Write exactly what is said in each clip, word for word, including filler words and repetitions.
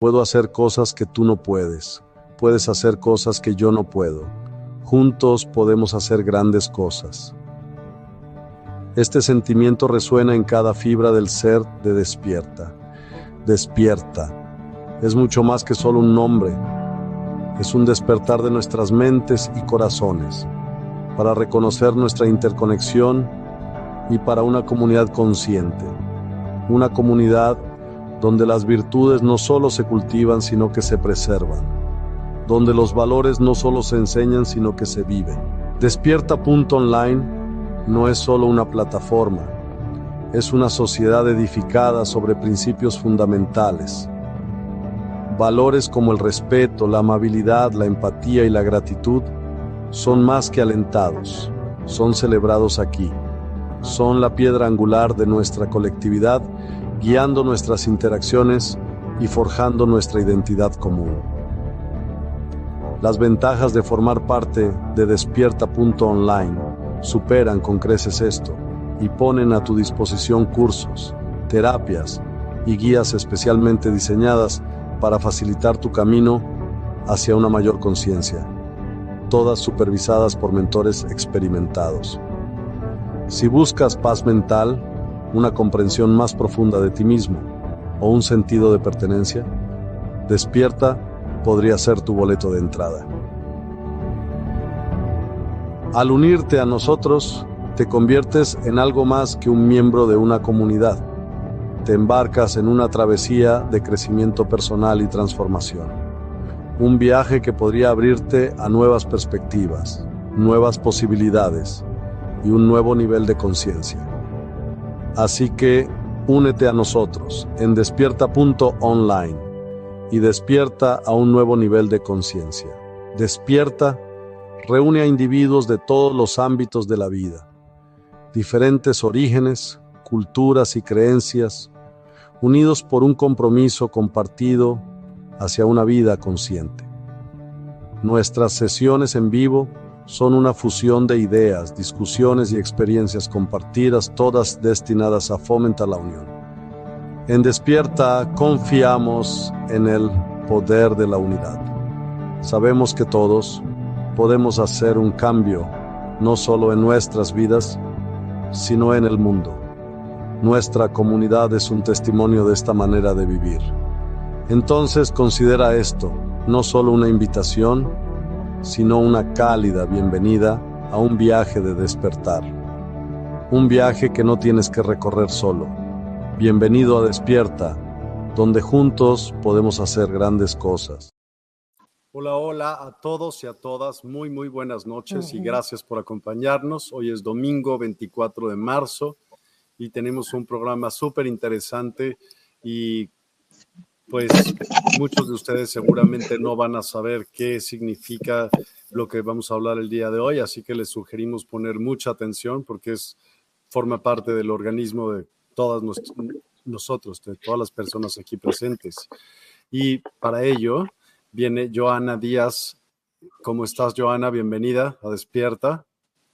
Puedo hacer cosas que tú no puedes. Puedes hacer cosas que yo no puedo. Juntos podemos hacer grandes cosas. Este sentimiento resuena en cada fibra del ser de Despierta. Despierta. Es mucho más que solo un nombre. Es un despertar de nuestras mentes y corazones, para reconocer nuestra interconexión y para una comunidad consciente. Una comunidad donde las virtudes no solo se cultivan, sino que se preservan. Donde los valores no solo se enseñan, sino que se viven. Despierta punto online no es solo una plataforma, es una sociedad edificada sobre principios fundamentales. Valores como el respeto, la amabilidad, la empatía y la gratitud son más que alentados, son celebrados aquí. Son la piedra angular de nuestra colectividad, guiando nuestras interacciones y forjando nuestra identidad común. Las ventajas de formar parte de Despierta punto online superan con creces esto y ponen a tu disposición cursos, terapias y guías especialmente diseñadas para facilitar tu camino hacia una mayor conciencia, todas supervisadas por mentores experimentados. Si buscas paz mental, una comprensión más profunda de ti mismo o un sentido de pertenencia, Despierta podría ser tu boleto de entrada. Al unirte a nosotros, te conviertes en algo más que un miembro de una comunidad. Te embarcas en una travesía de crecimiento personal y transformación. Un viaje que podría abrirte a nuevas perspectivas, nuevas posibilidades y un nuevo nivel de conciencia. Así que únete a nosotros en Despierta punto online y despierta a un nuevo nivel de conciencia. Despierta reúne a individuos de todos los ámbitos de la vida, diferentes orígenes, culturas y creencias, unidos por un compromiso compartido hacia una vida consciente. Nuestras sesiones en vivo son una fusión de ideas, discusiones y experiencias compartidas, todas destinadas a fomentar la unión. En Despierta confiamos en el poder de la unidad. Sabemos que todos podemos hacer un cambio, no solo en nuestras vidas, sino en el mundo. Nuestra comunidad es un testimonio de esta manera de vivir. Entonces considera esto no solo una invitación, sino una cálida bienvenida a un viaje de despertar. Un viaje que no tienes que recorrer solo. Bienvenido a Despierta, donde juntos podemos hacer grandes cosas. Hola, hola a todos y a todas. Muy, muy buenas noches y gracias por acompañarnos. Hoy es domingo veinticuatro de marzo y tenemos un programa súper interesante y pues muchos de ustedes seguramente no van a saber qué significa lo que vamos a hablar el día de hoy, así que les sugerimos poner mucha atención porque es, forma parte del organismo de todas nos, nosotros, de todas las personas aquí presentes. Y para ello viene Joana Díaz. ¿Cómo estás, Joana? Bienvenida a Despierta.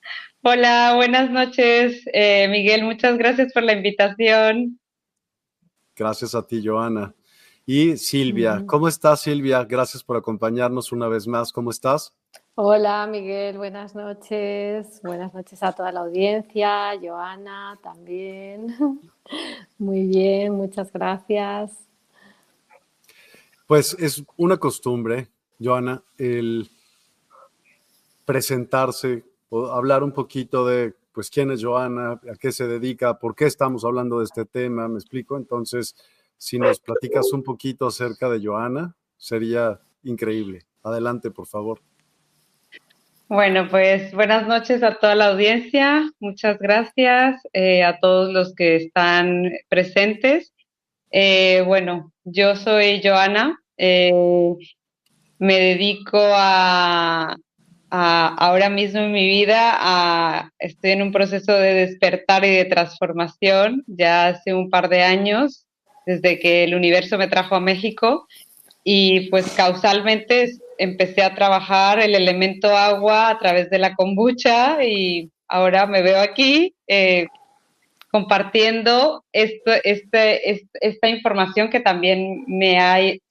Hola, buenas noches, eh, Miguel. Muchas gracias por la invitación. Gracias a ti, Joana. Y Silvia, ¿cómo estás, Silvia? Gracias por acompañarnos una vez más. ¿Cómo estás? Hola, Miguel. Buenas noches. Buenas noches a toda la audiencia. Joana también. Muy bien, muchas gracias. Pues es una costumbre, Joana, el presentarse o hablar un poquito de pues quién es Joana, a qué se dedica, por qué estamos hablando de este tema, ¿me explico? Entonces, si nos platicas un poquito acerca de Joana, sería increíble. Adelante, por favor. Bueno, pues buenas noches a toda la audiencia. Muchas gracias eh, a todos los que están presentes. Eh, bueno, yo soy Joana. Eh, me dedico a, a, ahora mismo en mi vida, a, estoy en un proceso de despertar y de transformación ya hace un par de años, desde que el universo me trajo a México. Y pues causalmente empecé a trabajar el elemento agua a través de la kombucha y ahora me veo aquí eh, compartiendo esto, este, este, esta información que también me ha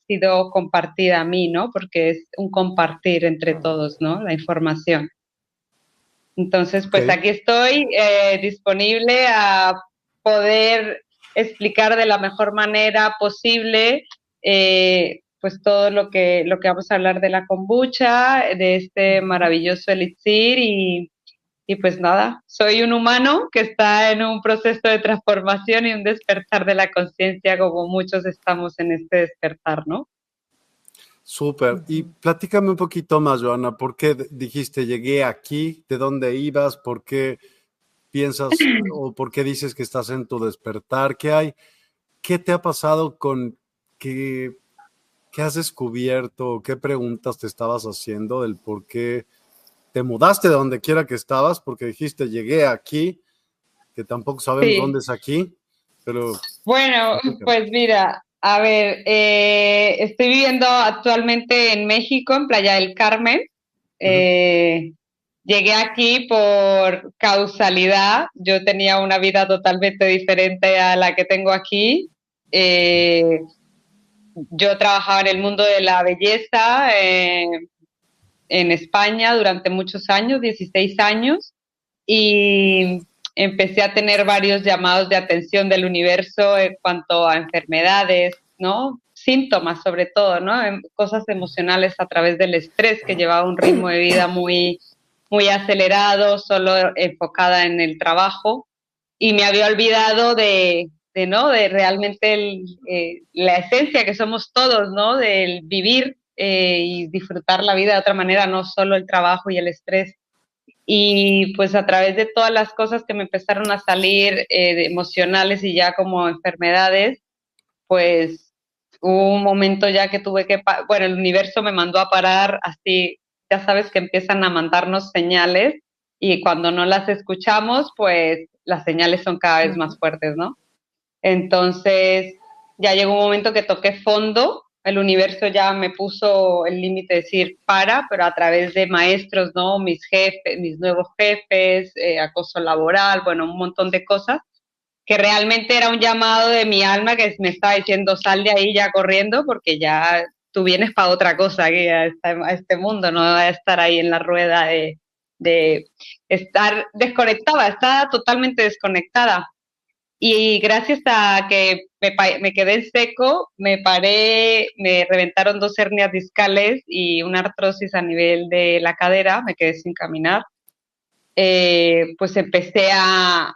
sido compartida a mí, ¿no? Porque es un compartir entre todos, ¿no? La información. Entonces, pues Okay. aquí estoy eh, disponible a poder explicar de la mejor manera posible eh, pues todo lo que, lo que vamos a hablar de la kombucha, de este maravilloso elixir y, y pues nada, soy un humano que está en un proceso de transformación y un despertar de la conciencia como muchos estamos en este despertar, ¿no? Súper. Y platícame un poquito más, Joana, ¿por qué dijiste llegué aquí? ¿De dónde ibas? ¿Por qué piensas o por qué dices que estás en tu despertar? ¿Qué hay? ¿Qué te ha pasado con qué, qué has descubierto? ¿Qué preguntas te estabas haciendo del por qué te mudaste de donde quiera que estabas? Porque dijiste llegué aquí, que tampoco sabemos Sí. dónde es aquí, pero... Bueno, pues mira, a ver, eh, estoy viviendo actualmente en México, en Playa del Carmen. Eh, llegué aquí por causalidad. Yo tenía una vida totalmente diferente a la que tengo aquí. Eh, yo trabajaba en el mundo de la belleza eh, en España durante muchos años, dieciséis años, y empecé a tener varios llamados de atención del universo en cuanto a enfermedades, ¿no? Síntomas sobre todo, ¿no? Cosas emocionales a través del estrés, que llevaba un ritmo de vida muy, muy acelerado, solo enfocada en el trabajo, y me había olvidado de, de ¿no? De realmente el, eh, la esencia que somos todos, ¿no? Del vivir eh, y disfrutar la vida de otra manera, no solo el trabajo y el estrés. Y pues a través de todas las cosas que me empezaron a salir eh, emocionales y ya como enfermedades, pues hubo un momento ya que tuve que, bueno, el universo me mandó a parar así, ya sabes que empiezan a mandarnos señales y cuando no las escuchamos, pues las señales son cada vez más fuertes, ¿no? Entonces ya llegó un momento que toqué fondo, el universo ya me puso el límite de decir para, pero a través de maestros, ¿no? Mis jefes, mis nuevos jefes, eh, acoso laboral, bueno, un montón de cosas, que realmente era un llamado de mi alma que me estaba diciendo sal de ahí ya corriendo porque ya tú vienes para otra cosa que a, esta, a este mundo, no a estar ahí en la rueda de, de estar desconectada, estaba totalmente desconectada. Y gracias a que me, me quedé en seco, me paré, me reventaron dos hernias discales y una artrosis a nivel de la cadera, me quedé sin caminar. Eh, pues empecé a,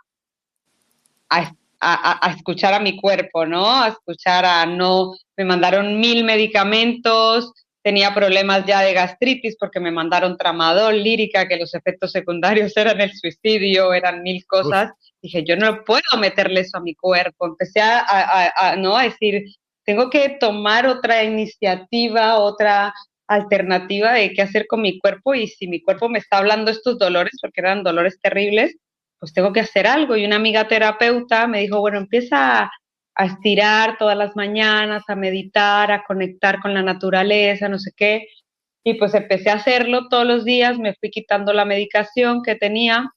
a, a, a escuchar a mi cuerpo, ¿no? A escuchar a no, me mandaron mil medicamentos, tenía problemas ya de gastritis porque me mandaron tramadol, lírica, que los efectos secundarios eran el suicidio, eran mil cosas. Uf. Dije, yo no puedo meterle eso a mi cuerpo. Empecé a, a, a, ¿no? a decir, tengo que tomar otra iniciativa, otra alternativa de qué hacer con mi cuerpo y si mi cuerpo me está hablando estos dolores, porque eran dolores terribles, pues tengo que hacer algo. Y una amiga terapeuta me dijo, bueno, empieza a, a estirar todas las mañanas, a meditar, a conectar con la naturaleza, no sé qué. Y pues empecé a hacerlo todos los días, me fui quitando la medicación que tenía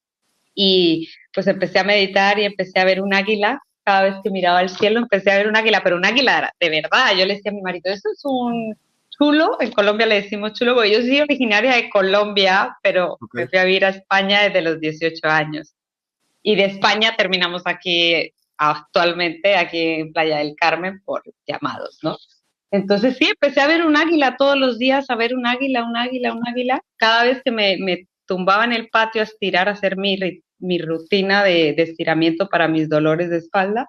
y pues empecé a meditar y empecé a ver un águila. Cada vez que miraba al cielo empecé a ver un águila, pero un águila de verdad. Yo le decía a mi marido, eso es un chulo, en Colombia le decimos chulo, porque yo soy originaria de Colombia, pero okay. me fui a vivir a España desde los dieciocho años. Y de España terminamos aquí, actualmente, aquí en Playa del Carmen, por llamados, ¿no? Entonces sí, empecé a ver un águila todos los días, a ver un águila, un águila, un águila. Cada vez que me, me tumbaba en el patio a estirar, a hacer mi, mi rutina de, de estiramiento para mis dolores de espalda.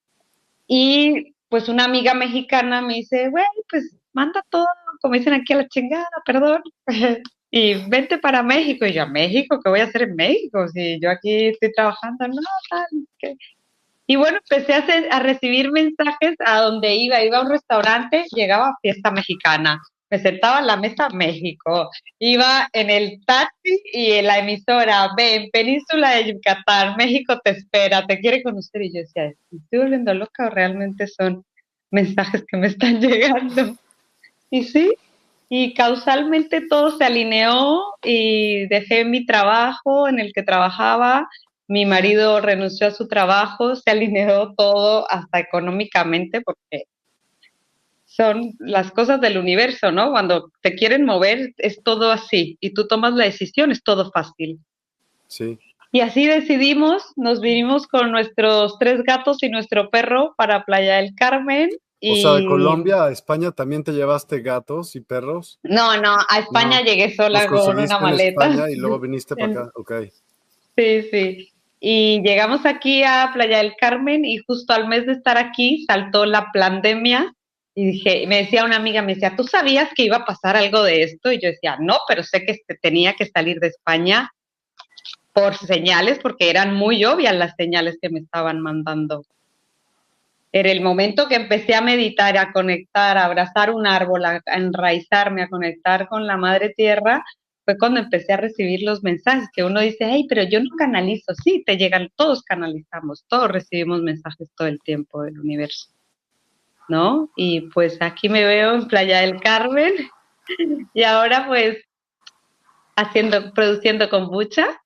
Y pues una amiga mexicana me dice, güey, pues manda todo, como dicen aquí, a la chingada, perdón, y vente para México. Y yo, ¿a México? ¿Qué voy a hacer en México? Si yo aquí estoy trabajando, no, tal, ¿qué? Y bueno, empecé a, hacer, a recibir mensajes a donde iba, iba a un restaurante, llegaba a fiesta mexicana, me sentaba en la mesa México, iba en el taxi y en la emisora, ven, Península de Yucatán, México te espera, te quiere conocer. Y yo decía, ¿estoy volviendo loca o realmente son mensajes que me están llegando? Y sí, y causalmente todo se alineó y dejé mi trabajo en el que trabajaba, mi marido renunció a su trabajo, se alineó todo hasta económicamente porque son las cosas del universo, ¿no? Cuando te quieren mover es todo así y tú tomas la decisión, es todo fácil. Sí. Y así decidimos, nos vinimos con nuestros tres gatos y nuestro perro para Playa del Carmen. O sea, de Y Colombia a España también te llevaste gatos y perros. no, no, a España No, llegué los sola con una conseguiste en maleta. España y luego viniste para En- acá. Ok. Sí, sí. Y llegamos aquí a Playa del Carmen y justo al mes de estar aquí saltó la pandemia y dije, me decía una amiga, me decía, ¿tú sabías que iba a pasar algo de esto? Y yo decía, no, pero sé que este- tenía que salir de España por señales, porque eran muy obvias las señales que me estaban mandando. Era el momento que empecé a meditar, a conectar, a abrazar un árbol, a, a enraizarme, a conectar con la madre tierra, fue cuando empecé a recibir los mensajes, que uno dice, hey, pero yo no canalizo. Sí, te llegan, todos canalizamos, todos recibimos mensajes todo el tiempo del universo, ¿no? Y pues aquí me veo en Playa del Carmen y ahora pues haciendo, produciendo kombucha.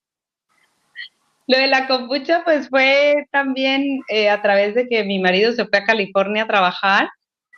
Lo de la kombucha pues fue también eh, a través de que mi marido se fue a California a trabajar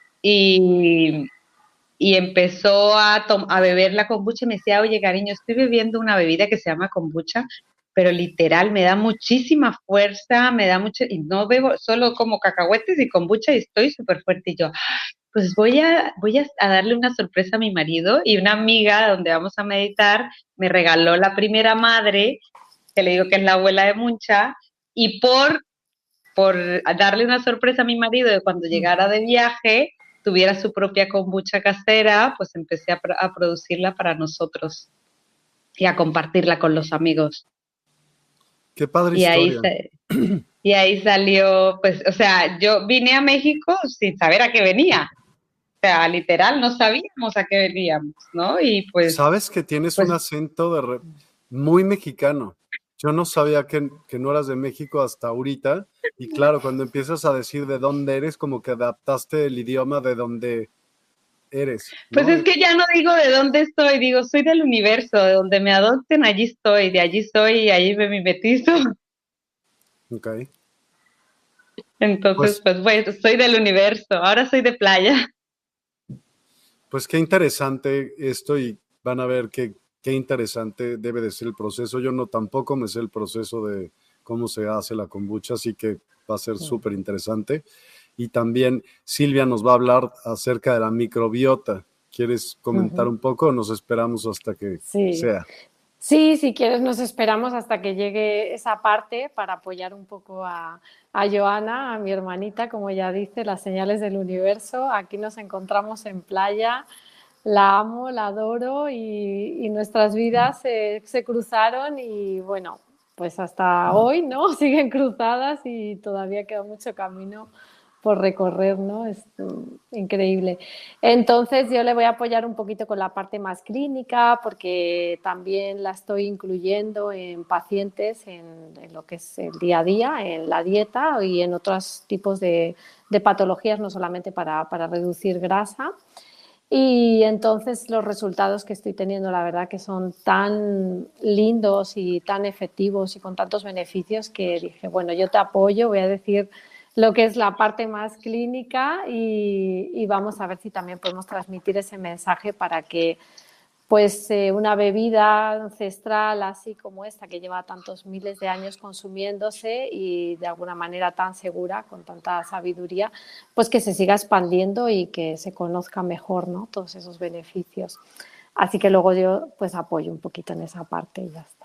y, y empezó a, a beber la kombucha y me decía, oye, cariño, estoy bebiendo una bebida que se llama kombucha, pero literal me da muchísima fuerza, me da mucho, y no bebo, solo como cacahuetes y kombucha y estoy súper fuerte. Y yo, pues voy a, voy a, a darle una sorpresa a mi marido, y una amiga donde vamos a meditar me regaló la primera madre, que le digo que es la abuela de Muncha, y por por darle una sorpresa a mi marido de cuando llegara de viaje, tuviera su propia kombucha casera, pues empecé a, a producirla para nosotros y a compartirla con los amigos. Qué padre Y ahí, historia. se, y ahí salió, pues, o sea, yo vine a México sin saber a qué venía. O sea, literal, no sabíamos a qué veníamos, ¿no? Y pues, Sabes que tienes un pues, acento de re- muy mexicano. Yo no sabía que, que no eras de México hasta ahorita. Y claro, cuando empiezas a decir de dónde eres, como que adaptaste el idioma de donde eres, pues ¿no? es que ya no digo de dónde estoy, digo, soy del universo, de donde me adopten, allí estoy, de allí soy y allí me mimetizo. Ok. Entonces, Pues, pues bueno, soy del universo, ahora soy de playa. pues qué interesante esto y van a ver qué, qué interesante debe de ser el proceso. Yo no tampoco me sé el proceso de cómo se hace la kombucha, así que va a ser súper interesante. Y también Silvia nos va a hablar acerca de la microbiota. ¿Quieres comentar Ujú. un poco o nos esperamos hasta que Sí. sea? Sí, si quieres nos esperamos hasta que llegue esa parte para apoyar un poco a, a Joana, a mi hermanita, como ya dice, las señales del universo. Aquí nos encontramos en playa, la amo, la adoro y, y nuestras vidas se, se cruzaron y bueno, pues hasta hoy, ¿no? Siguen cruzadas y todavía queda mucho camino por recorrer, ¿no? Es mm, increíble. Entonces yo le voy a apoyar un poquito con la parte más clínica porque también la estoy incluyendo en pacientes en, en lo que es el día a día, en la dieta y en otros tipos de, de patologías, no solamente para, para reducir grasa. Y entonces los resultados que estoy teniendo, la verdad que son tan lindos y tan efectivos y con tantos beneficios que dije, bueno, yo te apoyo, voy a decir lo que es la parte más clínica y, y vamos a ver si también podemos transmitir ese mensaje para que pues eh, una bebida ancestral así como esta que lleva tantos miles de años consumiéndose y de alguna manera tan segura, con tanta sabiduría, pues que se siga expandiendo y que se conozca mejor, ¿no? Todos esos beneficios. Así que luego yo pues apoyo un poquito en esa parte y ya está.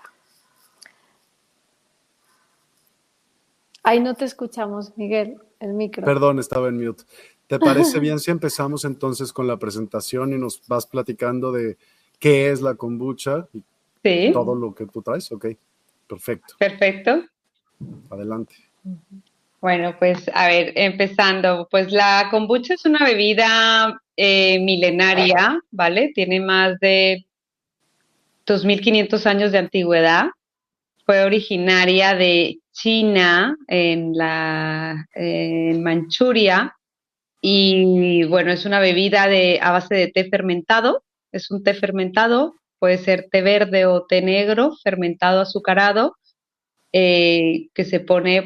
Ahí no te escuchamos, Miguel, el micro. Perdón, estaba en mute. ¿Te parece bien si empezamos entonces con la presentación y nos vas platicando de qué es la kombucha y Sí, todo lo que tú traes? Ok, perfecto. perfecto. Adelante. Bueno, pues a ver, empezando, pues la kombucha es una bebida eh, milenaria, ¿vale? Tiene más de dos mil quinientos años de antigüedad. Fue originaria de China, en la en Manchuria, y bueno, es una bebida de, a base de té fermentado. Es un té fermentado, puede ser té verde o té negro, fermentado azucarado, eh, que se pone pues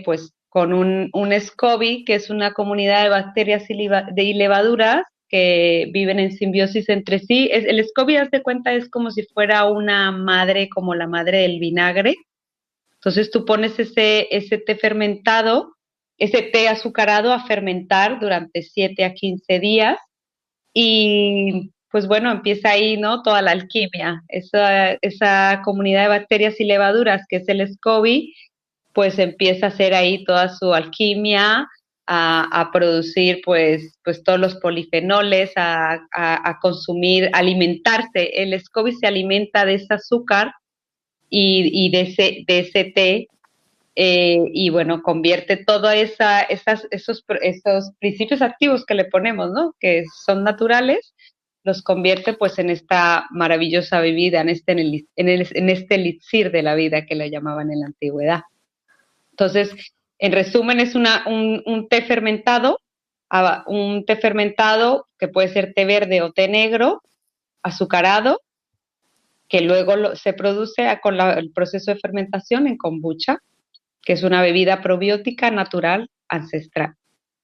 con un, un SCOBY, que es una comunidad de bacterias y, leva, de, y levaduras que viven en simbiosis entre sí. Es, el SCOBY, haz de cuenta, es como si fuera una madre, como la madre del vinagre. Entonces tú pones ese, ese té fermentado, ese té azucarado a fermentar durante siete a quince días y pues bueno, empieza ahí, ¿no? Toda la alquimia. Esa, esa comunidad de bacterias y levaduras que es el SCOBY, pues empieza a hacer ahí toda su alquimia, a, a producir pues, pues todos los polifenoles, a, a, a consumir, alimentarse. El SCOBY se alimenta de ese azúcar y, y de, ese, de ese té, eh, y bueno, convierte todos esa, esas, esos, esos principios activos que le ponemos, ¿no? Que son naturales, los convierte pues en esta maravillosa bebida, en este, en el, en el, en este elixir de la vida que le llamaban en la antigüedad. Entonces, en resumen, es una, un, un té fermentado, un té fermentado que puede ser té verde o té negro, azucarado, que luego lo, se produce con la, el proceso de fermentación en kombucha, que es una bebida probiótica natural ancestral.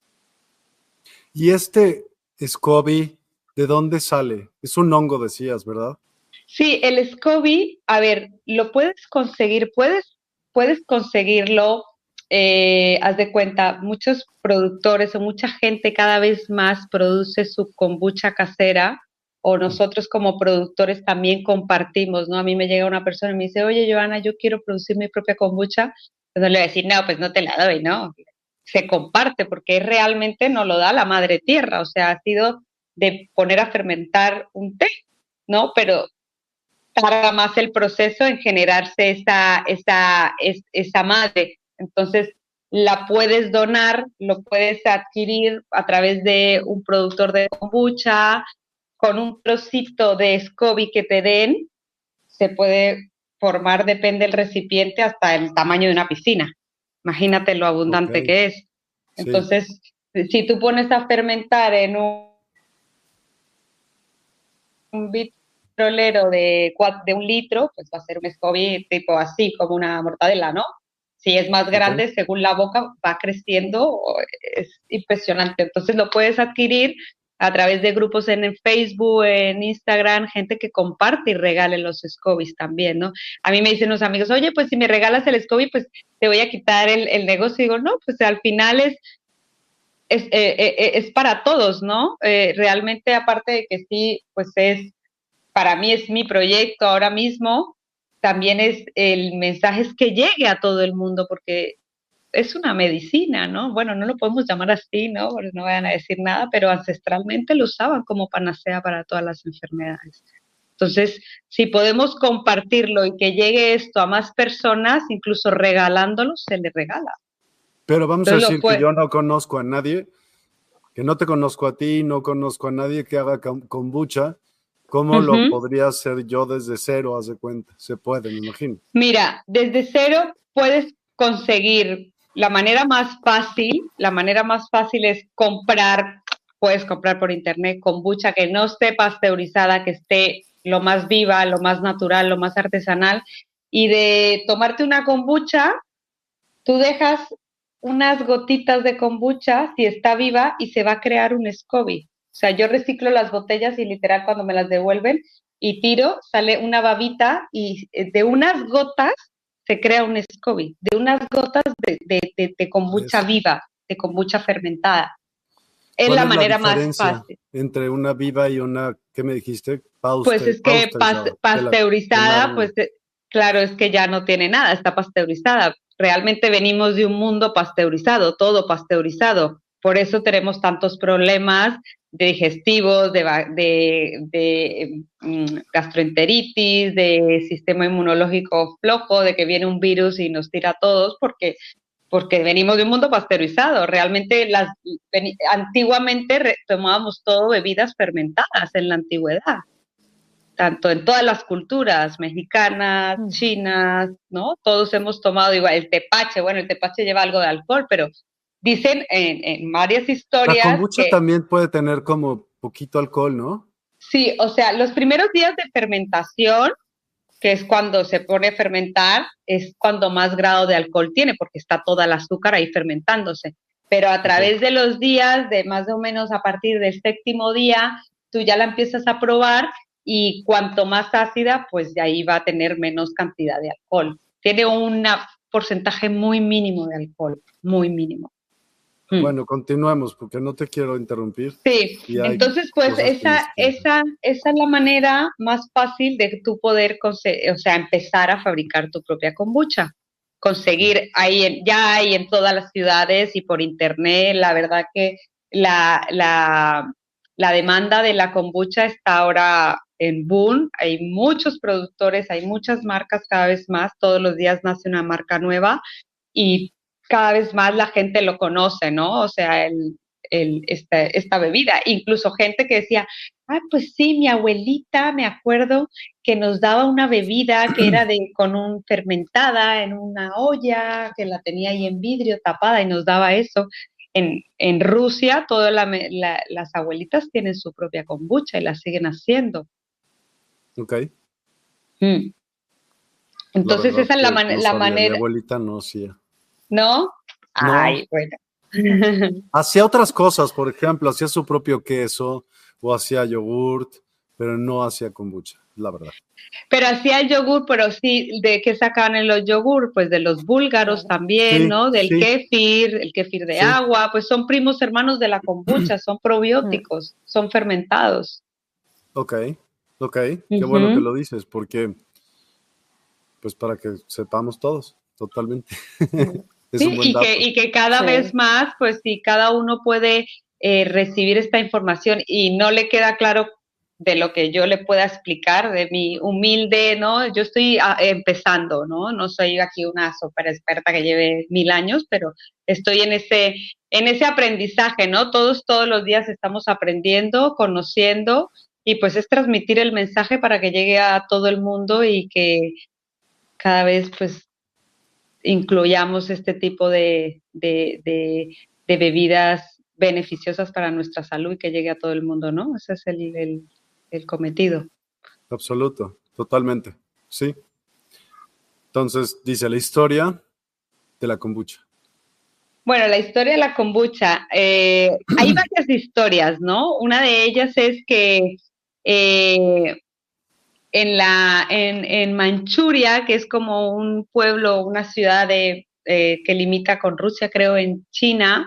¿Y este SCOBY, de dónde sale? Es un hongo, decías, ¿verdad? Sí, el SCOBY, a ver, lo puedes conseguir, puedes, puedes conseguirlo, eh, haz de cuenta, muchos productores o mucha gente cada vez más produce su kombucha casera, o nosotros como productores también compartimos, ¿no? A mí me llega una persona y me dice, oye, Joana, yo quiero producir mi propia kombucha. Entonces le voy a decir, no, pues no te la doy, ¿no? Se comparte porque realmente no lo da la madre tierra, o sea, ha sido de poner a fermentar un té, ¿no? Pero tarda más el proceso en generarse esa, esa, es, esa madre. Entonces, la puedes donar, lo puedes adquirir a través de un productor de kombucha, con un trocito de SCOBY que te den, se puede formar, depende del recipiente, hasta el tamaño de una piscina. Imagínate lo abundante okay. que es. Entonces, sí. si tú pones a fermentar en un, un vitrolero de, de un litro, pues va a ser un SCOBY tipo así, como una mortadela, ¿no? Si es más grande, okay. según la boca, va creciendo, es impresionante. Entonces lo puedes adquirir a través de grupos en Facebook, en Instagram, gente que comparte y regale los SCOBYs también, ¿no? A mí me dicen los amigos, oye, pues si me regalas el SCOBY, pues te voy a quitar el, el negocio. Y digo, no, pues al final es, es, eh, eh, es para todos, ¿no? Eh, realmente, aparte de que sí, pues es, para mí es mi proyecto ahora mismo, también es el mensaje es que llegue a todo el mundo, porque es una medicina, ¿no? Bueno, no lo podemos llamar así, ¿no? Porque no vayan a decir nada, pero ancestralmente lo usaban como panacea para todas las enfermedades. Entonces, si podemos compartirlo y que llegue esto a más personas, incluso regalándolo, se le regala. Pero vamos Entonces, a decir puede... que yo no conozco a nadie, que no te conozco a ti, no conozco a nadie que haga kombucha. ¿Cómo uh-huh. lo podría hacer yo desde cero, haz de cuenta? Se puede, me imagino. Mira, desde cero puedes conseguir. La manera más fácil, la manera más fácil es comprar, puedes comprar por internet kombucha que no esté pasteurizada, que esté lo más viva, lo más natural, lo más artesanal, y de tomarte una kombucha, tú dejas unas gotitas de kombucha, si está viva, y se va a crear un SCOBY. O sea, yo reciclo las botellas y literal cuando me las devuelven y tiro, sale una babita y de unas gotas se crea un SCOBY, de unas gotas de, de, de, de kombucha viva, de kombucha fermentada. Es la manera la más fácil. Entre una viva y una, ¿qué me dijiste? Pauster, pues es que pas, pasteurizada, la, pues claro, es que ya no tiene nada, está pasteurizada. Realmente venimos de un mundo pasteurizado, todo pasteurizado. Por eso tenemos tantos problemas de digestivos, de, de, de um, gastroenteritis, de sistema inmunológico flojo, de que viene un virus y nos tira a todos, porque, porque venimos de un mundo pasteurizado. Realmente, las, ven, antiguamente re, tomábamos todo bebidas fermentadas en la antigüedad, tanto en todas las culturas, mexicanas, chinas, ¿no? Todos hemos tomado igual, el tepache, bueno, el tepache lleva algo de alcohol, pero dicen en, en varias historias. La kombucha que, también puede tener como poquito alcohol, ¿no? Sí, o sea, los primeros días de fermentación que es cuando se pone a fermentar, es cuando más grado de alcohol tiene, porque está toda el azúcar ahí fermentándose. Pero a través okay. de los días, de más o menos a partir del séptimo día, tú ya la empiezas a probar y cuanto más ácida, pues de ahí va a tener menos cantidad de alcohol. Tiene un porcentaje muy mínimo de alcohol, muy mínimo. Bueno, continuemos porque no te quiero interrumpir. Sí, entonces pues esa, esa, esa es la manera más fácil de tú poder, o sea, empezar a fabricar tu propia kombucha. Conseguir, ahí en, ya hay en todas las ciudades y por internet, la verdad que la, la, la demanda de la kombucha está ahora en boom, hay muchos productores, hay muchas marcas cada vez más, todos los días nace una marca nueva y cada vez más la gente lo conoce, ¿no? O sea, el, el, esta, esta bebida. Incluso gente que decía, ah, pues sí, mi abuelita, me acuerdo que nos daba una bebida que era de con un fermentada en una olla, que la tenía ahí en vidrio tapada y nos daba eso. En, en Rusia, todas la, la, las abuelitas tienen su propia kombucha y la siguen haciendo. Ok. Mm. Entonces, esa es la, man no la manera. Mi abuelita no hacía. ¿No? Ay, no. bueno. Hacía otras cosas, por ejemplo, hacía su propio queso o hacía yogurt, pero no hacía kombucha, la verdad. Pero hacía el yogur, pero sí, ¿de qué sacaban en los yogur? Pues de los búlgaros también, sí, ¿no? Del sí. kéfir, el kéfir de sí. agua, pues son primos hermanos de la kombucha, son probióticos, son fermentados. Ok, ok, qué Uh-huh. bueno que lo dices, porque, pues para que sepamos todos, totalmente. Es sí, un buen y, dato. que, y que cada sí. vez más, pues si cada uno puede eh, recibir esta información y no le queda claro de lo que yo le pueda explicar, de mi humilde, ¿no? Yo estoy a, empezando, ¿no? No soy aquí una súper experta que lleve mil años, pero estoy en ese, en ese aprendizaje, ¿no? Todos, todos los días estamos aprendiendo, conociendo, y pues es transmitir el mensaje para que llegue a todo el mundo y que cada vez, pues, incluyamos este tipo de, de, de, de bebidas beneficiosas para nuestra salud y que llegue a todo el mundo, ¿no? Ese es el, el, el cometido. Absoluto, totalmente, sí. Entonces, dice la historia de la kombucha. Bueno, la historia de la kombucha, eh, hay varias historias, ¿no? Una de ellas es que eh, en, la, en, en Manchuria, que es como un pueblo, una ciudad de, eh, que limita con Rusia, creo, en China,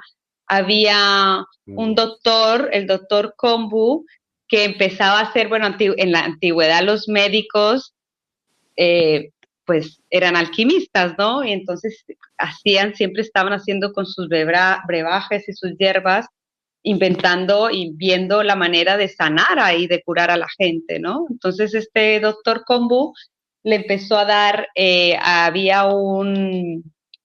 había un doctor, el doctor Kombu, que empezaba a hacer, bueno, en la antigüedad los médicos, eh, pues eran alquimistas, ¿no? Y entonces hacían, siempre estaban haciendo con sus brebajes y sus hierbas, inventando y viendo la manera de sanar ahí, de curar a la gente, ¿no? Entonces este doctor Kombu le empezó a dar, eh, había un,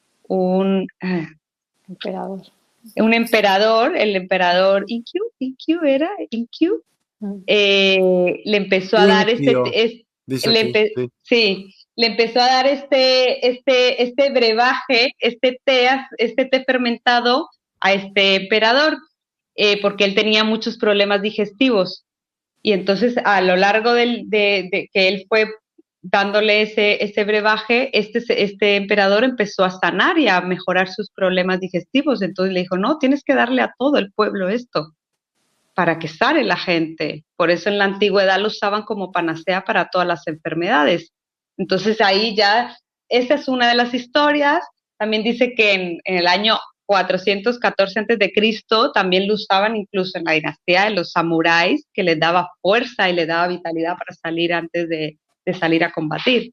un ah, emperador. Un emperador, el emperador Inkyu, Inkyu era, Inkyu, mm. eh, le empezó a dar este, este le empe sí. sí, le empezó a dar este, este, este brebaje, este té, este té fermentado a este emperador, eh, porque él tenía muchos problemas digestivos. Y entonces a lo largo del, de, de que él fue dándole ese, ese brebaje, este, este emperador empezó a sanar y a mejorar sus problemas digestivos. Entonces le dijo, no, tienes que darle a todo el pueblo esto para que sane la gente. Por eso en la antigüedad lo usaban como panacea para todas las enfermedades. Entonces ahí ya, esa es una de las historias. También dice que en, en el año cuatrocientos catorce antes de Cristo también lo usaban incluso en la dinastía de los samuráis, que les daba fuerza y les daba vitalidad para salir antes de, de salir a combatir.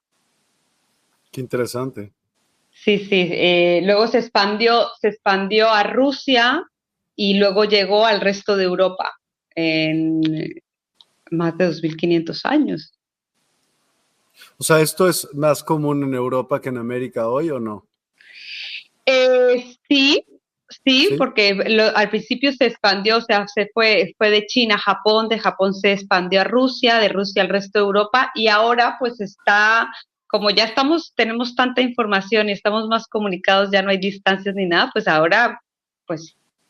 Qué interesante. Sí, sí. Eh, luego se expandió, se expandió a Rusia y luego llegó al resto de Europa en más de dos mil quinientos años. O sea, ¿esto es más común en Europa que en América hoy o no? Eh, sí, sí, ¿Sí? porque lo, al principio se expandió, o sea, se fue, fue de China a Japón, de Japón se expandió a Rusia, de Rusia al resto de Europa y ahora pues está, como ya estamos, tenemos tanta información y estamos más comunicados, ya no hay distancias ni nada, pues ahora pues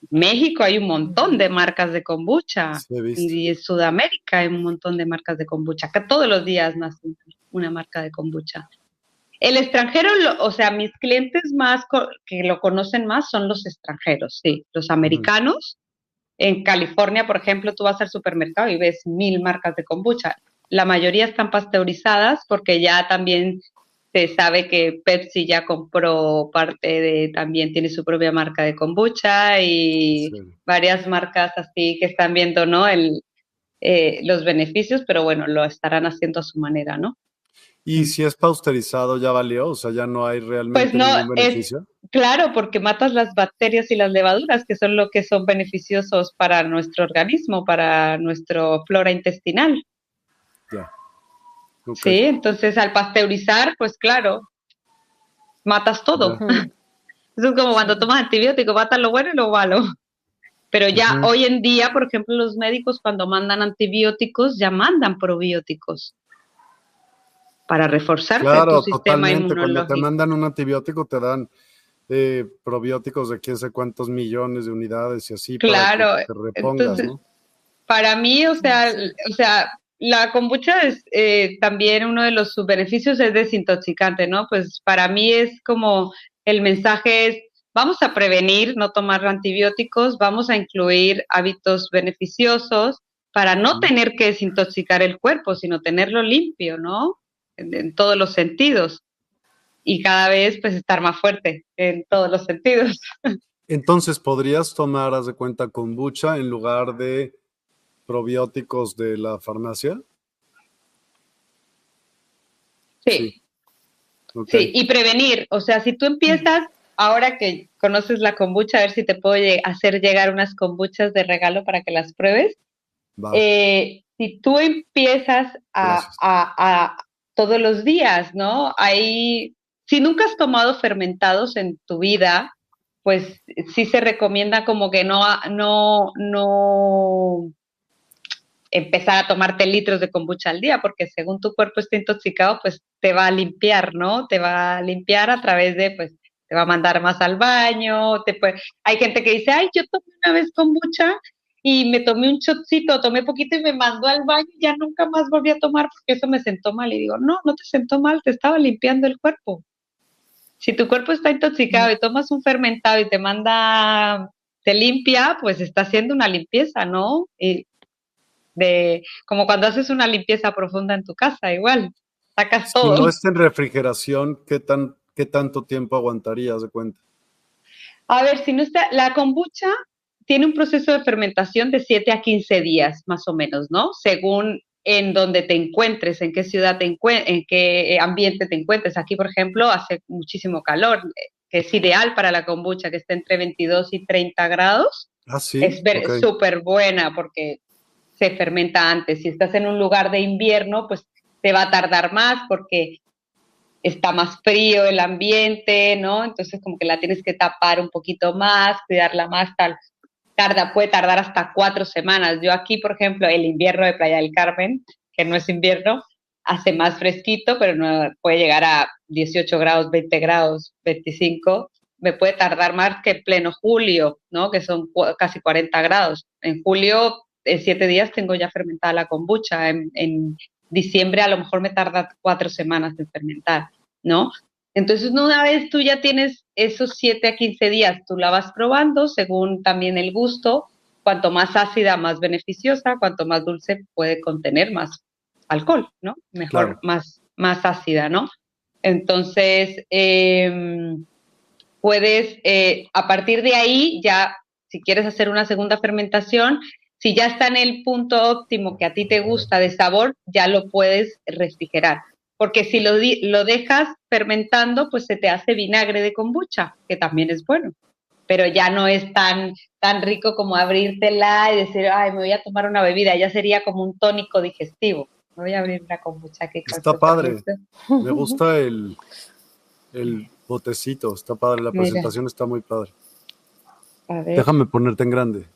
México hay un montón de marcas de kombucha. Sí, he visto. Y en Sudamérica hay un montón de marcas de kombucha. Acá todos los días nace una marca de kombucha. El extranjero, lo, o sea, mis clientes más co- que lo conocen más son los extranjeros, sí, los americanos. En California, por ejemplo, tú vas al supermercado y ves mil marcas de kombucha. La mayoría están pasteurizadas porque ya también se sabe que Pepsi ya compró parte de, también tiene su propia marca de kombucha y Sí. varias marcas así que están viendo, ¿no? El, eh, los beneficios, pero bueno, lo estarán haciendo a su manera, ¿no? Y si es pasteurizado, ya valió, o sea, ya no hay Pues realmente no, ningún es beneficio. claro, porque matas las bacterias y las levaduras, que son lo que son beneficiosos para nuestro organismo, para nuestra flora intestinal. Ya. Ok. Sí, entonces al pasteurizar, pues claro, matas todo. Ya. Eso es como cuando tomas antibiótico, matas lo bueno y lo malo. Pero ya Ujú. hoy en día, por ejemplo, los médicos cuando mandan antibióticos, ya mandan probióticos para reforzarte tu Claro, sistema totalmente. Cuando te inmunológico. mandan un antibiótico, te dan eh, probióticos de quién sé cuántos millones de unidades y así para que Claro, te repongas, entonces ¿no? para mí, o sea, Sí. o sea, la kombucha es eh, también uno de los sus beneficios es desintoxicante, ¿no? Pues para mí es como el mensaje es vamos a prevenir no tomar antibióticos, vamos a incluir hábitos beneficiosos para no Ujú. tener que desintoxicar el cuerpo, sino tenerlo limpio, ¿no? En, en todos los sentidos y cada vez pues estar más fuerte en todos los sentidos. Entonces, ¿podrías tomar, haz de cuenta, kombucha en lugar de probióticos de la farmacia? Sí, Sí. ok. Sí, y prevenir, o sea, si tú empiezas, ahora que conoces la kombucha, a ver si te puedo lle- hacer llegar unas kombuchas de regalo para que las pruebes. Va, Eh, si tú empiezas a, gracias. a, a todos los días, ¿no? Ahí, si nunca has tomado fermentados en tu vida, pues sí se recomienda como que no, no, no empezar a tomarte litros de kombucha al día, porque según tu cuerpo esté intoxicado, pues te va a limpiar, ¿no? Te va a limpiar a través de, pues, te va a mandar más al baño, te puede... Hay gente que dice, ay, yo tomé una vez kombucha y me tomé un shotcito, tomé poquito y me mandó al baño y ya nunca más volví a tomar porque eso me sentó mal. Y digo, no, no te sentó mal, te estaba limpiando el cuerpo. Si tu cuerpo está intoxicado y tomas un fermentado y te manda, te limpia, pues está haciendo una limpieza, ¿no? Y de como cuando haces una limpieza profunda en tu casa, igual, sacas Si todo. no está en refrigeración, ¿qué tan, qué tanto tiempo aguantarías de cuenta? A ver, si no está, la kombucha tiene un proceso de fermentación de siete a quince días, más o menos, ¿no? Según en donde te encuentres, en qué ciudad te encuentres, en qué ambiente te encuentres. Aquí, por ejemplo, hace muchísimo calor, que es ideal para la kombucha, que esté entre veintidós y treinta grados. Ah, sí, Es ok. súper buena porque se fermenta antes. Si estás en un lugar de invierno, pues te va a tardar más porque está más frío el ambiente, ¿no? Entonces como que la tienes que tapar un poquito más, cuidarla más, tal. Tarda, puede tardar hasta cuatro semanas. Yo aquí, por ejemplo, el invierno de Playa del Carmen, que no es invierno, hace más fresquito, pero no puede llegar a dieciocho grados, veinte grados, veinticinco. Me puede tardar más que en pleno julio, ¿no? Que son casi cuarenta grados. En julio, en siete días, tengo ya fermentada la kombucha. En, en diciembre a lo mejor me tarda cuatro semanas en fermentar, ¿no? Entonces, una vez tú ya tienes esos siete a quince días, tú la vas probando según también el gusto. Cuanto más ácida, más beneficiosa. Cuanto más dulce, puede contener más alcohol, ¿no? Mejor, Claro. más, más ácida, ¿no? Entonces, eh, puedes, eh, a partir de ahí, ya, si quieres hacer una segunda fermentación, si ya está en el punto óptimo que a ti te gusta de sabor, ya lo puedes refrigerar. Porque si lo, lo dejas fermentando, pues se te hace vinagre de kombucha, que también es bueno. Pero ya no es tan, tan rico como abrírtela y decir, ay, me voy a tomar una bebida. Ya sería como un tónico digestivo. Me voy a abrir una kombucha aquí con Está su padre. permiso. Me gusta el, el botecito. Está padre. La Mira, presentación está muy padre. a ver. Déjame ponerte en grande.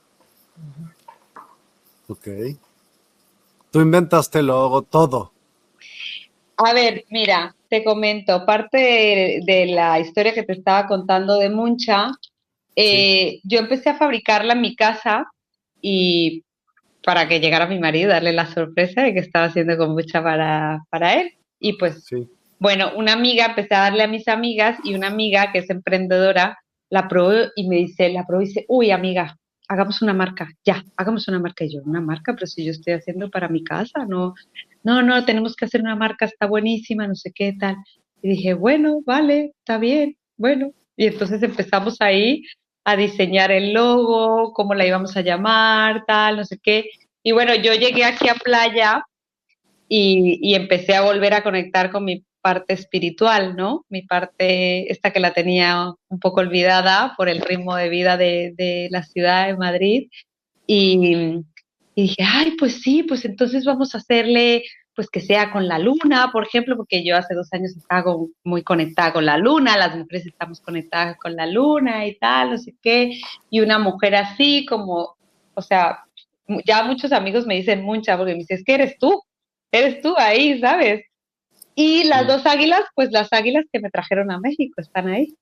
Ok. Tú inventaste el logo, todo. A ver, mira, te comento, parte de, de la historia que te estaba contando de Muncha, Eh, sí. Yo empecé a fabricarla en mi casa y para que llegara mi marido, darle la sorpresa de que estaba haciendo kombucha para, para él. Y pues, sí. bueno, una amiga, empecé a darle a mis amigas y una amiga que es emprendedora, la probó y me dice, la probó y dice, uy, amiga, hagamos una marca, ya, hagamos una marca. Y yo, ¿una marca? Pero si yo estoy haciendo para mi casa, no, no, no, tenemos que hacer una marca, está buenísima, no sé qué tal. Y dije, bueno, vale, está bien, bueno. Y entonces empezamos ahí a diseñar el logo, cómo la íbamos a llamar, tal, no sé qué. Y bueno, yo llegué aquí a Playa y, y empecé a volver a conectar con mi parte espiritual, ¿no? Mi parte, esta que la tenía un poco olvidada por el ritmo de vida de, de la ciudad de Madrid. Y, y dije, ay, pues sí, pues entonces vamos a hacerle, pues que sea con la luna, por ejemplo, porque yo hace dos años estaba muy conectada con la luna, las mujeres estamos conectadas con la luna y tal, no sé qué, y una mujer así como, o sea, ya muchos amigos me dicen mucha, porque me dicen, es que eres tú, eres tú ahí, ¿sabes? Y las sí. dos águilas, pues las águilas que me trajeron a México están ahí.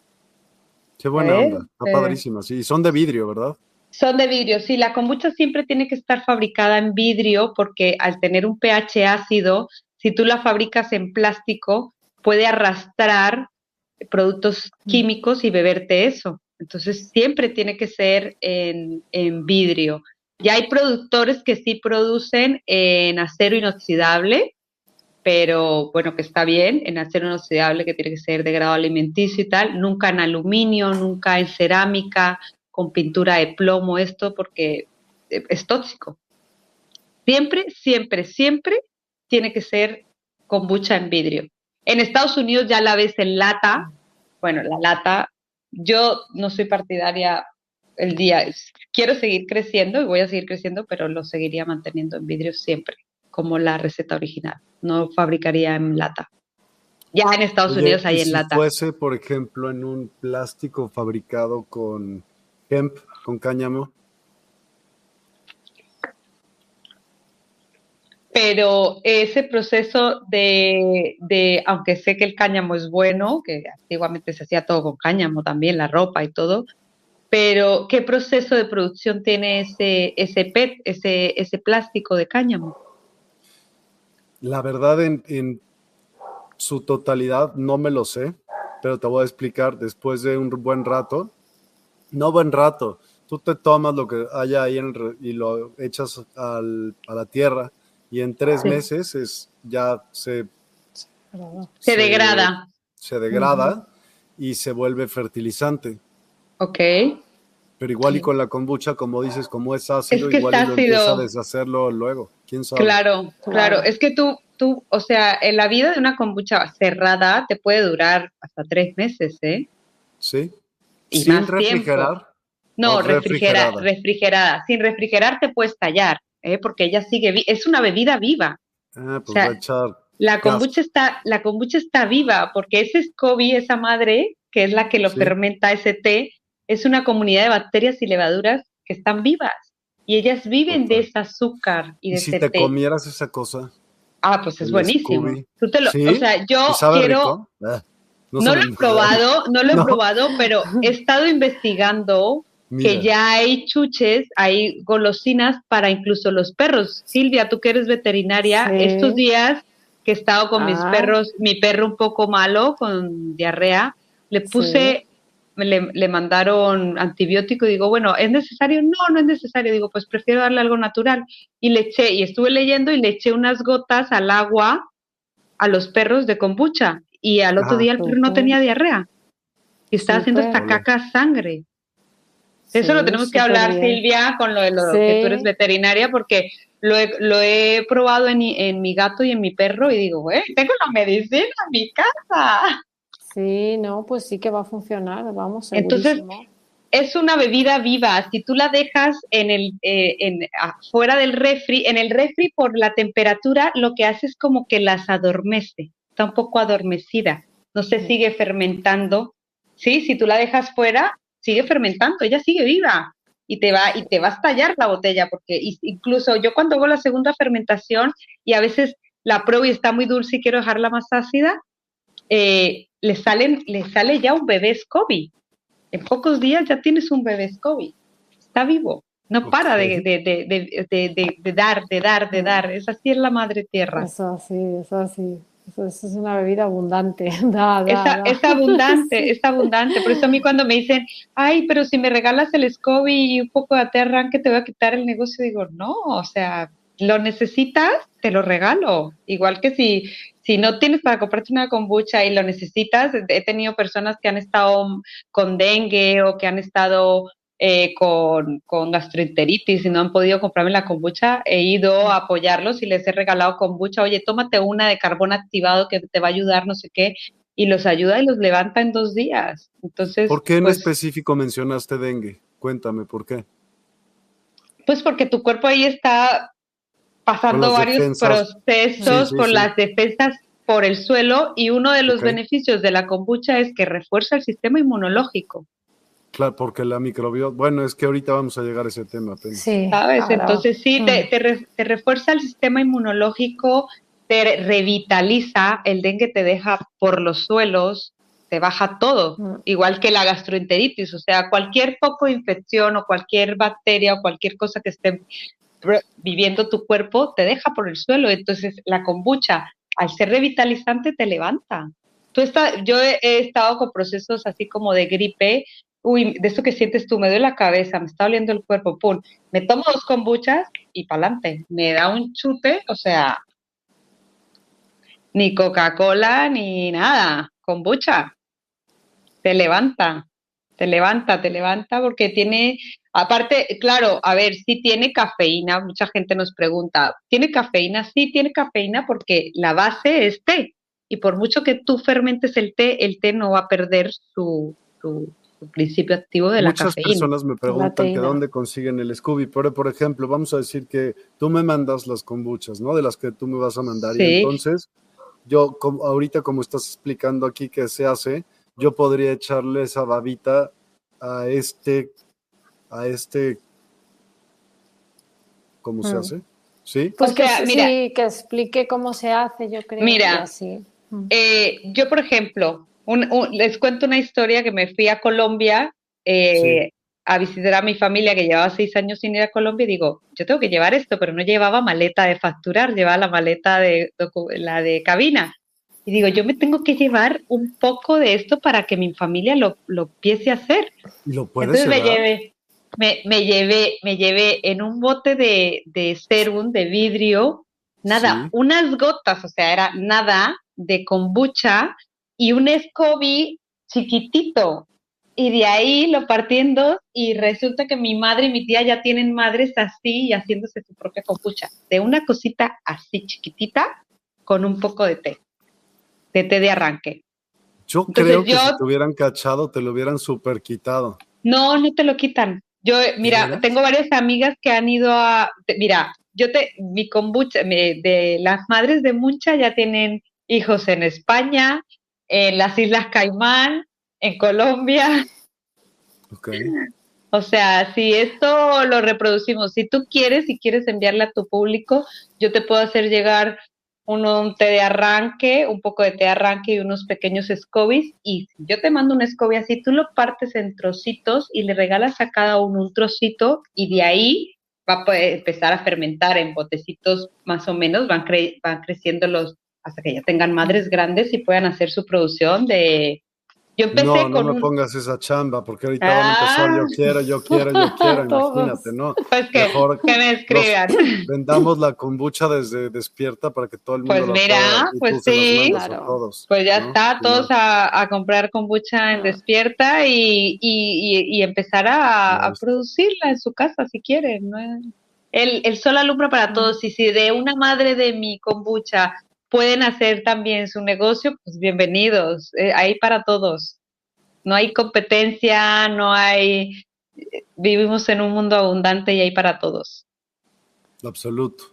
Qué buena ¿Eh? onda, está eh. padrísima, sí, son de vidrio, ¿verdad? Son de vidrio, sí, la kombucha siempre tiene que estar fabricada en vidrio porque al tener un pH ácido, si tú la fabricas en plástico, puede arrastrar productos químicos y beberte eso. Entonces siempre tiene que ser en, en vidrio. Ya hay productores que sí producen en acero inoxidable, pero bueno, que está bien, en acero inoxidable que tiene que ser de grado alimenticio y tal, nunca en aluminio, nunca en cerámica, con pintura de plomo, esto porque es tóxico. Siempre, siempre, siempre tiene que ser kombucha en vidrio. En Estados Unidos ya la ves en lata. Bueno, la lata, yo no soy partidaria el día. Quiero seguir creciendo y voy a seguir creciendo, pero lo seguiría manteniendo en vidrio siempre, como la receta original. No fabricaría en lata. Ya en Estados Oye, Unidos hay ¿y en si lata. fuese, por ejemplo, en un plástico fabricado con hemp, con cáñamo? Pero ese proceso de, de, aunque sé que el cáñamo es bueno, que antiguamente se hacía todo con cáñamo también, la ropa y todo, pero ¿qué proceso de producción tiene ese, ese P E T, ese, ese plástico de cáñamo? La verdad, en, en su totalidad no me lo sé, pero te voy a explicar después de un buen rato. No buen rato, tú te tomas lo que haya ahí en el, y lo echas al, a la tierra y en tres sí. meses es, ya se, se, se degrada. Se degrada uh-huh. y se vuelve fertilizante. Ok. Pero igual y con la kombucha, como dices, como es ácido, es que igual es y lo ácido. empieza a deshacerlo luego. ¿Quién sabe? Claro, claro. Es que tú, tú, o sea, en la vida de una kombucha cerrada te puede durar hasta tres meses, ¿eh? Sí. Y ¿Sin más refrigerar? Tiempo. No, refrigera, refrigerada. refrigerada. Sin refrigerar te puede estallar, ¿eh? Porque ella sigue, vi- es una bebida viva. Ah, pues o sea, va a echar la kombucha está, la kombucha está viva porque ese SCOBY, esa madre, que es la que lo Sí. fermenta ese té, es una comunidad de bacterias y levaduras que están vivas y ellas viven Total. de ese azúcar y ¿Y de si ese te té. comieras esa cosa? Ah, pues es El buenísimo. Scooby. Tú te lo, ¿Sí? o sea, yo ¿Y sabe quiero. rico? Ah, no No se lo me- he probado, no lo he No. probado, pero he estado investigando Mira. que ya hay chuches, hay golosinas para incluso los perros. Silvia, tú que eres veterinaria, Sí. estos días que he estado con Ah. mis perros, mi perro un poco malo con diarrea, le puse, Sí. le, le mandaron antibiótico y digo, bueno, ¿es necesario? No, no es necesario. Digo, pues prefiero darle algo natural. Y le eché, y estuve leyendo y le eché unas gotas al agua a los perros de kombucha. Y al otro Ajá. día el perro no tenía diarrea. Y estaba haciendo esta caca sangre. Sí, Eso lo tenemos que hablar, bien. Silvia, con lo de lo Sí. que tú eres veterinaria, porque lo he, lo he probado en, en mi gato y en mi perro y digo, güey, tengo la medicina en mi casa. Sí, no, pues sí que va a funcionar, vamos, Entonces, segurísimo. es una bebida viva. Si tú la dejas en el, eh, en, fuera del refri, en el refri por la temperatura, lo que hace es como que las adormece. Está un poco adormecida. No se Sí. sigue fermentando. Sí, si tú la dejas fuera, sigue fermentando, ella sigue viva y te va y te va a estallar la botella porque incluso yo cuando hago la segunda fermentación y a veces la pruebo y está muy dulce y quiero dejarla más ácida, eh, le salen le sale ya un bebé SCOBY. En pocos días ya tienes un bebé SCOBY. Está vivo. No para okay. de, de, de, de, de, de, de dar, de dar, de dar. Es así es la madre tierra. Eso sí, eso sí. Eso, eso es una bebida abundante. Da, da, es, da. es abundante, sí. es abundante. Por eso a mí cuando me dicen, ay, pero si me regalas el SCOBY y un poco de té arranque te voy a quitar el negocio, digo, no, o sea, lo necesitas, te lo regalo. Igual que si, si no tienes para comprarte una kombucha y lo necesitas, he tenido personas que han estado con dengue o que han estado eh, con, con gastroenteritis y no han podido comprarme la kombucha, he ido a apoyarlos y les he regalado kombucha, oye, tómate una de carbón activado que te va a ayudar, no sé qué, y los ayuda y los levanta en dos días. Entonces, ¿por qué en pues, específico mencionaste dengue? Cuéntame, ¿por qué? Pues porque tu cuerpo ahí está pasando varios defensas. procesos Sí, sí, por sí. las defensas por el suelo, y uno de los Okay. beneficios de la kombucha es que refuerza el sistema inmunológico. Claro, porque la microbiota, bueno, es que ahorita vamos a llegar a ese tema apenas. Sí, ¿Sabes? ahora. Entonces sí, te, te, re, te refuerza el sistema inmunológico, te revitaliza, el dengue te deja por los suelos, te baja todo, mm. igual que la gastroenteritis, o sea, cualquier poco de infección o cualquier bacteria o cualquier cosa que esté viviendo tu cuerpo, te deja por el suelo. Entonces la kombucha, al ser revitalizante, te levanta. Tú está, yo he, he estado con procesos así como de gripe, uy, de esto que sientes tú, me duele la cabeza, me está doliendo el cuerpo, pum, me tomo dos kombuchas y pa'lante, me da un chute, o sea, ni Coca-Cola ni nada, kombucha, te levanta, te levanta, te levanta porque tiene, aparte, claro, a ver, sí tiene cafeína, mucha gente nos pregunta, ¿tiene cafeína? Sí tiene cafeína porque la base es té, y por mucho que tú fermentes el té, el té no va a perder su, su su principio activo de Muchas la cafeína. Muchas personas me preguntan que dónde consiguen el SCOBY, pero por ejemplo, vamos a decir que tú me mandas las kombuchas, ¿no? De las que tú me vas a mandar, sí. Y entonces yo, como, ahorita como estás explicando aquí que se hace, yo podría echarle esa babita a este, a este, ¿cómo mm. se hace? ¿Sí? Pues o sea, que, mira, sí, que explique cómo se hace, yo creo. Mira, así. Eh, yo por ejemplo, un, un, les cuento una historia que me fui a Colombia eh, sí. a visitar a mi familia que llevaba seis años sin ir a Colombia y digo, yo tengo que llevar esto, pero no llevaba maleta de facturar, llevaba la maleta de, la de cabina. Y digo, yo me tengo que llevar un poco de esto para que mi familia lo, lo empiece a hacer. ¿Lo puedes Entonces llevar? me llevé, me, me llevé, me llevé en un bote de, de serum de vidrio, nada, sí. unas gotas, o sea, era nada de kombucha y un SCOBY chiquitito, y de ahí lo partiendo, y resulta que mi madre y mi tía ya tienen madres así y haciéndose su propia kombucha, de una cosita así chiquitita con un poco de té, de té de arranque. Yo Entonces, creo que yo, si te hubieran cachado te lo hubieran super quitado. No, no te lo quitan. Yo, mira, tengo varias amigas que han ido a, mira, yo te, mi kombucha, mi, de las madres de Muncha ya tienen hijos en España, en las Islas Caimán, en Colombia. Okay. O sea, si esto lo reproducimos, si tú quieres, si quieres enviarle a tu público, yo te puedo hacer llegar un, un té de arranque, un poco de té de arranque y unos pequeños SCOBYs, y si yo te mando un SCOBY así, tú lo partes en trocitos y le regalas a cada uno un trocito, y de ahí va a poder empezar a fermentar en botecitos más o menos, van, cre van creciendo los hasta que ya tengan madres grandes y puedan hacer su producción de... Yo empecé no, no con me un... pongas esa chamba, porque ahorita ah. van a empezar, yo quiero, yo quiero, yo quiero, imagínate, ¿no? Pues que, Mejor que me escriban. Vendamos la kombucha desde Despierta para que todo el mundo pues lo mira, pueda, y pues tú se sí, las claro. a todos. Pues ya ¿no? está, todos a, a comprar kombucha en Despierta y, y, y, y empezar a, a producirla en su casa si quieren, ¿no? El, el sol alumbra para todos, y si de una madre de mi kombucha pueden hacer también su negocio, pues bienvenidos, eh, ahí para todos. No hay competencia, no hay, vivimos en un mundo abundante y hay para todos. Absoluto.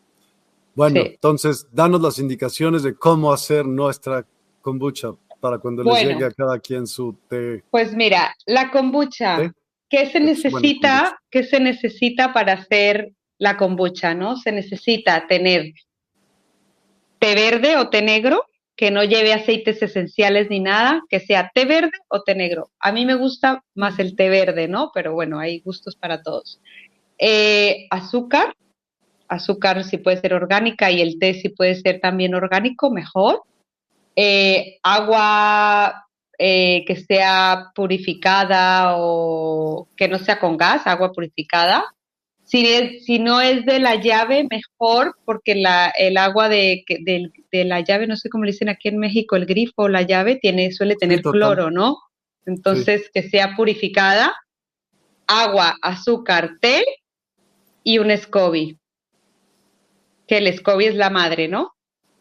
Bueno, sí. Entonces, danos las indicaciones de cómo hacer nuestra kombucha para cuando les bueno, llegue a cada quien su té. Pues mira, la kombucha, ¿té? ¿Qué se necesita? Bueno, ¿Qué se necesita para hacer la kombucha, no? Se necesita tener té verde o té negro, que no lleve aceites esenciales ni nada, que sea té verde o té negro. A mí me gusta más el té verde, ¿no? Pero bueno, hay gustos para todos. Eh, azúcar, azúcar si puede ser orgánica y el té si puede ser también orgánico, mejor. Eh, agua eh, que sea purificada o que no sea con gas, agua purificada. Si, es, si no es de la llave, mejor, porque la, el agua de, de, de la llave, no sé cómo le dicen aquí en México, el grifo o la llave, tiene, suele tener sí, cloro, ¿no? Entonces, sí. Que sea purificada. Agua, azúcar, té y un SCOBY. Que el SCOBY es la madre, ¿no?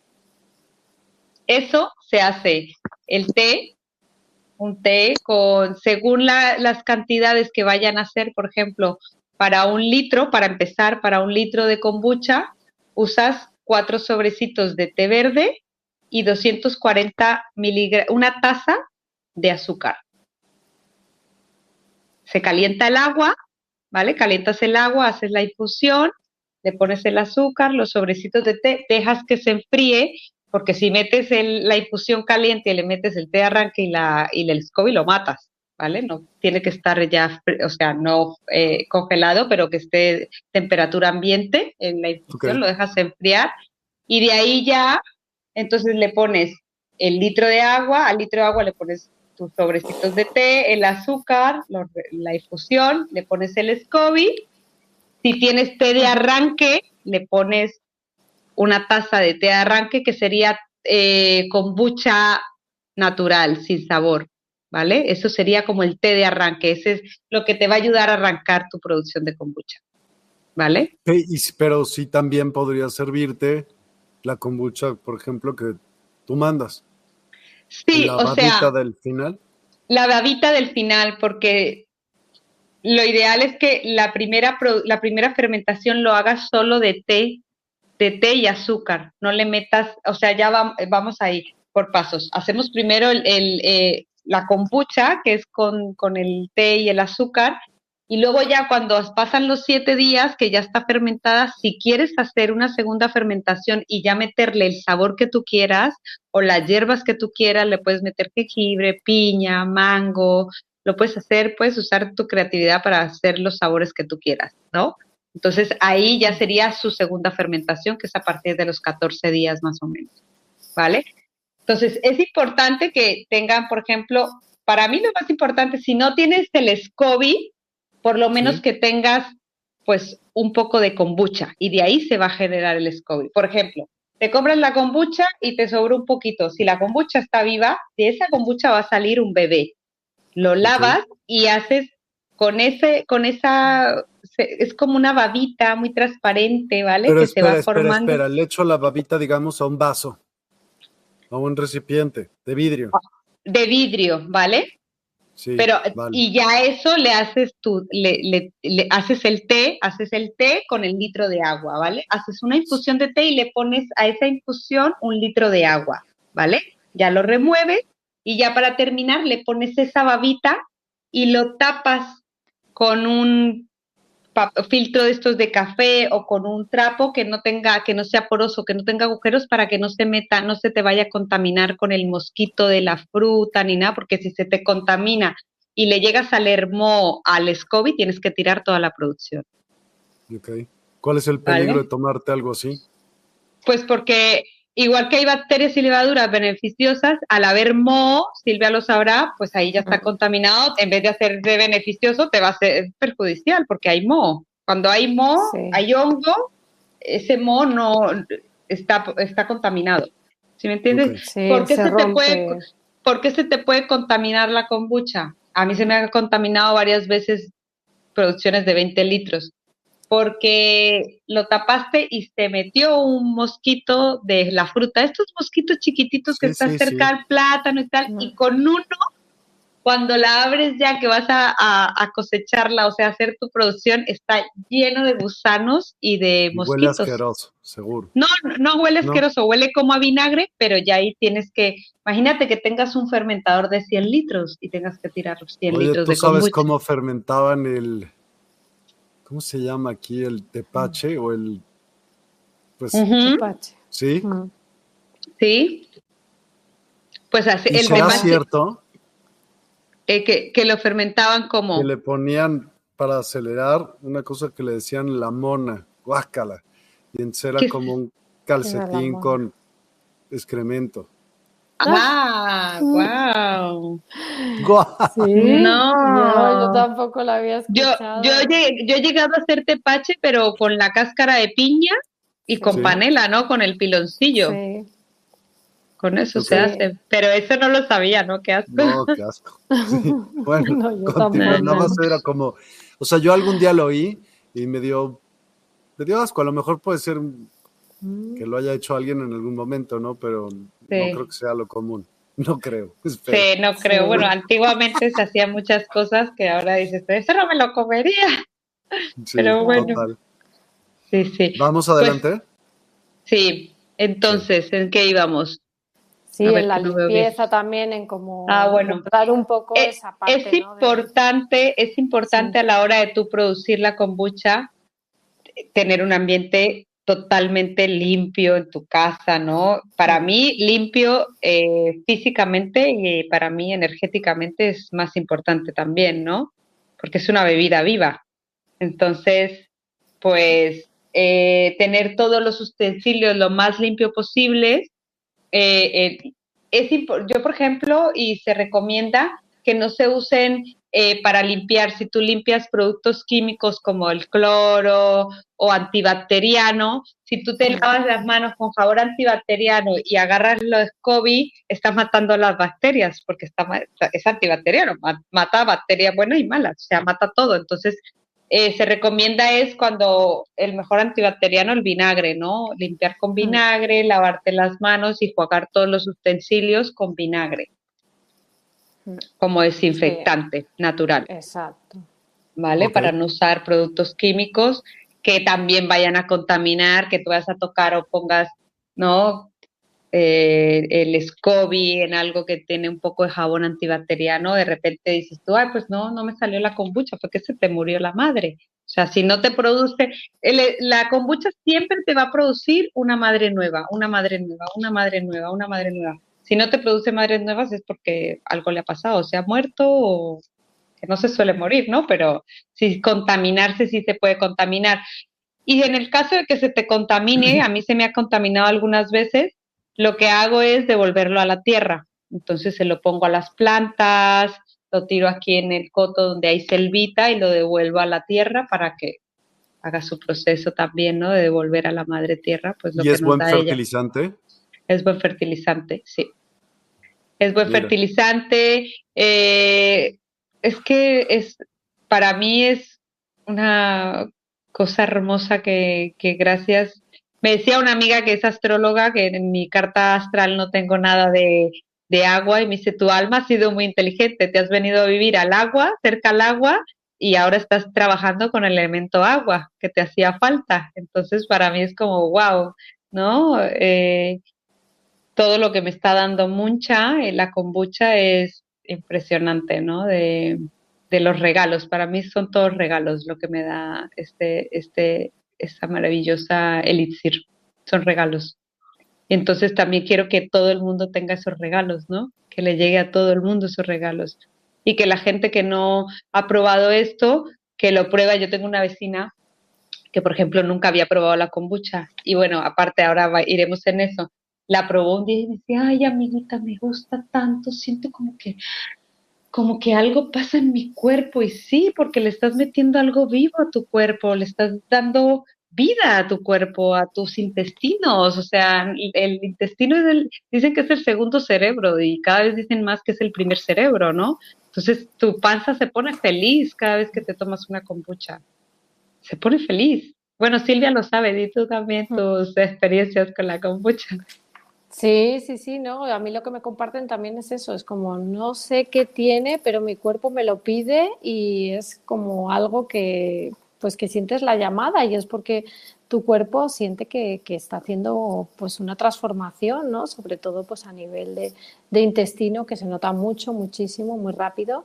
Eso se hace el té, un té con, según la, las cantidades que vayan a hacer, por ejemplo, para un litro, para empezar, para un litro de kombucha, usas cuatro sobrecitos de té verde y doscientos cuarenta miligramos, una taza de azúcar. Se calienta el agua, ¿vale? Calientas el agua, haces la infusión, le pones el azúcar, los sobrecitos de té, dejas que se enfríe, porque si metes el, la infusión caliente y le metes el té de arranque y, la, y el SCOBY, lo matas, ¿vale? No tiene que estar ya, o sea, no eh, congelado, pero que esté temperatura ambiente en la infusión, okay. Lo dejas enfriar y de ahí ya, entonces le pones el litro de agua, al litro de agua le pones tus sobrecitos de té, el azúcar, lo, la infusión, le pones el SCOBY. Si tienes té de arranque, le pones una taza de té de arranque que sería eh, kombucha natural, sin sabor, ¿vale? Eso sería como el té de arranque, ese es lo que te va a ayudar a arrancar tu producción de kombucha, ¿vale? Okay, y, pero sí también podría servirte la kombucha, por ejemplo, que tú mandas. Sí, la o babita sea, del final. La babita del final, porque lo ideal es que la primera, la primera fermentación lo hagas solo de té, de té y azúcar, no le metas, o sea, ya va, vamos ahí por pasos. Hacemos primero el, el, eh, la kombucha, que es con, con el té y el azúcar, y luego ya cuando pasan los siete días, que ya está fermentada, si quieres hacer una segunda fermentación y ya meterle el sabor que tú quieras, o las hierbas que tú quieras, le puedes meter jengibre, piña, mango, lo puedes hacer, puedes usar tu creatividad para hacer los sabores que tú quieras, ¿no? Entonces, ahí ya sería su segunda fermentación, que es a partir de los catorce días más o menos, ¿vale? Entonces, es importante que tengan, por ejemplo, para mí lo más importante, si no tienes el SCOBY, por lo menos sí. Que tengas, pues, un poco de kombucha, y de ahí se va a generar el SCOBY. Por ejemplo, te compras la kombucha y te sobra un poquito. Si la kombucha está viva, de esa kombucha va a salir un bebé. Lo lavas okay. Y haces con ese, con esa, es como una babita muy transparente, ¿vale? Pero que espera, se va espera, formando. espera, le echo la babita, digamos, a un vaso, a un recipiente de vidrio. De vidrio, ¿vale? Sí, pero vale. Y ya eso le haces tú, le, le, le haces el té, haces el té con el litro de agua, ¿vale? Haces una infusión de té y le pones a esa infusión un litro de agua, ¿vale? Ya lo remueves y ya para terminar le pones esa babita y lo tapas con un filtro de estos de café o con un trapo que no tenga, que no sea poroso, que no tenga agujeros para que no se meta, no se te vaya a contaminar con el mosquito de la fruta ni nada, porque si se te contamina y le llegas al hermo al SCOBY, tienes que tirar toda la producción. Okay. ¿Cuál es el peligro ¿Vale? de tomarte algo así? Pues porque igual que hay bacterias y levaduras beneficiosas, al haber moho, Silvia lo sabrá, pues ahí ya está contaminado, en vez de hacerte beneficioso te va a ser perjudicial porque hay moho. Cuando hay moho, sí. Hay hongo, ese moho no está, está contaminado. ¿Sí me entiendes? Okay. Sí, ¿Por qué se, se, se te puede, ¿Por qué se te puede contaminar la kombucha? A mí se me ha contaminado varias veces producciones de veinte litros. Porque lo tapaste y se metió un mosquito de la fruta, estos mosquitos chiquititos sí, que están sí, cerca sí. Al plátano y tal, no. Y con uno, cuando la abres ya que vas a, a, a cosecharla, o sea, hacer tu producción, está lleno de gusanos y de mosquitos. Huele asqueroso, seguro. No, no huele asqueroso, no. Huele como a vinagre, pero ya ahí tienes que, imagínate que tengas un fermentador de cien litros y tengas que tirar los cien Oye, litros ¿tú de kombucha. sabes cómo fermentaban el... ¿Cómo se llama aquí? ¿El tepache o el...? Pues, uh-huh. Tepache. ¿Sí? Uh-huh. Sí. Pues así, ¿Y el será tepache, cierto eh, que, que lo fermentaban que como, le ponían para acelerar una cosa que le decían la mona, guácala, y entonces era que, como un Que era la calcetín mona. con excremento? ah, wow. ¡Guau! Sí, yo, yo No. tampoco lo había Yo, yo, escuchado. he- yo he llegado a hacer tepache, pero con la cáscara de piña y con Sí, Sí, panela, ¿no? Con el piloncillo. sí, Con eso ok. se sí. hace. Pero eso no lo sabía, ¿no? Qué asco. No, qué asco. Sí, bueno, No, yo continúa. No, Nada tampoco. no. más era como, o sea, yo algún día lo oí y me dio, me dio asco. A lo mejor puede ser que lo haya hecho alguien en algún momento, ¿no? Pero no creo Sí. que sea lo común. No creo, espero. Sí, no creo. Bueno, Sí, antiguamente se hacían muchas cosas que ahora dices, eso no me lo comería. Sí, Pero bueno, claro. total. sí, sí. Vamos Pues adelante. sí. Sí. Entonces, ¿en qué íbamos? A Sí, en ver, la que no veo bien. limpieza también, en Ah, como bueno. depurar un poco Eh, esa Es parte, ¿no? De, importante, es sí, importante a la hora de tú producir la kombucha tener un ambiente totalmente limpio en tu casa, ¿no? Para mm, mí, limpio eh, físicamente y para mí energéticamente es más importante también, ¿no? Porque es una bebida viva. Entonces, pues eh, tener todos los utensilios lo más limpio posible. Eh, eh, es impo- yo, por ejemplo, y se recomienda que no se usen eh, para limpiar, si tú limpias productos químicos como el cloro o antibacteriano, si tú te mm, lavas las manos con jabón antibacteriano y agarras los SCOBY, estás matando las bacterias, porque está, ma- es antibacteriano, ma- mata bacterias buenas y malas, o sea, mata todo. Entonces, eh, se recomienda es cuando el mejor antibacteriano, el vinagre, ¿no? Limpiar con mm, vinagre, lavarte las manos y jugar todos los utensilios con vinagre, mm. como Sí, desinfectante natural, exacto. ¿vale? Ok. Para no usar productos químicos que también vayan a contaminar, que tú vayas a tocar o pongas, ¿no? Eh, el SCOBY en algo que tiene un poco de jabón antibacteriano, de repente dices tú, ay, pues no, no me salió la kombucha, fue que se te murió la madre. O sea, si no te produce, el, la kombucha siempre te va a producir una madre nueva, una madre nueva, una madre nueva, una madre nueva. Si no te produce madres nuevas es porque algo le ha pasado, se ha muerto o que no se suele morir, ¿no? Pero si contaminarse, sí se puede contaminar. Y en el caso de que se te contamine, a mí se me ha contaminado algunas veces, lo que hago es devolverlo a la tierra. Entonces se lo pongo a las plantas, lo tiro aquí en el coto donde hay selvita y lo devuelvo a la tierra para que haga su proceso también, ¿no? De devolver a la madre tierra, pues lo ¿Y que es nos buen da ella. fertilizante? Es buen fertilizante, sí. Es buen Mira. fertilizante. Eh, es que es, para mí es una cosa hermosa que, que gracias. Me decía una amiga que es astróloga que en mi carta astral no tengo nada de, de agua y me dice, tu alma ha sido muy inteligente, te has venido a vivir al agua, cerca al agua y ahora estás trabajando con el elemento agua que te hacía falta. Entonces para mí es como, wow, ¿no? Eh, todo lo que me está dando Muncha, eh, la kombucha es impresionante, ¿no? De, de los regalos. Para mí son todos regalos lo que me da este, este, esta maravillosa elixir. Son regalos. Y entonces también quiero que todo el mundo tenga esos regalos, ¿no? Que le llegue a todo el mundo esos regalos. Y que la gente que no ha probado esto, que lo prueba. Yo tengo una vecina que por ejemplo nunca había probado la kombucha. Y bueno, aparte ahora va, iremos en eso. La probó un día y me decía, ay amiguita, me gusta tanto, siento como que, como que algo pasa en mi cuerpo. Y sí, porque le estás metiendo algo vivo a tu cuerpo, le estás dando vida a tu cuerpo, a tus intestinos. O sea, el intestino es el, dicen que es el segundo cerebro y cada vez dicen más que es el primer cerebro, ¿no? Entonces tu panza se pone feliz cada vez que te tomas una kombucha, se pone feliz. Bueno, Silvia lo sabe, di tú también tus experiencias con la kombucha. Sí, sí, sí, no, a mí lo que me comparten también es eso, es como no sé qué tiene, pero mi cuerpo me lo pide y es como algo que, pues que sientes la llamada y es porque tu cuerpo siente que, que está haciendo pues una transformación, ¿no? Sobre todo pues a nivel de, de intestino que se nota mucho, muchísimo, muy rápido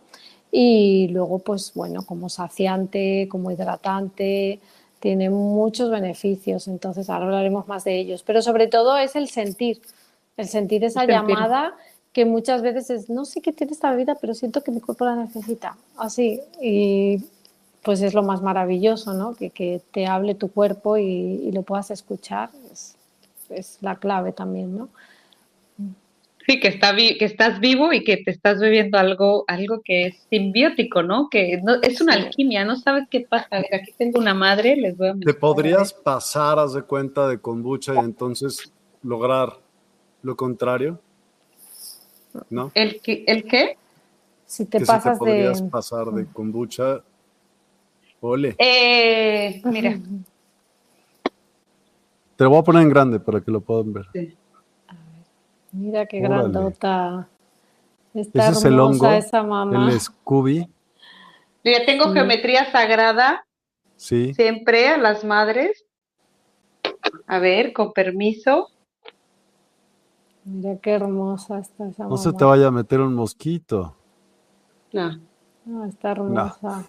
y luego pues bueno, como saciante, como hidratante, tiene muchos beneficios, entonces ahora hablaremos más de ellos, pero sobre todo es el sentir, el sentir esa Sentir. llamada que muchas veces es, no sé qué tiene esta bebida, pero siento que mi cuerpo la necesita, así, y pues es lo más maravilloso, ¿no? Que, que te hable tu cuerpo y, y lo puedas escuchar, es, es la clave también, ¿no? Sí, que, está vi que estás vivo y que te estás bebiendo algo, algo que es simbiótico, ¿no? Que no, es una Sí. alquimia, no sabes qué pasa. A ver, aquí tengo una madre, les voy a Te mostrar. podrías pasar, haz de cuenta, de kombucha y entonces lograr lo contrario, ¿no? ¿El qué? ¿El qué? Si te Que si te pasas podrías de... pasar de kombucha, ole. Eh, mira. Te lo voy a poner en grande para que lo puedan ver. Sí. Mira qué Órale. grandota. Está Ese es el hermosa hongo, esa mamá. el Scooby. Yo tengo Sí. geometría sagrada Sí. siempre a las madres. A ver, con permiso. Mira qué hermosa está esa No mamá. se te vaya a meter un mosquito. No. No, está No. hermosa.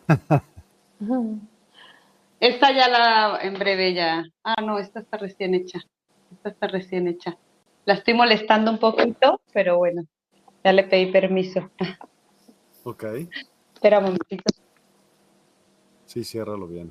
Esta ya la, en breve ya. Ah, no, esta está recién hecha. Esta está recién hecha. La estoy molestando un poquito, pero bueno, ya le pedí permiso. Ok. Espera un momentito. Sí, ciérralo bien.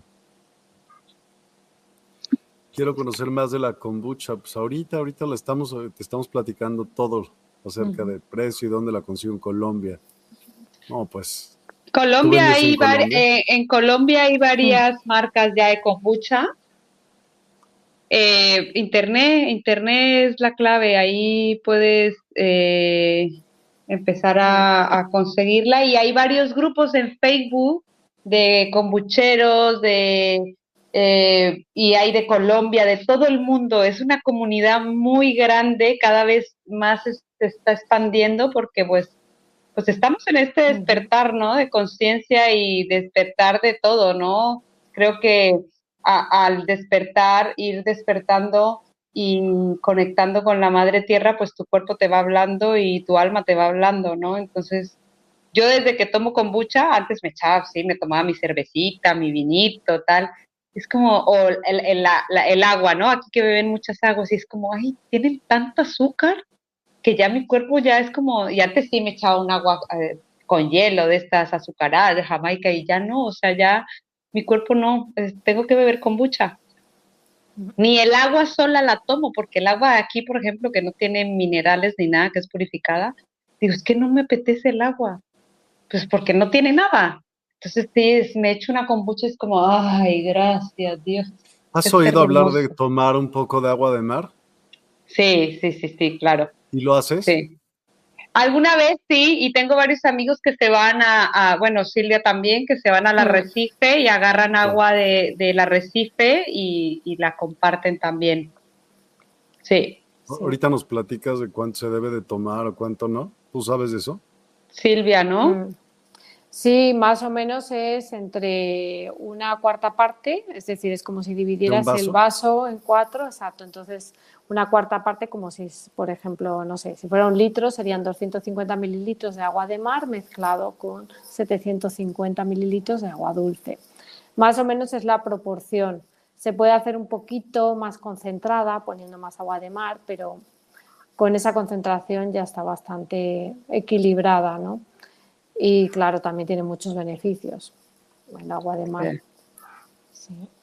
Quiero conocer más de la kombucha. Pues ahorita, ahorita la estamos, te estamos platicando todo acerca Ujú. del precio y dónde la consigo en Colombia. No, pues, ¿tú Colombia vendes en hay vari- Colombia? eh, en Colombia hay varias marcas ya de kombucha. Eh, internet, internet es la clave. Ahí puedes eh, empezar a, a conseguirla y hay varios grupos en Facebook de kombucheros, de eh, y hay de Colombia, de todo el mundo. Es una comunidad muy grande, cada vez más es- se está expandiendo porque pues pues estamos en este despertar, ¿no? De conciencia y despertar de todo, ¿no? Creo que a, al despertar, ir despertando y conectando con la madre tierra, pues tu cuerpo te va hablando y tu alma te va hablando, ¿no? Entonces, yo desde que tomo kombucha, antes me echaba, sí, me tomaba mi cervecita, mi vinito, tal. Es como, o el, el, la, la, el agua, ¿no? Aquí que beben muchas aguas y es como, ay, tienen tanto azúcar que ya mi cuerpo ya es como, y antes sí me echaba un agua eh, con hielo de estas azucaradas de Jamaica y ya no, o sea, ya mi cuerpo no, eh, tengo que beber kombucha. Ni el agua sola la tomo, porque el agua aquí, por ejemplo, que no tiene minerales ni nada, que es purificada, digo, es que no me apetece el agua, pues porque no tiene nada. Entonces, sí, es- me echo una kombucha, es como, ay, gracias, Dios, ¿Has es oído hablar hermoso. de tomar un poco de agua de mar? Sí, sí, sí, sí, claro, ¿Y lo haces? sí. Alguna vez sí, y tengo varios amigos que se van a, a bueno, Silvia también, que se van al arrecife y agarran Claro. agua de, del arrecife y, y la comparten también. Sí, Sí. Ahorita nos platicas de cuánto se debe de tomar o cuánto no. ¿Tú sabes de eso? Silvia, ¿no? Mm. Sí, más o menos es entre una cuarta parte, es decir, es como si ¿De un dividieras el vaso? vaso en cuatro, exacto. Entonces, una cuarta parte, como si, por ejemplo, no sé, si fuera un litro, serían doscientos cincuenta mililitros de agua de mar mezclado con setecientos cincuenta mililitros de agua dulce. Más o menos es la proporción. Se puede hacer un poquito más concentrada poniendo más agua de mar, pero con esa concentración ya está bastante equilibrada, ¿no? Y claro, también tiene muchos beneficios el agua de mar. Sí. Sí.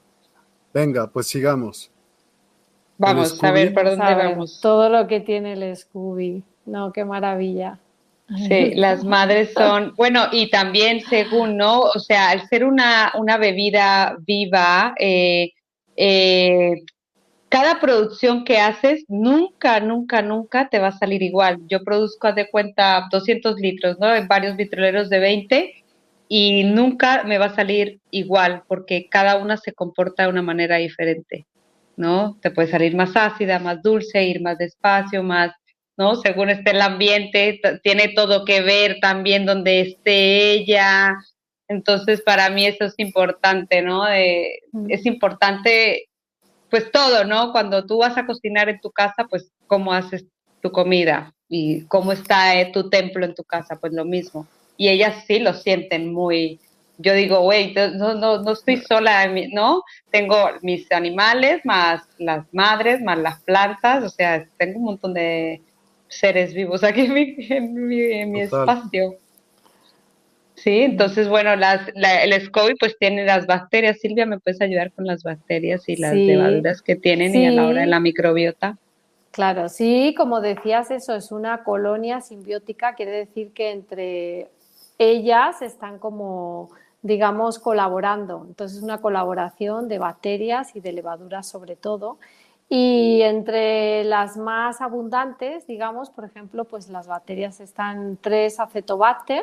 Venga, pues sigamos. Vamos, a Scooby? ver, ¿por Vamos dónde a ver vamos? todo lo que tiene el Scooby. No, qué maravilla. Sí, las madres son, bueno, y también según, ¿no? O sea, al ser una, una bebida viva, eh, eh, cada producción que haces nunca, nunca, nunca te va a salir igual. Yo produzco, haz de cuenta, doscientos litros, ¿no? En varios vitroleros de veinte y nunca me va a salir igual porque cada una se comporta de una manera diferente, ¿no? Te puede salir más ácida, más dulce, ir más despacio, más, ¿no? Según esté el ambiente, t- tiene todo que ver también donde esté ella. Entonces, para mí eso es importante, ¿no? De- es importante pues todo, ¿no? Cuando tú vas a cocinar en tu casa, pues cómo haces tu comida y cómo está eh, tu templo en tu casa, pues lo mismo. Y ellas sí lo sienten muy, yo digo, güey, no, no, no estoy sola, en mi- ¿no? Tengo mis animales, más las madres, más las plantas, o sea, tengo un montón de, seres vivos aquí en mi, en mi, en mi Total. espacio. Sí, entonces, bueno, las, la, el SCOBY pues tiene las bacterias. Silvia, ¿me puedes ayudar con las bacterias y las Sí, levaduras que tienen y a la hora de la sí, microbiota? claro, sí, como decías, eso es una colonia simbiótica, quiere decir que entre ellas están como, digamos, colaborando. Entonces, es una colaboración de bacterias y de levaduras sobre todo. Y entre las más abundantes, digamos, por ejemplo, pues las bacterias están tres acetobacter,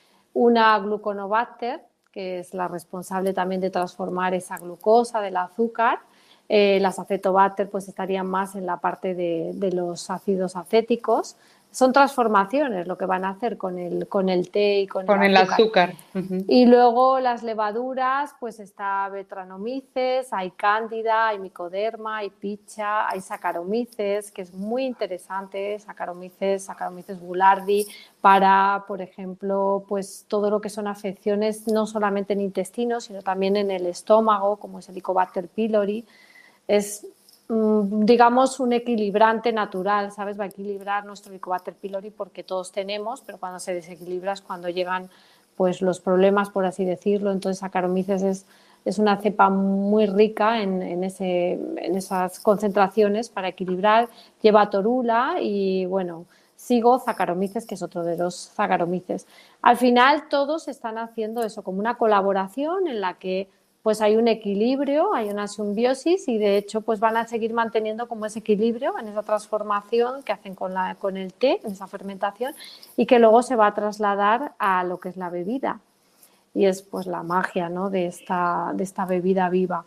una gluconobacter, que es la responsable también de transformar esa glucosa del azúcar. Eh, las acetobacter pues estarían más en la parte de, de los ácidos acéticos. Son transformaciones lo que van a hacer con el, con el té y con el Con el azúcar. azúcar. Uh-huh. Y luego las levaduras, pues está Brettanomyces, hay Cándida, hay Mycoderma, hay Picha, hay Saccharomyces, que es muy interesante, Saccharomyces, Saccharomyces boulardii, para, por ejemplo, pues todo lo que son afecciones no solamente en intestino, sino también en el estómago, como es el Helicobacter pylori. Es, digamos, un equilibrante natural, ¿sabes? Va a equilibrar nuestro Helicobacter pylori porque todos tenemos, pero cuando se desequilibra es cuando llegan pues los problemas, por así decirlo. Entonces, Saccharomyces es, es una cepa muy rica en, en, ese, en esas concentraciones para equilibrar. Lleva torula y, bueno, sigo Saccharomyces, que es otro de los Saccharomyces. Al final, todos están haciendo eso, como una colaboración en la que pues hay un equilibrio, hay una simbiosis y de hecho pues van a seguir manteniendo como ese equilibrio en esa transformación que hacen con, la, con el té, en esa fermentación, y que luego se va a trasladar a lo que es la bebida. Y es pues la magia, ¿no?, de esta, de esta bebida viva.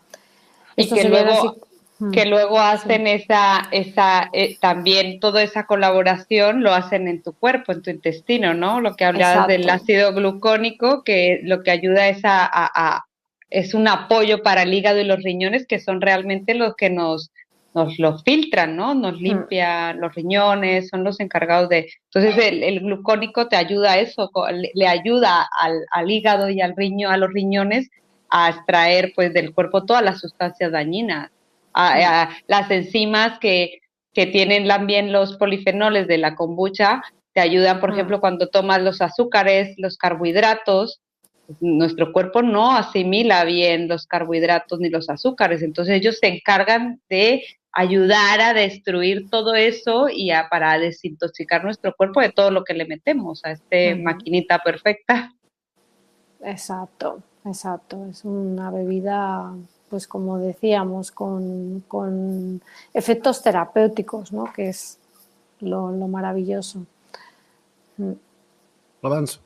Y Esto que sería luego, así. que luego hacen Sí. esa, esa eh, también toda esa colaboración lo hacen en tu cuerpo, en tu intestino, ¿no? Lo que hablabas del Exacto. ácido glucónico, que lo que ayuda es a, a, a es un apoyo para el hígado y los riñones, que son realmente los que nos, nos lo filtran, ¿no? Nos limpia los riñones, son los encargados de... Entonces el, el glucónico te ayuda a eso, le, le ayuda al, al hígado y al riño, a los riñones a extraer pues del cuerpo todas las sustancias dañinas. A, a, las enzimas que, que tienen también los polifenoles de la kombucha te ayudan, por ejemplo, cuando tomas los azúcares, los carbohidratos. Nuestro cuerpo no asimila bien los carbohidratos ni los azúcares, entonces ellos se encargan de ayudar a destruir todo eso y a, para desintoxicar nuestro cuerpo de todo lo que le metemos a esta uh-huh. maquinita perfecta. Exacto, exacto. Es una bebida, pues como decíamos, con, con efectos terapéuticos, ¿no?, que es lo, lo maravilloso. Avanzo.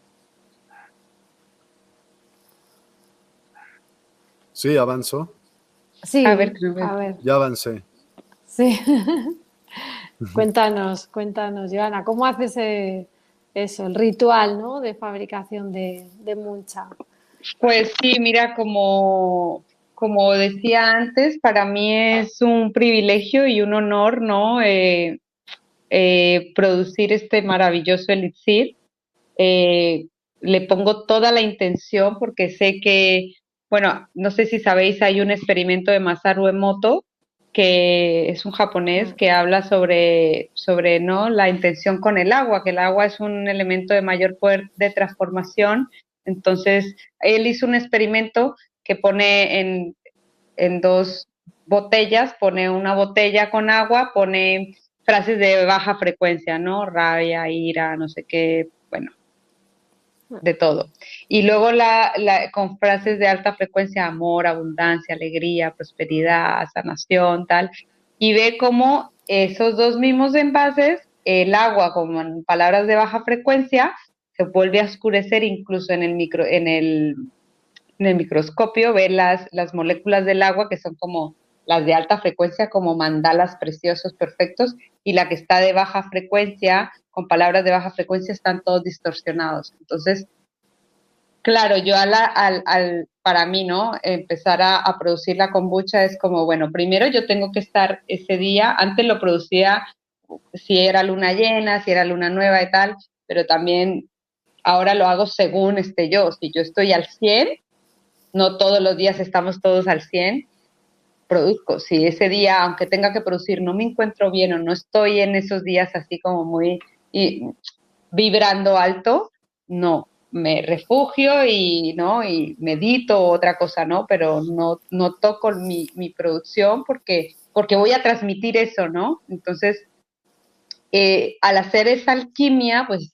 Sí, avanzo. Sí, a ver, a ver. Ya avancé. Sí. Cuéntanos, cuéntanos, Joana, ¿cómo haces eh, eso, el ritual, ¿no?, de fabricación de, de Muncha? Pues sí, mira, como, como decía antes, para mí es un privilegio y un honor, ¿no?, eh, eh, producir este maravilloso elixir. Eh, le pongo toda la intención porque sé que, bueno, no sé si sabéis, hay un experimento de Masaru Emoto, que es un japonés que habla sobre, sobre ¿no?, la intención con el agua, que el agua es un elemento de mayor poder de transformación. Entonces, él hizo un experimento que pone en, en dos botellas, pone una botella con agua, pone frases de baja frecuencia, ¿no? Rabia, ira, no sé qué, bueno, de todo. Y luego la, la, con frases de alta frecuencia, amor, abundancia, alegría, prosperidad, sanación, tal. Y ve cómo esos dos mismos envases, el agua con palabras de baja frecuencia, se vuelve a oscurecer incluso en el micro, en el, en el microscopio, ve las, las moléculas del agua que son como las de alta frecuencia, como mandalas preciosos, perfectos, y la que está de baja frecuencia, con palabras de baja frecuencia, están todos distorsionados. Entonces, claro, yo al, al, al para mí, ¿no?, empezar a, a producir la kombucha es como, bueno, primero yo tengo que estar ese día, antes lo producía si era luna llena, si era luna nueva y tal, pero también ahora lo hago según esté yo. Si yo estoy al cien, no todos los días estamos todos al cien, produzco. Si ese día, aunque tenga que producir, no me encuentro bien o no estoy en esos días así como muy y, vibrando alto, no, me refugio y, ¿no? y medito otra cosa, ¿no? Pero no, no toco mi, mi producción porque, porque voy a transmitir eso, ¿no? Entonces, eh, al hacer esa alquimia, pues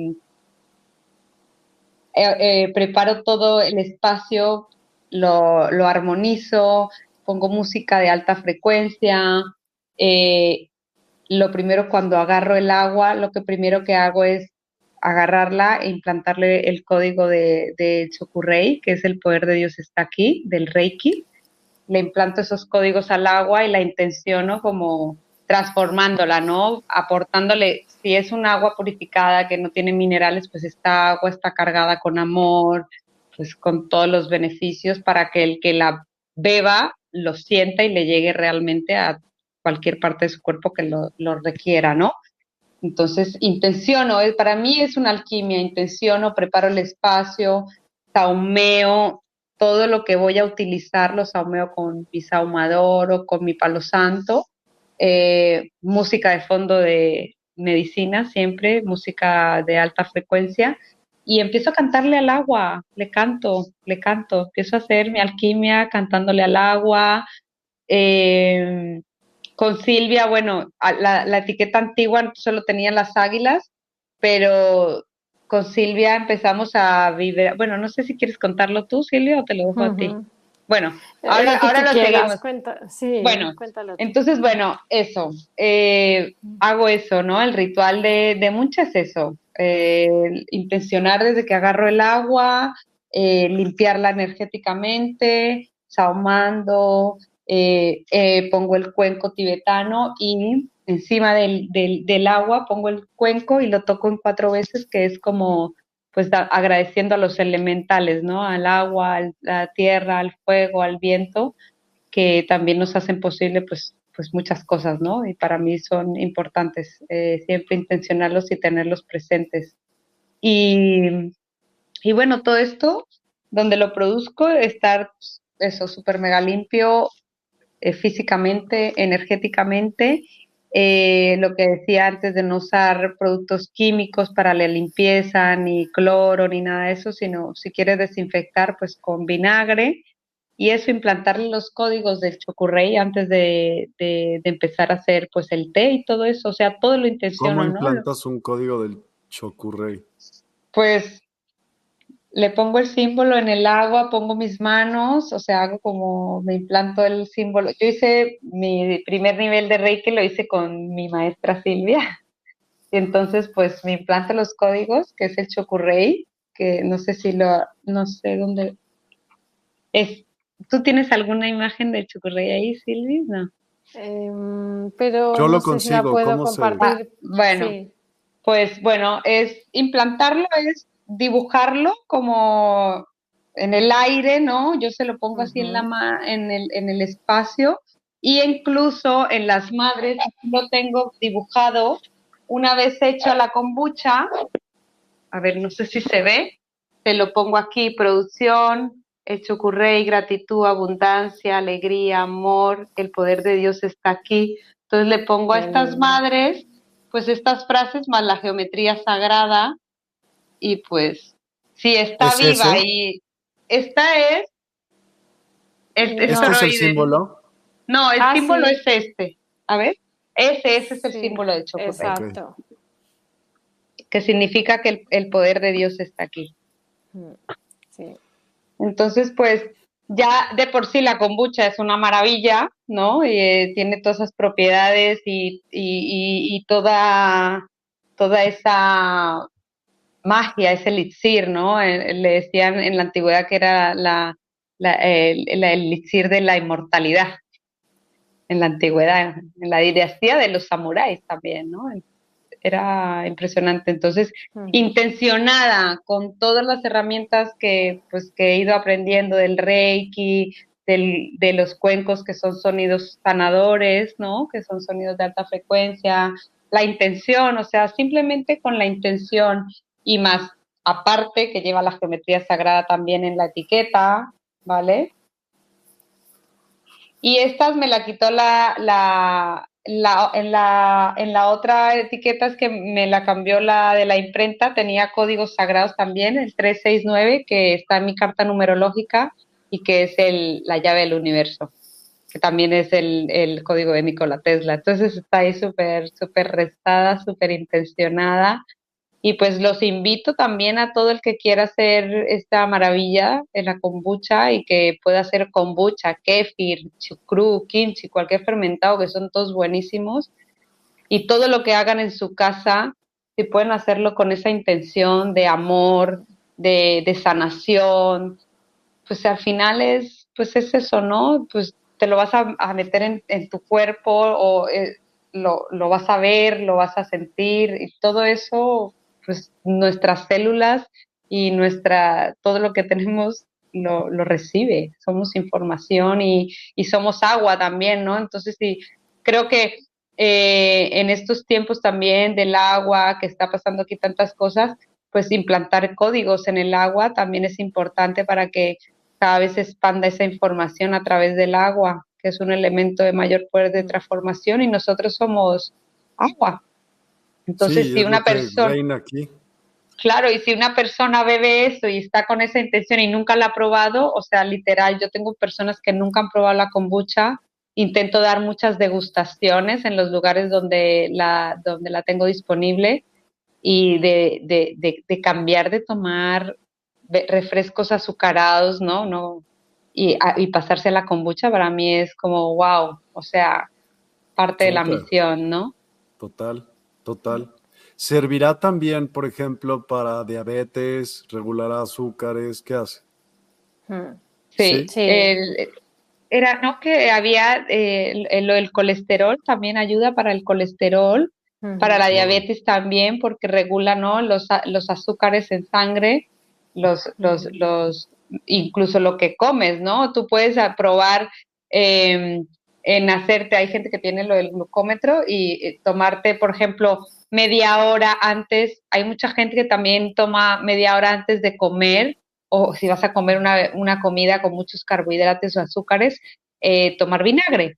eh, eh, preparo todo el espacio, lo, lo armonizo, pongo música de alta frecuencia. Eh, lo primero, cuando agarro el agua, lo que primero que hago es agarrarla e implantarle el código de, de Chokurei, que es el poder de Dios está aquí, del Reiki. Le implanto esos códigos al agua y la intenciono como transformándola, ¿no? Aportándole, si es un agua purificada que no tiene minerales, pues esta agua está cargada con amor, pues con todos los beneficios para que el que la beba lo sienta y le llegue realmente a cualquier parte de su cuerpo que lo, lo requiera, ¿no? Entonces, intenciono, para mí es una alquimia, intenciono, preparo el espacio, saumeo, todo lo que voy a utilizar lo saumeo con mi saumador o con mi palo santo, eh, música de fondo de medicina siempre, música de alta frecuencia, y empiezo a cantarle al agua, le canto, le canto, empiezo a hacer mi alquimia cantándole al agua, eh, con Silvia, bueno, la, la etiqueta antigua solo tenía las águilas, pero con Silvia empezamos a vivir, bueno, no sé si quieres contarlo tú, Silvia, o te lo dejo uh-huh. a ti. Bueno, ahora lo, que ahora tú lo quieras, seguimos. Cuenta, sí, bueno, cuéntalo tú. Entonces, bueno, eso, eh, hago eso, ¿no? El ritual de, de Muncha es eso, eh, intencionar desde que agarro el agua, eh, limpiarla energéticamente, saumando, eh, eh, pongo el cuenco tibetano y encima del, del, del agua pongo el cuenco y lo toco en cuatro veces, que es como pues da, agradeciendo a los elementales, ¿no? Al agua, a la tierra, al fuego, al viento, que también nos hacen posible pues, pues muchas cosas, ¿no? Y para mí son importantes, eh, siempre intencionarlos y tenerlos presentes. Y, y bueno, todo esto, donde lo produzco, estar pues, eso, súper mega limpio, eh, físicamente, energéticamente, eh, lo que decía antes de no usar productos químicos para la limpieza, ni cloro, ni nada de eso, sino si quieres desinfectar, pues con vinagre, y eso, implantarle los códigos del Chokurei antes de, de, de empezar a hacer pues el té y todo eso, o sea, todo lo intenciono, ¿Cómo ¿no? implantas un código del Chokurei? Pues le pongo el símbolo en el agua, pongo mis manos, o sea, hago como, me implanto el símbolo. Yo hice mi primer nivel de Reiki, lo hice con mi maestra Silvia, y entonces pues me implanto los códigos, que es el Chokurei, que no sé si lo, no sé dónde es. ¿Tú tienes alguna imagen del Chokurei ahí, Silvia? No. Eh, pero Yo no lo sé consigo, si la puedo ¿cómo compartir. Se... Ah, bueno, sí. Pues bueno, es implantarlo, es dibujarlo como en el aire, ¿no? Yo se lo pongo uh-huh. así en la ma en el en el espacio, y incluso en las madres lo tengo dibujado una vez hecha la kombucha. A ver, no sé si se ve. Te lo pongo aquí: producción, el Chokurei, gratitud, abundancia, alegría, amor, el poder de Dios está aquí. Entonces le pongo a estas madres pues estas frases más la geometría sagrada, y pues si está ¿Es viva ese? y esta es el ¿Este no. es el símbolo? No, el ah, símbolo sí. es este. A ver, ese, ese es el sí, símbolo de Chokurei. Exacto. Que significa que el, el poder de Dios está aquí. Sí. Entonces, pues, ya de por sí la kombucha es una maravilla, ¿no? Y, eh, tiene todas esas propiedades y, y, y, y toda, toda esa magia, ese elixir, ¿no? Eh, le decían en la antigüedad que era la, la, el, el elixir de la inmortalidad. En la antigüedad, en la dinastía de los samuráis también, ¿no? Era impresionante. Entonces, uh-huh. intencionada con todas las herramientas que, pues, que he ido aprendiendo del Reiki, del, de los cuencos, que son sonidos sanadores, ¿no? Que son sonidos de alta frecuencia, la intención, o sea, simplemente con la intención, y más aparte que lleva la geometría sagrada también en la etiqueta, ¿vale? Y estas me la quitó la, la, la, en la, en la otra etiqueta es que me la cambió la de la imprenta, tenía códigos sagrados también, el trescientos sesenta y nueve, que está en mi carta numerológica y que es el, la llave del universo, que también es el, el código de Nikola Tesla. Entonces está ahí súper, súper restada, súper intencionada. Y pues los invito también a todo el que quiera hacer esta maravilla en la kombucha y que pueda hacer kombucha, kefir, chucrú, kimchi, cualquier fermentado, que son todos buenísimos. Y todo lo que hagan en su casa, si pueden hacerlo con esa intención de amor, de, de sanación, pues al final es, pues es eso, ¿no? Pues te lo vas a, a meter en, en tu cuerpo o eh, lo, lo vas a ver, lo vas a sentir y todo eso, pues nuestras células y nuestra, todo lo que tenemos lo, lo recibe. Somos información y, y somos agua también, ¿no? Entonces sí, creo que eh, en estos tiempos también del agua, que está pasando aquí tantas cosas, pues implantar códigos en el agua también es importante para que cada vez se expanda esa información a través del agua, que es un elemento de mayor poder de transformación y nosotros somos agua. Entonces, Sí, si es lo una que persona, reina aquí. claro, y si una persona bebe eso y está con esa intención y nunca la ha probado, o sea, literal, yo tengo personas que nunca han probado la kombucha, intento dar muchas degustaciones en los lugares donde la, donde la tengo disponible y de, de, de, de cambiar de tomar refrescos azucarados, ¿no? No y, a, y pasarse a la kombucha para mí es como wow, o sea, parte de la Súper, misión, ¿no? total, total. ¿Servirá también, por ejemplo, para diabetes, regular azúcares? ¿Qué hace? Mm. Sí, Sí. Sí. el, era, ¿no? Que había eh, el, el, el colesterol, también ayuda para el colesterol, para Ujú. la Órale. diabetes también, porque regula, ¿no? Los, a- los azúcares en sangre, los, los, Ujú. los, incluso lo que comes, ¿no? Tú puedes a- probar eh, en hacerte, hay gente que tiene lo del glucómetro y eh, tomarte, por ejemplo, media hora antes, hay mucha gente que también toma media hora antes de comer, o si vas a comer una, una comida con muchos carbohidratos o azúcares, eh, tomar vinagre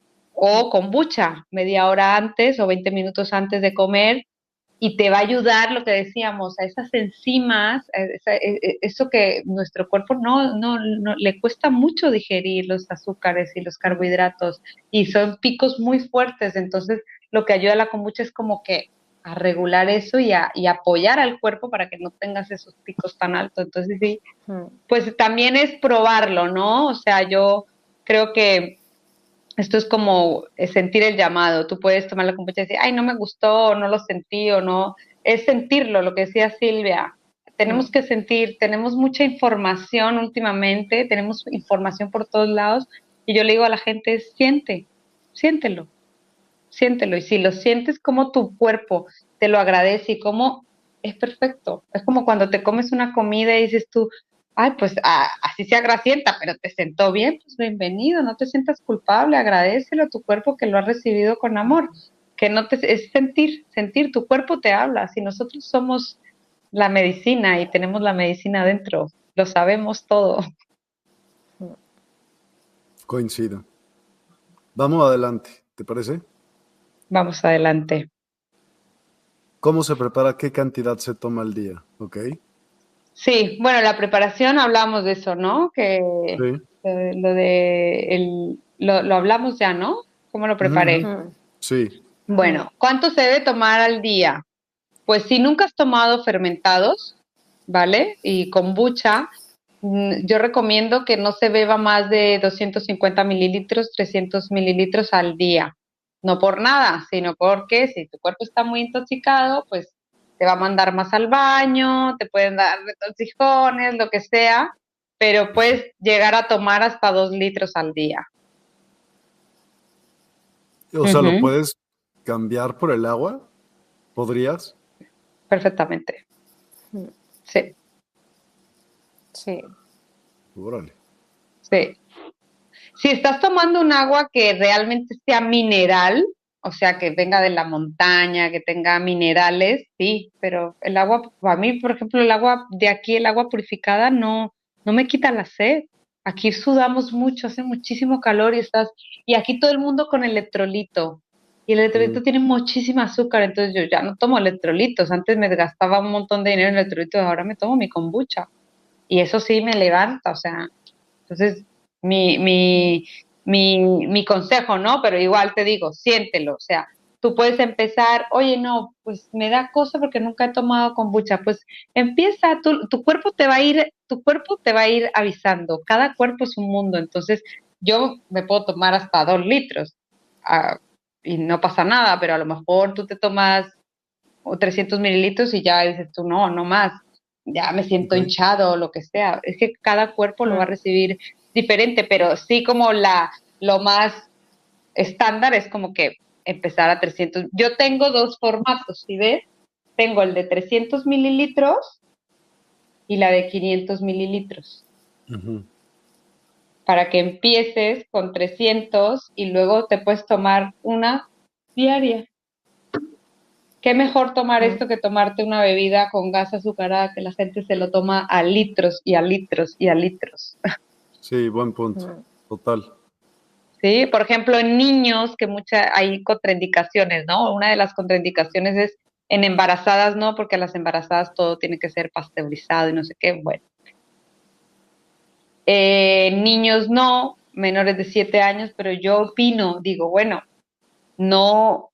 o kombucha media hora antes o veinte minutos antes de comer y te va a ayudar lo que decíamos, a esas enzimas, a esa, eso que nuestro cuerpo no, no, no le cuesta mucho digerir los azúcares y los carbohidratos y son picos muy fuertes, entonces lo que ayuda a la kombucha es como que a regular eso y a, y apoyar al cuerpo para que no tengas esos picos tan altos. Entonces sí, Mm. pues también es probarlo, ¿no? O sea, yo creo que esto es como sentir el llamado. Tú puedes tomar la kombucha y decir, ay, no me gustó, o no lo sentí, o no. Es sentirlo, lo que decía Silvia. Tenemos Mm. que sentir, tenemos mucha información últimamente, tenemos información por todos lados, y yo le digo a la gente, siente, siéntelo, siéntelo. Y si lo sientes como tu cuerpo te lo agradece y como es perfecto. Es como cuando te comes una comida y dices tú, ay, pues ah, así sea grasienta, pero te sentó bien, pues bienvenido, no te sientas culpable, agradécelo a tu cuerpo que lo ha recibido con amor, que no te, es sentir, sentir, tu cuerpo te habla, si nosotros somos la medicina y tenemos la medicina dentro, lo sabemos todo. Coincido. Vamos adelante, ¿te parece? Vamos adelante. ¿Cómo se prepara? ¿Qué cantidad se toma al día? ¿Ok? Sí, bueno, la preparación hablamos de eso, ¿no? Que Sí. eh, lo de el, lo, lo hablamos ya, ¿no? ¿Cómo lo Ujú, ujú. preparé? Mm. Sí. Bueno, ¿cuánto se debe tomar al día? Pues si nunca has tomado fermentados, ¿vale? Y kombucha, mm, yo recomiendo que no se beba más de doscientos cincuenta mililitros, trescientos mililitros al día. No por nada, sino porque si tu cuerpo está muy intoxicado, pues te va a mandar más al baño, te pueden dar retorcijones, lo que sea, pero puedes llegar a tomar hasta dos litros al día. O sea, ¿lo Ujú, puedes cambiar por el agua? ¿Podrías? perfectamente. Mm. Sí, Sí. Órale. sí. Si estás tomando un agua que realmente sea mineral, o sea, que venga de la montaña, que tenga minerales, sí, pero el agua, a mí, por ejemplo, el agua de aquí, el agua purificada, no, no me quita la sed. Aquí sudamos mucho, hace muchísimo calor y estás, y aquí todo el mundo con electrolito. Y el electrolito Mm. tiene muchísima azúcar, entonces yo ya no tomo electrolitos. Antes me gastaba un montón de dinero en electrolitos, ahora me tomo mi kombucha. Y eso sí me levanta, o sea, entonces mi, mi, mi, mi consejo, ¿no? Pero igual te digo, siéntelo, o sea, tú puedes empezar, oye, no, pues me da cosa porque nunca he tomado kombucha, pues empieza, tu, tu cuerpo te va a ir, tu cuerpo te va a ir avisando, cada cuerpo es un mundo, entonces yo me puedo tomar hasta dos litros, ah, y no pasa nada, pero a lo mejor tú te tomas o trescientos mililitros y ya dices tú, no, no más, ya me siento Ok. hinchado o lo que sea. Es que cada cuerpo lo va a Mm. recibir diferente, pero sí como la, lo más estándar es como que empezar a trescientos. Yo tengo dos formatos, ¿sí ves? Tengo el de trescientos mililitros y la de quinientos mililitros, Ujú. para que empieces con trescientos y luego te puedes tomar una diaria. Qué mejor tomar Mm. esto que tomarte una bebida con gas azucarada que la gente se lo toma a litros y a litros y a litros. Sí, buen punto. Mm. Total. Sí, por ejemplo, en niños que mucha hay contraindicaciones, ¿no? Una de las contraindicaciones es en embarazadas, no, porque a las embarazadas todo tiene que ser pasteurizado y no sé qué. Bueno, eh, niños no, menores de siete años, pero yo opino, digo, bueno, no.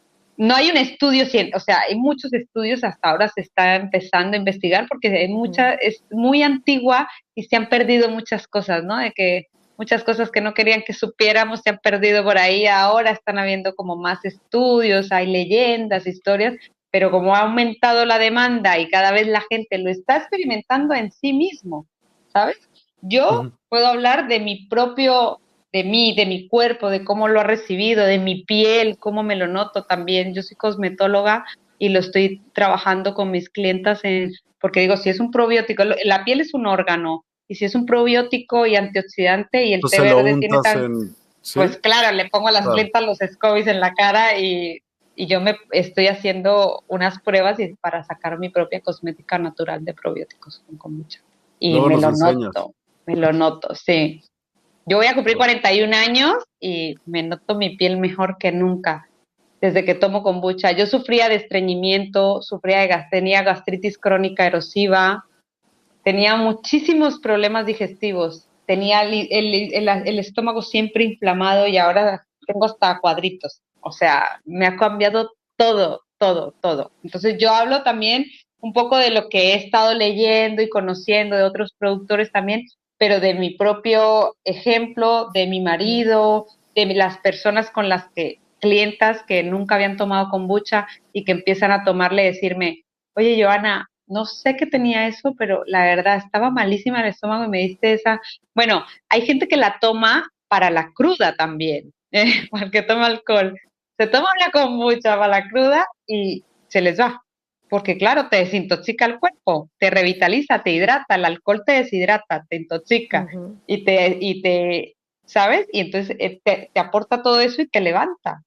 No hay un estudio, cien- o sea, hay muchos estudios, hasta ahora se está empezando a investigar porque hay mucha, es muy antigua y se han perdido muchas cosas, ¿no? De que muchas cosas que no querían que supiéramos se han perdido por ahí, ahora están habiendo como más estudios, hay leyendas, historias, pero como ha aumentado la demanda y cada vez la gente lo está experimentando en sí mismo, ¿sabes? Yo Ujú. puedo hablar de mi propio de mí, de mi cuerpo, de cómo lo ha recibido, de mi piel, cómo me lo noto también. Yo soy cosmetóloga y lo estoy trabajando con mis clientas en, porque digo, si es un probiótico, la piel es un órgano, y si es un probiótico y antioxidante y el té Entonces lo verde tiene untas tan, en... ¿Sí? pues claro, le pongo a las Claro. clientas los scobies en la cara y, y yo me estoy haciendo unas pruebas y para sacar mi propia cosmética natural de probióticos con kombucha. Y Luego me nos lo enseñas. noto, me lo noto, sí. Yo voy a cumplir Va. cuarenta y un años y me noto mi piel mejor que nunca desde que tomo kombucha. Yo sufría de estreñimiento, sufría de gas, tenía gastritis crónica erosiva, tenía muchísimos problemas digestivos, tenía el, el, el, el estómago siempre inflamado y ahora tengo hasta cuadritos. O sea, me ha cambiado todo, todo, todo. Entonces yo hablo también un poco de lo que he estado leyendo y conociendo de otros productores también, pero de mi propio ejemplo, de mi marido, de las personas con las que, clientas que nunca habían tomado kombucha y que empiezan a tomarle y decirme, oye, Joana, no sé qué tenía eso, pero la verdad estaba malísima el estómago y me diste esa. Bueno, hay gente que la toma para la cruda también, ¿eh? Porque toma alcohol. Se toma una kombucha para la cruda y se les va. Porque claro, te desintoxica el cuerpo, te revitaliza, te hidrata, el alcohol te deshidrata, te intoxica Ujú. y te, y te, ¿sabes? Y entonces eh, te, te aporta todo eso y te levanta.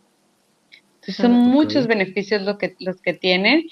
Entonces son Mm. Ok. muchos beneficios lo que, los que tienen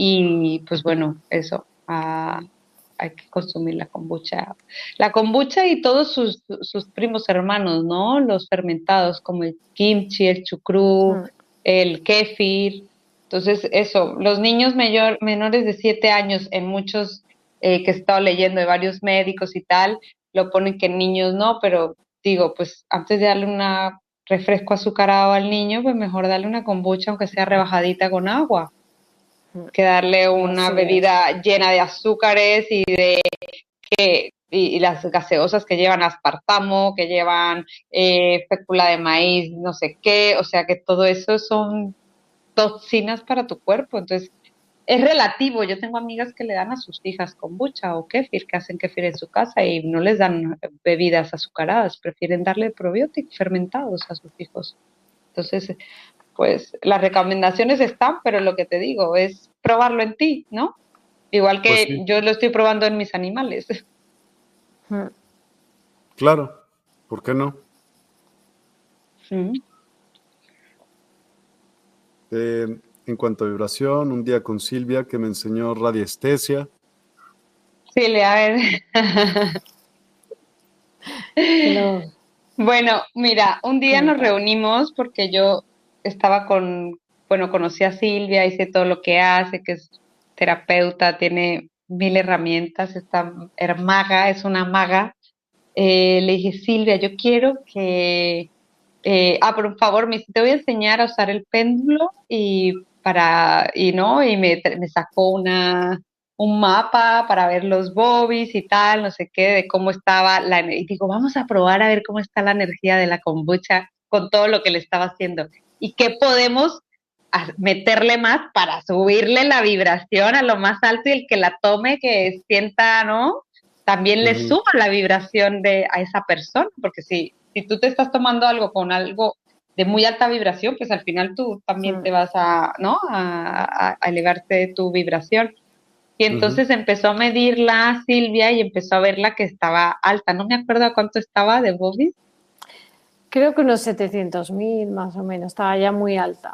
y pues bueno, eso, ah, hay que consumir la kombucha. La kombucha y todos sus, sus primos hermanos, ¿no? Los fermentados como el kimchi, el chucrú, Mm. el kéfir. Entonces eso, los niños mayor, menores de siete años en muchos eh, que he estado leyendo de varios médicos y tal, lo ponen que en niños no, pero digo, pues antes de darle una refresco azucarado al niño, pues mejor darle una kombucha, aunque sea rebajadita con agua, Mm. que darle una Así es. bebida llena de azúcares y de que y, y las gaseosas que llevan aspartamo, que llevan eh, fécula de maíz, no sé qué, o sea que todo eso son toxinas para tu cuerpo. Entonces, es relativo. Yo tengo amigas que le dan a sus hijas kombucha o kéfir, que hacen kéfir en su casa y no les dan bebidas azucaradas, prefieren darle probióticos fermentados a sus hijos. Entonces, pues las recomendaciones están, pero lo que te digo es probarlo en ti, ¿no? Igual Pues que sí, yo lo estoy probando en mis animales. Mm. claro. ¿Por qué no? Mm. Eh, en cuanto a vibración, un día con Silvia que me enseñó radiestesia. Sí, le a ver. Pero, Bueno, mira, un día nos cuenta. reunimos porque yo estaba con, bueno, conocí a Silvia, hice todo lo que hace, que es terapeuta, tiene mil herramientas, está, era maga, es una maga. Eh, le dije, Silvia, yo quiero que, eh, ah, por favor, me dice, te voy a enseñar a usar el péndulo y para, y no, y me, tra- me sacó una, un mapa para ver los bobbies y tal, no sé qué, de cómo estaba la, ener- y digo, vamos a probar a ver cómo está la energía de la kombucha con todo lo que le estaba haciendo y qué podemos a- meterle más para subirle la vibración a lo más alto y el que la tome, que sienta, ¿no? También le Ujú, suba la vibración de a esa persona, porque si, si tú te estás tomando algo con algo de muy alta vibración, pues al final tú también Mm. te vas a, ¿no? A, a, a elevarte tu vibración. Y ujú. entonces empezó a medirla Silvia y empezó a verla que estaba alta. No me acuerdo a cuánto estaba de Bobby. Creo que unos setecientos mil más o menos, estaba ya muy alta.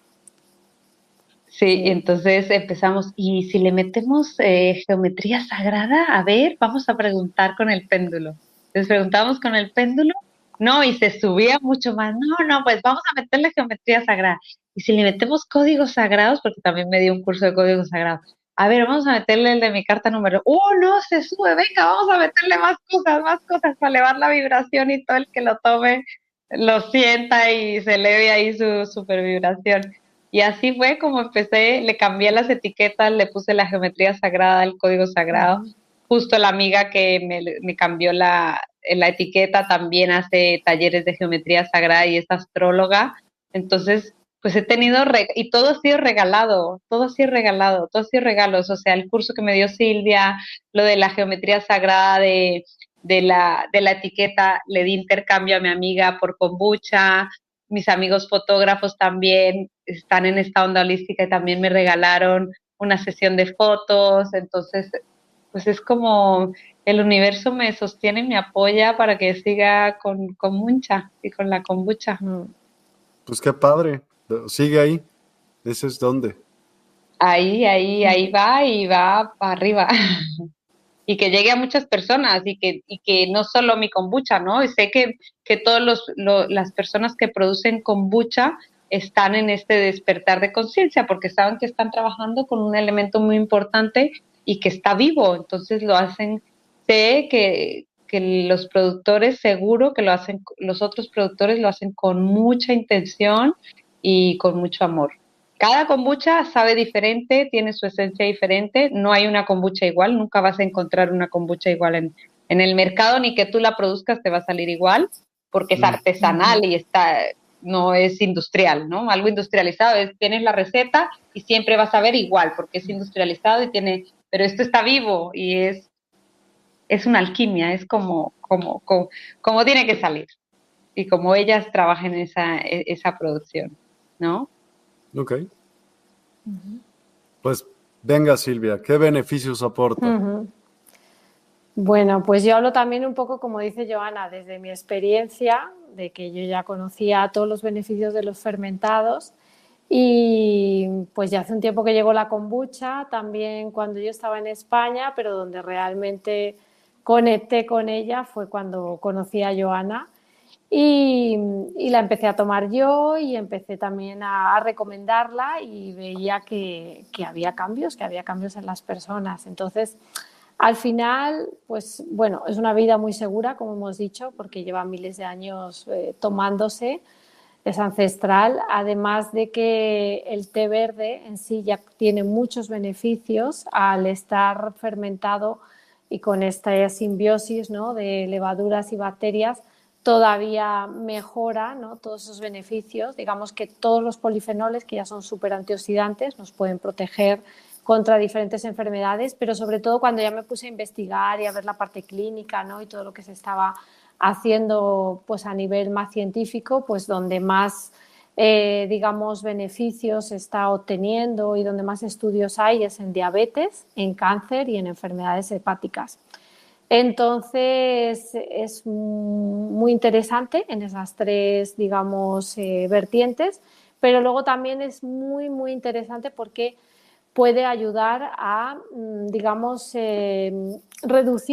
Sí, y Sí. entonces empezamos, y si le metemos eh, geometría sagrada, a ver, vamos a preguntar con el péndulo. Les preguntamos con el péndulo, no, y se subía mucho más. No, no, pues vamos a meterle geometría sagrada. Y si le metemos códigos sagrados, porque también me dio un curso de códigos sagrados. A ver, vamos a meterle el de mi carta número. Oh, no, se sube, venga, vamos a meterle más cosas, más cosas para elevar la vibración y todo el que lo tome lo sienta y se eleve ahí su super vibración. Y así fue como empecé, le cambié las etiquetas, le puse la geometría sagrada, el código sagrado. Justo la amiga que me, me cambió la, la etiqueta también hace talleres de geometría sagrada y es astróloga. Entonces, pues he tenido, re- y todo ha sido regalado, todo ha sido regalado, todo ha sido regalos. O sea, el curso que me dio Silvia, lo de la geometría sagrada de, de la, de la etiqueta, le di intercambio a mi amiga por kombucha. Mis amigos fotógrafos también están en esta onda holística y también me regalaron una sesión de fotos. Entonces, pues es como el universo me sostiene y me apoya para que siga con kombucha y con la kombucha. Mm. Pues qué padre. Sigue ahí. Ese es donde. Ahí, ahí, ahí va y va para arriba. Y que llegue a muchas personas y que, y que no solo mi kombucha, ¿no? Y sé que, que todas lo, las personas que producen kombucha están en este despertar de conciencia porque saben que están trabajando con un elemento muy importante y que está vivo. Entonces lo hacen, sé que, que los productores seguro que lo hacen, los otros productores lo hacen con mucha intención y con mucho amor. Cada kombucha sabe diferente, tiene su esencia diferente, no hay una kombucha igual, nunca vas a encontrar una kombucha igual en, en el mercado, ni que tú la produzcas te va a salir igual, porque es Mm, artesanal y está, no es industrial, ¿no? Algo industrializado es, tienes la receta y siempre vas a ver igual, porque es industrializado y tiene, pero esto está vivo y es, es una alquimia, es como, como, como, como tiene que salir y como ellas trabajan esa, esa producción, ¿no? ok. Pues venga, Silvia, ¿qué beneficios aporta? Ujú. Bueno, pues yo hablo también un poco, como dice Joana, desde mi experiencia, de que yo ya conocía todos los beneficios de los fermentados y pues ya hace un tiempo que llegó la kombucha, también cuando yo estaba en España, pero donde realmente conecté con ella fue cuando conocí a Joana y, y la empecé a tomar yo y empecé también a, a recomendarla y veía que, que había cambios, que había cambios en las personas. Entonces, al final, pues bueno, es una vida muy segura, como hemos dicho, porque lleva miles de años eh, tomándose, es ancestral, además de que el té verde en sí ya tiene muchos beneficios al estar fermentado y con esta simbiosis, ¿no?, de levaduras y bacterias, todavía mejora, ¿no?, todos esos beneficios. Digamos que todos los polifenoles, que ya son súper antioxidantes, nos pueden proteger contra diferentes enfermedades, pero sobre todo cuando ya me puse a investigar y a ver la parte clínica, ¿no?, y todo lo que se estaba haciendo pues a nivel más científico, pues donde más eh, digamos beneficios se está obteniendo y donde más estudios hay es en diabetes, en cáncer y en enfermedades hepáticas. Entonces es muy interesante en esas tres, digamos, eh, vertientes, pero luego también es muy, muy interesante porque puede ayudar a, digamos, eh, reducir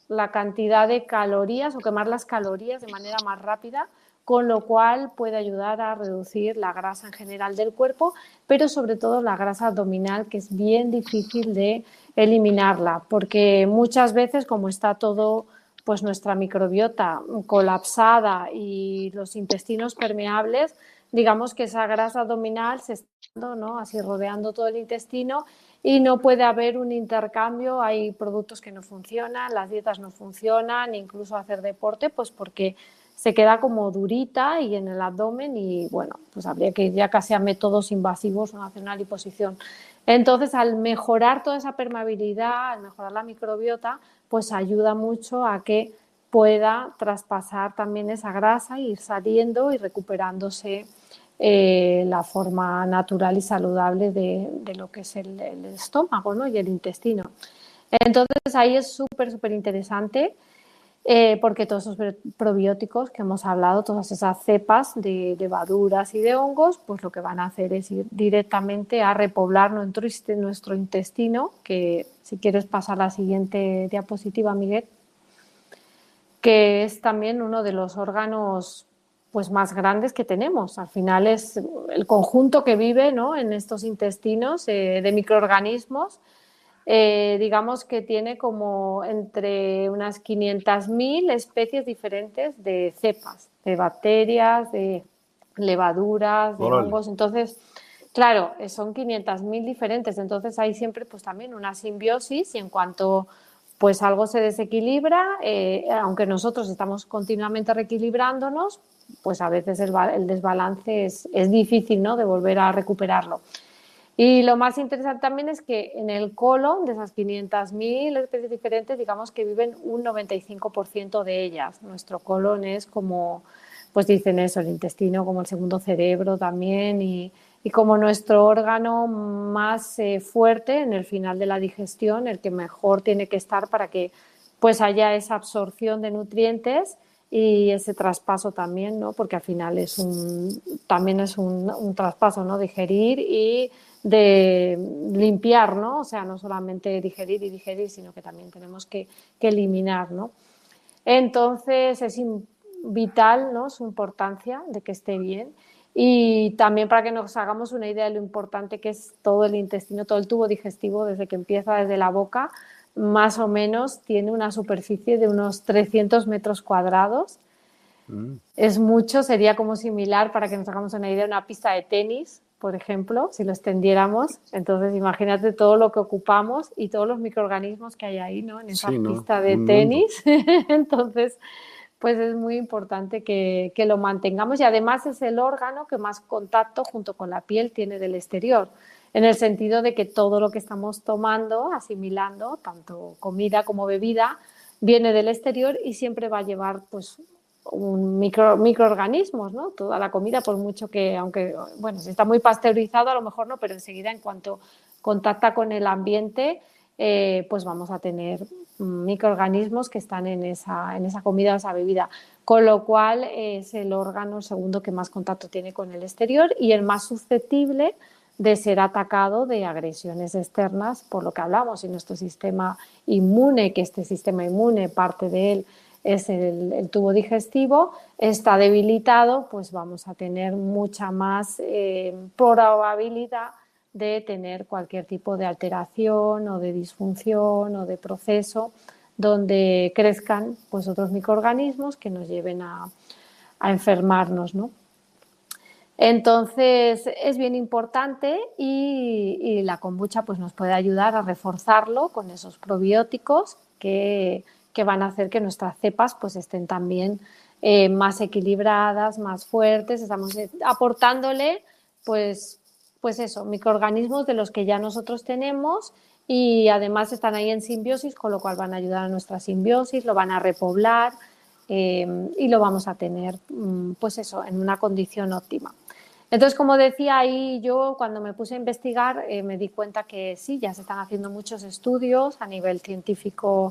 la cantidad de calorías o quemar las calorías de manera más rápida, con lo cual puede ayudar a reducir la grasa en general del cuerpo, pero sobre todo la grasa abdominal, que es bien difícil de eliminarla, porque muchas veces, como está todo, pues nuestra microbiota colapsada y los intestinos permeables, digamos que esa grasa abdominal se está, ¿no?, así rodeando todo el intestino y no puede haber un intercambio. Hay productos que no funcionan, las dietas no funcionan, incluso hacer deporte, pues porque se queda como durita y en el abdomen, y bueno, pues habría que ir ya casi a métodos invasivos o hacer una liposucción. Entonces, al mejorar toda esa permeabilidad, al mejorar la microbiota, pues ayuda mucho a que pueda traspasar también esa grasa, ir saliendo y recuperándose eh, la forma natural y saludable de, de lo que es el, el estómago, ¿no?, y el intestino. Entonces, ahí es súper, súper interesante. Eh, porque todos esos probióticos que hemos hablado, todas esas cepas de levaduras y de hongos, pues lo que van a hacer es ir directamente a repoblar nuestro, nuestro intestino, que si quieres pasar a la siguiente diapositiva, Miguel, que es también uno de los órganos pues más grandes que tenemos. Al final es el conjunto que vive, ¿no?, en estos intestinos eh, de microorganismos. Eh, digamos que tiene como entre unas quinientas mil especies diferentes de cepas, de bacterias, de levaduras, de Órale. hongos. Entonces, claro, son quinientas mil diferentes. Entonces hay siempre pues también una simbiosis, y en cuanto pues algo se desequilibra, eh, aunque nosotros estamos continuamente reequilibrándonos, pues a veces el, el desbalance es, es difícil, ¿no?, de volver a recuperarlo. Y lo más interesante también es que en el colon, de esas quinientas mil especies diferentes, digamos que viven un noventa y cinco por ciento de ellas. Nuestro colon es como, pues dicen eso, el intestino como el segundo cerebro también, y, y como nuestro órgano más eh, fuerte en el final de la digestión, el que mejor tiene que estar para que pues haya esa absorción de nutrientes y ese traspaso también, ¿no?, porque al final es un, también es un, un traspaso, ¿no?, digerir y de limpiar, ¿no? O sea, no solamente digerir y digerir, sino que también tenemos que, que eliminar, ¿no? Entonces es vital, ¿no?, su importancia de que esté bien, y también para que nos hagamos una idea de lo importante que es todo el intestino, todo el tubo digestivo, desde que empieza desde la boca, más o menos tiene una superficie de unos trescientos metros cuadrados. Mm. Es mucho, sería como similar, para que nos hagamos una idea, una pista de tenis, por ejemplo, si lo extendiéramos. Entonces, imagínate todo lo que ocupamos y todos los microorganismos que hay ahí, ¿no?, en esa sí, ¿no?, pista de un tenis. Entonces, pues es muy importante que, que lo mantengamos, y además es el órgano que más contacto junto con la piel tiene del exterior, en el sentido de que todo lo que estamos tomando, asimilando, tanto comida como bebida, viene del exterior y siempre va a llevar pues un micro, microorganismos, ¿no? Toda la comida, por mucho que, aunque, bueno, si está muy pasteurizado a lo mejor no, pero enseguida en cuanto contacta con el ambiente, eh, pues vamos a tener microorganismos que están en esa, en esa comida o esa bebida, con lo cual es el órgano segundo que más contacto tiene con el exterior y el más susceptible de ser atacado de agresiones externas, por lo que hablamos, y nuestro sistema inmune, que este sistema inmune, parte de él es el, el tubo digestivo, está debilitado, pues vamos a tener mucha más eh, probabilidad de tener cualquier tipo de alteración o de disfunción o de proceso donde crezcan pues otros microorganismos que nos lleven a, a enfermarnos, ¿no? Entonces es bien importante, y, y la kombucha pues nos puede ayudar a reforzarlo con esos probióticos que, que van a hacer que nuestras cepas pues estén también eh, más equilibradas, más fuertes. Estamos aportándole pues, pues eso, microorganismos de los que ya nosotros tenemos, y además están ahí en simbiosis, con lo cual van a ayudar a nuestra simbiosis, lo van a repoblar eh, y lo vamos a tener pues eso, en una condición óptima. Entonces, como decía, ahí yo cuando me puse a investigar eh, me di cuenta que sí, ya se están haciendo muchos estudios a nivel científico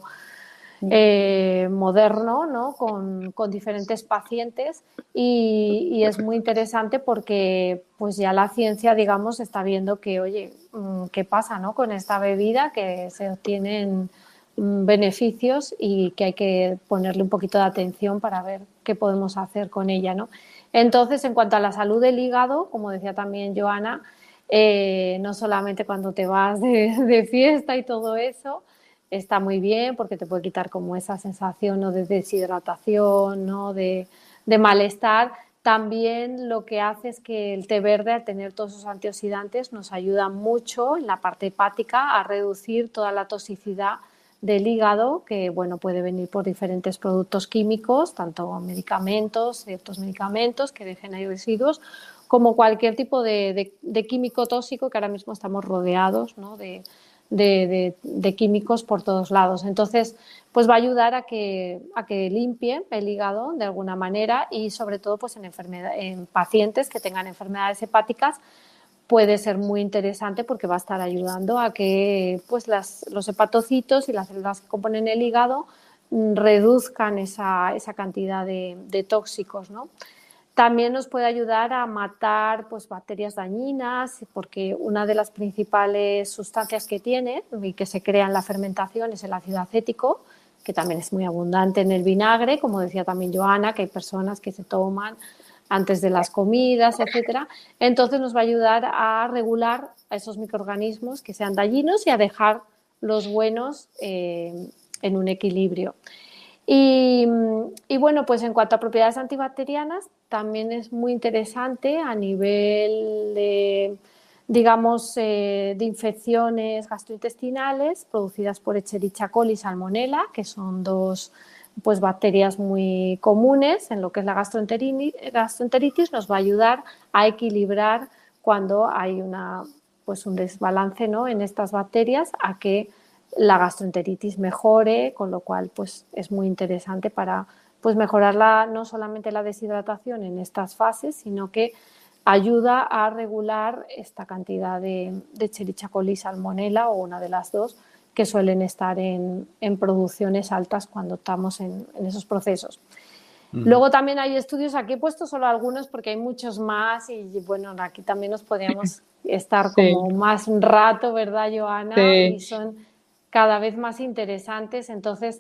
eh, moderno, ¿no?, con, con diferentes pacientes, y, y es muy interesante porque pues ya la ciencia, digamos, está viendo que, oye, ¿qué pasa, ¿no?, con esta bebida que se obtienen mm, beneficios y que hay que ponerle un poquito de atención para ver qué podemos hacer con ella, ¿no? Entonces, en cuanto a la salud del hígado, como decía también Joana, eh, no solamente cuando te vas de, de fiesta y todo eso, está muy bien porque te puede quitar como esa sensación, ¿no?, de deshidratación, ¿no?, de, de malestar. También lo que hace es que el té verde, al tener todos esos antioxidantes, nos ayuda mucho en la parte hepática a reducir toda la toxicidad del hígado, que bueno, puede venir por diferentes productos químicos, tanto medicamentos, ciertos medicamentos que dejen ahí residuos, como cualquier tipo de, de, de químico tóxico, que ahora mismo estamos rodeados, ¿no?, de, de, de, de químicos por todos lados. Entonces, pues va a ayudar a que, a que limpie el hígado de alguna manera y sobre todo pues en, enfermedad, en pacientes que tengan enfermedades hepáticas puede ser muy interesante porque va a estar ayudando a que pues las, los hepatocitos y las células que componen el hígado reduzcan esa, esa cantidad de, de tóxicos, ¿no? También nos puede ayudar a matar pues, bacterias dañinas, porque una de las principales sustancias que tiene y que se crea en la fermentación es el ácido acético, que también es muy abundante en el vinagre, como decía también Joana, que hay personas que se toman antes de las comidas, etcétera. Entonces nos va a ayudar a regular a esos microorganismos que sean dañinos y a dejar los buenos eh, en un equilibrio. Y, y bueno, pues en cuanto a propiedades antibacterianas, también es muy interesante a nivel de, digamos, eh, de infecciones gastrointestinales producidas por Escherichia coli y Salmonella, que son dos pues, bacterias muy comunes en lo que es la gastroenteritis, nos va a ayudar a equilibrar cuando hay una, pues, un desbalance, ¿no?, en estas bacterias, a que la gastroenteritis mejore, con lo cual pues, es muy interesante para pues, mejorar la, no solamente la deshidratación en estas fases, sino que ayuda a regular esta cantidad de, de Escherichia coli y Salmonella, o una de las dos, que suelen estar en, en producciones altas cuando estamos en, en esos procesos. Uh-huh. Luego también hay estudios, aquí he puesto solo algunos porque hay muchos más y bueno, aquí también nos podríamos estar sí. como más un rato, ¿verdad, Joana? Sí. Y son cada vez más interesantes. Entonces,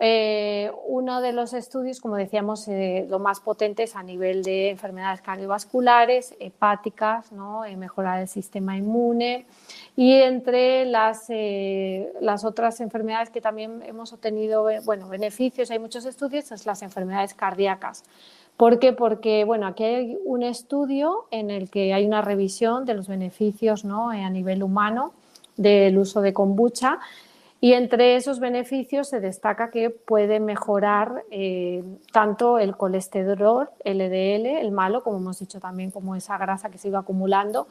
eh, uno de los estudios, como decíamos, eh, lo más potente es a nivel de enfermedades cardiovasculares, hepáticas, ¿no?, eh, mejorar el sistema inmune. Y entre las, eh, las otras enfermedades que también hemos obtenido, bueno, beneficios, hay muchos estudios, es las enfermedades cardíacas. ¿Por qué? Porque, bueno, aquí hay un estudio en el que hay una revisión de los beneficios, ¿no?, a nivel humano del uso de kombucha. Y entre esos beneficios se destaca que puede mejorar eh, tanto el colesterol, L D L, el malo, como hemos dicho también, como esa grasa que se iba acumulando,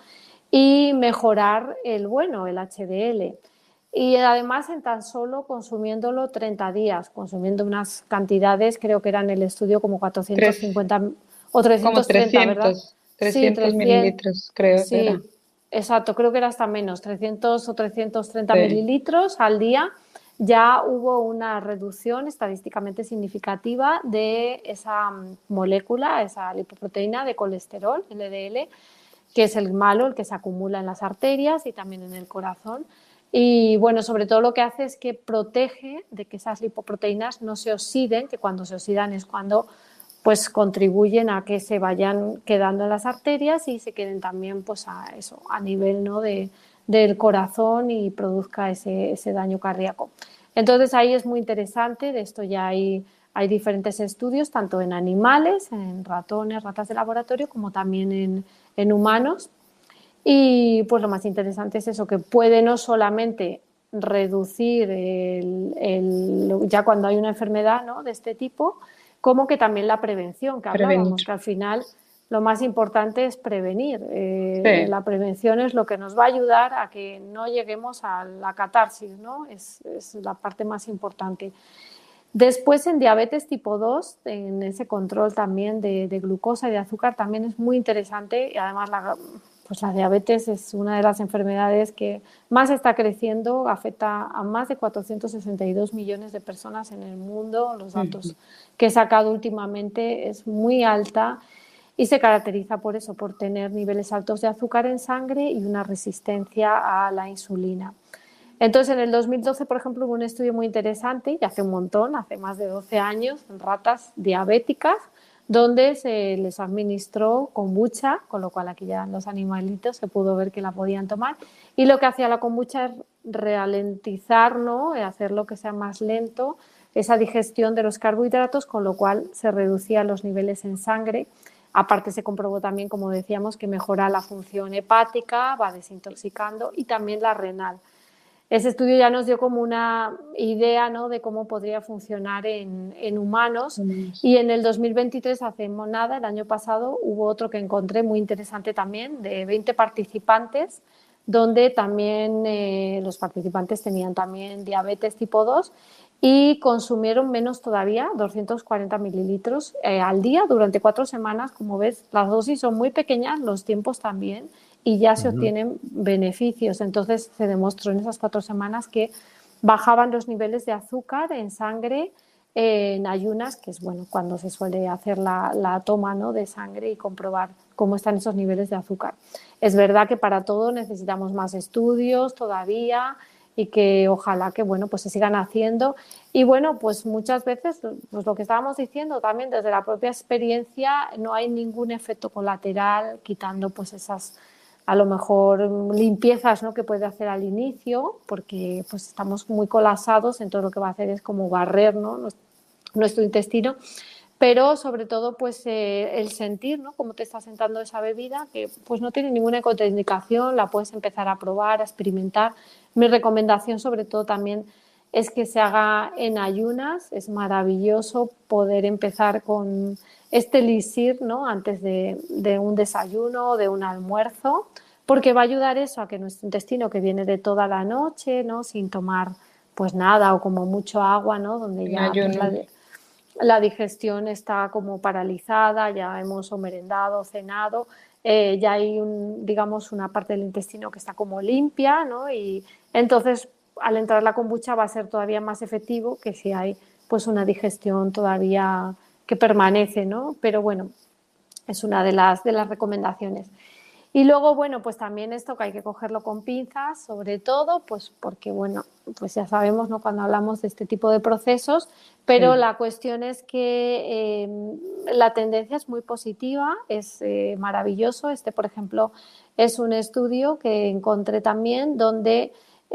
y mejorar el bueno, el H D L. Y además en tan solo consumiéndolo treinta días, consumiendo unas cantidades, creo que era en el estudio como cuatrocientos cincuenta Tres, o trescientos treinta, como trescientos, ¿verdad? trescientos sí, mililitros, creo sí, que era. Exacto, creo que era hasta menos, trescientos o trescientos treinta sí. mililitros al día. Ya hubo una reducción estadísticamente significativa de esa molécula, esa lipoproteína de colesterol, L D L, que es el malo, el que se acumula en las arterias y también en el corazón. Y bueno, sobre todo lo que hace es que protege de que esas lipoproteínas no se oxiden, que cuando se oxidan es cuando pues contribuyen a que se vayan quedando en las arterias y se queden también pues a eso, a nivel, ¿no?, de, del corazón y produzca ese, ese daño cardíaco. Entonces ahí es muy interesante, de esto ya hay, hay diferentes estudios, tanto en animales, en ratones, ratas de laboratorio, como también en, en humanos. Y pues lo más interesante es eso, que puede no solamente reducir el, el, ya cuando hay una enfermedad, ¿no?, de este tipo, como que también la prevención, que hablábamos, prevenir. Que al final lo más importante es prevenir. Eh, sí. La prevención es lo que nos va a ayudar a que no lleguemos a la catarsis, ¿no? Es, es la parte más importante. Después, en diabetes tipo dos, en ese control también de, de glucosa y de azúcar, también es muy interesante y además la, pues la diabetes es una de las enfermedades que más está creciendo, afecta a más de cuatrocientos sesenta y dos millones de personas en el mundo. Los datos uh-huh. que he sacado últimamente es muy alta y se caracteriza por eso, por tener niveles altos de azúcar en sangre y una resistencia a la insulina. Entonces, en el dos mil doce, por ejemplo, hubo un estudio muy interesante, y hace un montón, hace más de doce años, en ratas diabéticas, donde se les administró kombucha, con lo cual aquí ya los animalitos se pudo ver que la podían tomar. Y lo que hacía la kombucha es ralentizar, ¿no? Hacerlo que sea más lento esa digestión de los carbohidratos, con lo cual se reducían los niveles en sangre. Aparte se comprobó también, como decíamos, que mejora la función hepática, va desintoxicando, y también la renal. Ese estudio ya nos dio como una idea, ¿no?, de cómo podría funcionar en, en humanos. Y en el dos mil veintitrés, hace nada, el año pasado, hubo otro que encontré muy interesante también, de veinte participantes, donde también eh, los participantes tenían también diabetes tipo dos y consumieron menos todavía, doscientos cuarenta mililitros eh, al día durante cuatro semanas. Como ves, las dosis son muy pequeñas, los tiempos también, y ya se obtienen beneficios. Entonces se demostró en esas cuatro semanas que bajaban los niveles de azúcar en sangre eh, en ayunas, que es bueno cuando se suele hacer la, la toma, ¿no?, de sangre y comprobar cómo están esos niveles de azúcar. Es verdad que para todo necesitamos más estudios todavía, y que ojalá que bueno, pues se sigan haciendo. Y bueno, pues muchas veces, pues lo que estábamos diciendo también desde la propia experiencia, no hay ningún efecto colateral, quitando pues esas a lo mejor limpiezas, ¿no?, que puede hacer al inicio, porque pues estamos muy colapsados, entonces lo que va a hacer es como barrer, ¿no?, nuestro intestino. Pero sobre todo pues eh, el sentir, ¿no?, cómo te está sentando esa bebida, que pues no tiene ninguna contraindicación, la puedes empezar a probar, a experimentar. Mi recomendación sobre todo también es que se haga en ayunas. Es maravilloso poder empezar con este elixir, ¿no?, antes de, de un desayuno o de un almuerzo, porque va a ayudar eso a que nuestro intestino, que viene de toda la noche, ¿no?, sin tomar pues nada o como mucho agua, ¿no?, donde ya pues, la, la digestión está como paralizada, ya hemos o merendado o cenado, eh, ya hay un, digamos, una parte del intestino que está como limpia, ¿no?, y entonces al entrar la kombucha va a ser todavía más efectivo que si hay pues una digestión todavía que permanece, ¿no? Pero bueno, es una de las, de las recomendaciones. Y luego, bueno, pues también esto que hay que cogerlo con pinzas, sobre todo, pues porque, bueno, pues ya sabemos, ¿no?, cuando hablamos de este tipo de procesos, pero sí, la cuestión es que eh, la tendencia es muy positiva, es eh, maravilloso. Este, por ejemplo, es un estudio que encontré también donde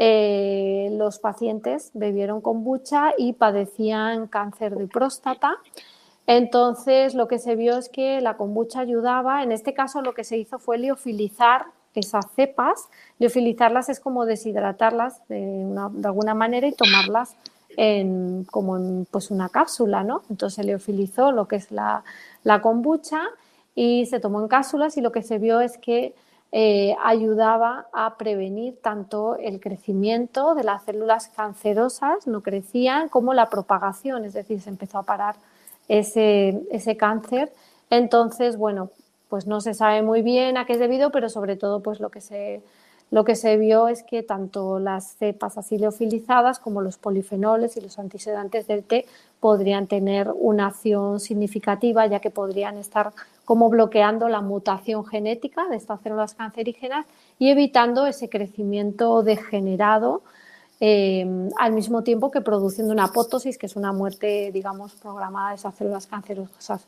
eh, los pacientes bebieron kombucha y padecían cáncer de próstata. Entonces, lo que se vio es que la kombucha ayudaba. En este caso, lo que se hizo fue liofilizar esas cepas. Liofilizarlas es como deshidratarlas de, una, de alguna manera y tomarlas en, como en pues una cápsula, ¿no? Entonces se liofilizó lo que es la, la kombucha y se tomó en cápsulas, y lo que se vio es que eh, ayudaba a prevenir tanto el crecimiento de las células cancerosas, no crecían, como la propagación, es decir, se empezó a parar Ese, ese cáncer. Entonces, bueno, pues no se sabe muy bien a qué es debido, pero sobre todo pues lo que se, lo que se vio es que tanto las cepas así liofilizadas como los polifenoles y los antioxidantes del té podrían tener una acción significativa, ya que podrían estar como bloqueando la mutación genética de estas células cancerígenas y evitando ese crecimiento degenerado, Eh, al mismo tiempo que produciendo una apoptosis, que es una muerte, digamos, programada de esas células cancerosas.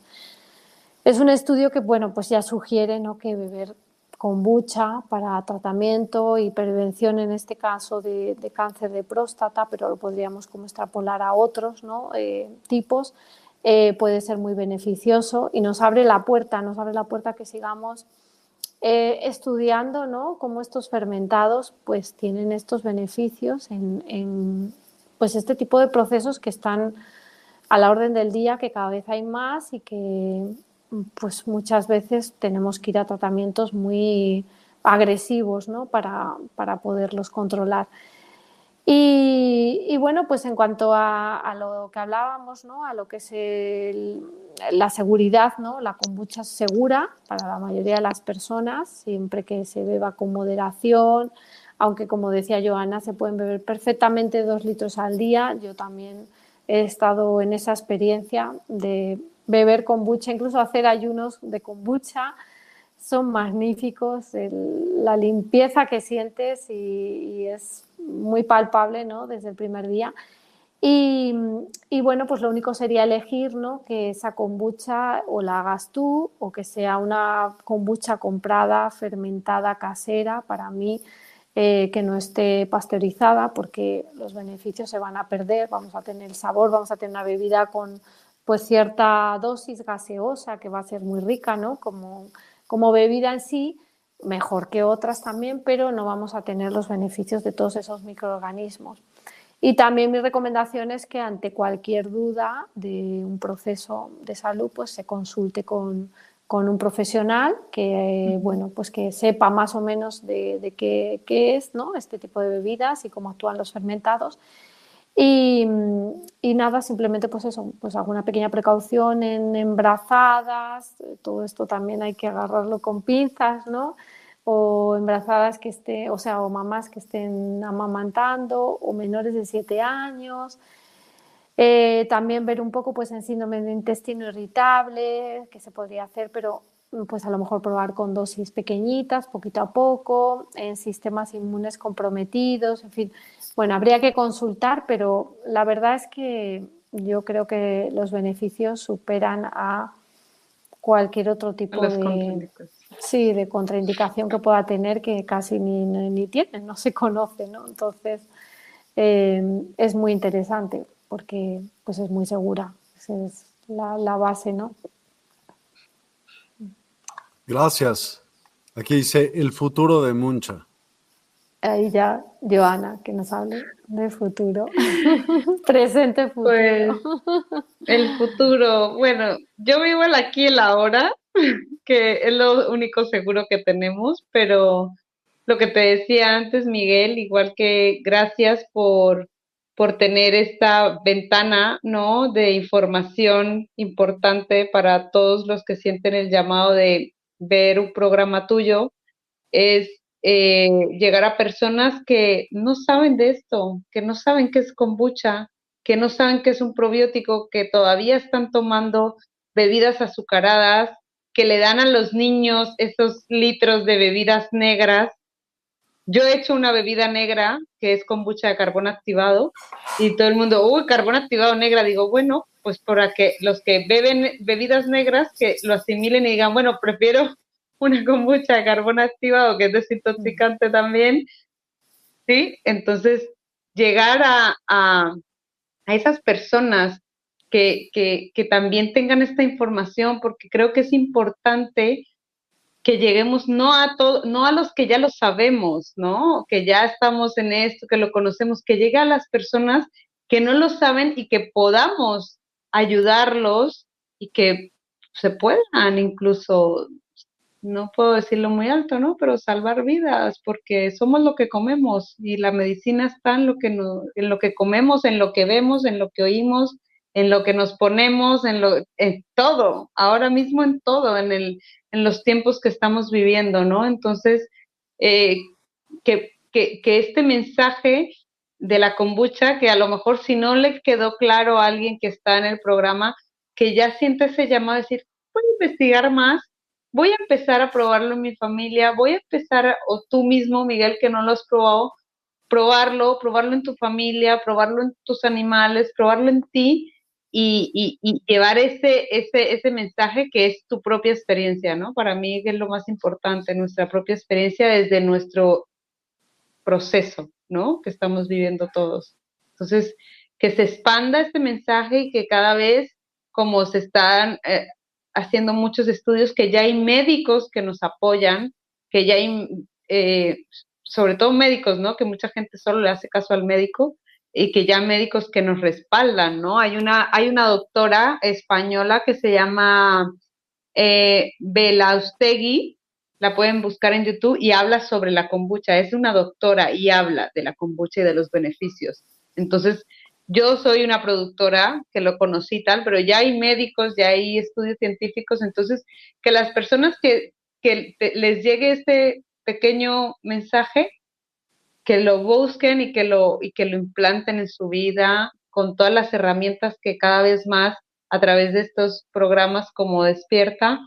Es un estudio que, bueno, pues ya sugiere, ¿no?, que beber kombucha para tratamiento y prevención, en este caso, de, de cáncer de próstata, pero lo podríamos como extrapolar a otros, ¿no?, eh, tipos, eh, puede ser muy beneficioso y nos abre la puerta, nos abre la puerta a que sigamos Eh, estudiando, ¿no?, cómo estos fermentados pues tienen estos beneficios en, en pues este tipo de procesos que están a la orden del día, que cada vez hay más y que pues muchas veces tenemos que ir a tratamientos muy agresivos, ¿no?, para, para poderlos controlar. Y, y bueno, pues en cuanto a, a lo que hablábamos, ¿no?, a lo que es el, la seguridad, ¿no?, la kombucha es segura para la mayoría de las personas, siempre que se beba con moderación, aunque como decía Joana, se pueden beber perfectamente dos litros al día. Yo también he estado en esa experiencia de beber kombucha, incluso hacer ayunos de kombucha. Son magníficos, el, la limpieza que sientes y, y es muy palpable, ¿no? Desde el primer día. Y, y bueno, pues lo único sería elegir, ¿no? Que esa kombucha o la hagas tú o que sea una kombucha comprada, fermentada, casera, para mí, eh, que no esté pasteurizada, porque los beneficios se van a perder, vamos a tener el sabor, vamos a tener una bebida con pues cierta dosis gaseosa que va a ser muy rica, ¿no? Como, como bebida en sí, mejor que otras también, pero no vamos a tener los beneficios de todos esos microorganismos. Y también mi recomendación es que ante cualquier duda de un proceso de salud, pues se consulte con, con un profesional que, bueno, pues que sepa más o menos de, de qué, qué es, ¿no? Este tipo de bebidas y cómo actúan los fermentados. Y, y nada, simplemente pues eso, pues alguna pequeña precaución en embarazadas, todo esto también hay que agarrarlo con pinzas, ¿no? O embarazadas que estén, o sea, o mamás que estén amamantando, o menores de siete años. Eh, también ver un poco pues en síndrome de intestino irritable, que se podría hacer, pero pues a lo mejor probar con dosis pequeñitas, poquito a poco, en sistemas inmunes comprometidos, en fin. Bueno, habría que consultar, pero la verdad es que yo creo que los beneficios superan a cualquier otro tipo de, sí, de contraindicación que pueda tener, que casi ni, ni, ni tiene, no se conoce, ¿no? Entonces, eh, es muy interesante porque pues es muy segura, esa es la, la base, ¿no? Gracias. Aquí dice el futuro de Muncha. Ahí ya, Joana, que nos hable de futuro. Presente, futuro. Pues el futuro, bueno, yo vivo el aquí y el ahora, que es lo único seguro que tenemos, pero lo que te decía antes, Miguel, igual que gracias por, por tener esta ventana, ¿no? De información importante para todos los que sienten el llamado de ver un programa tuyo, es eh, llegar a personas que no saben de esto, que no saben qué es kombucha, que no saben qué es un probiótico, que todavía están tomando bebidas azucaradas, que le dan a los niños esos litros de bebidas negras. Yo he hecho una bebida negra que es kombucha de carbón activado y todo el mundo, uy, carbón activado negra. Digo, bueno, pues para que los que beben bebidas negras que lo asimilen y digan, bueno, prefiero una kombucha de carbón activado que es desintoxicante también, ¿sí? Entonces, llegar a, a, a esas personas que, que, que también tengan esta información, porque creo que es importante que lleguemos no a todo, no a los que ya lo sabemos, ¿no? Que ya estamos en esto, que lo conocemos, que llegue a las personas que no lo saben y que podamos ayudarlos y que se puedan incluso, no puedo decirlo muy alto, ¿no? Pero salvar vidas, porque somos lo que comemos y la medicina está en lo que no, en lo que comemos, en lo que vemos, en lo que oímos, en lo que nos ponemos, en lo, en todo, ahora mismo en todo, en el, en los tiempos que estamos viviendo, ¿no? Entonces, eh, que, que, que este mensaje de la kombucha, que a lo mejor si no le quedó claro a alguien que está en el programa, que ya siente ese llamado a decir, voy a investigar más, voy a empezar a probarlo en mi familia, voy a empezar, a, o tú mismo, Miguel, que no lo has probado, probarlo, probarlo en tu familia, probarlo en tus animales, probarlo en ti y, y, y llevar ese, ese, ese mensaje que es tu propia experiencia, ¿no? Para mí es lo más importante, nuestra propia experiencia desde nuestro proceso, ¿no? Que estamos viviendo todos. Entonces, que se expanda este mensaje y que cada vez, como se están eh, haciendo muchos estudios, que ya hay médicos que nos apoyan, que ya hay, eh, sobre todo médicos, ¿no? Que mucha gente solo le hace caso al médico y que ya médicos que nos respaldan, ¿no? Hay una, hay una doctora española que se llama eh, Belaustegui, la pueden buscar en YouTube y habla sobre la kombucha. Es una doctora y habla de la kombucha y de los beneficios. Entonces, yo soy una productora que lo conocí tal, pero ya hay médicos, ya hay estudios científicos, entonces que las personas que, que te, les llegue este pequeño mensaje, que lo busquen y que lo, y que lo implanten en su vida con todas las herramientas que cada vez más a través de estos programas como Despierta,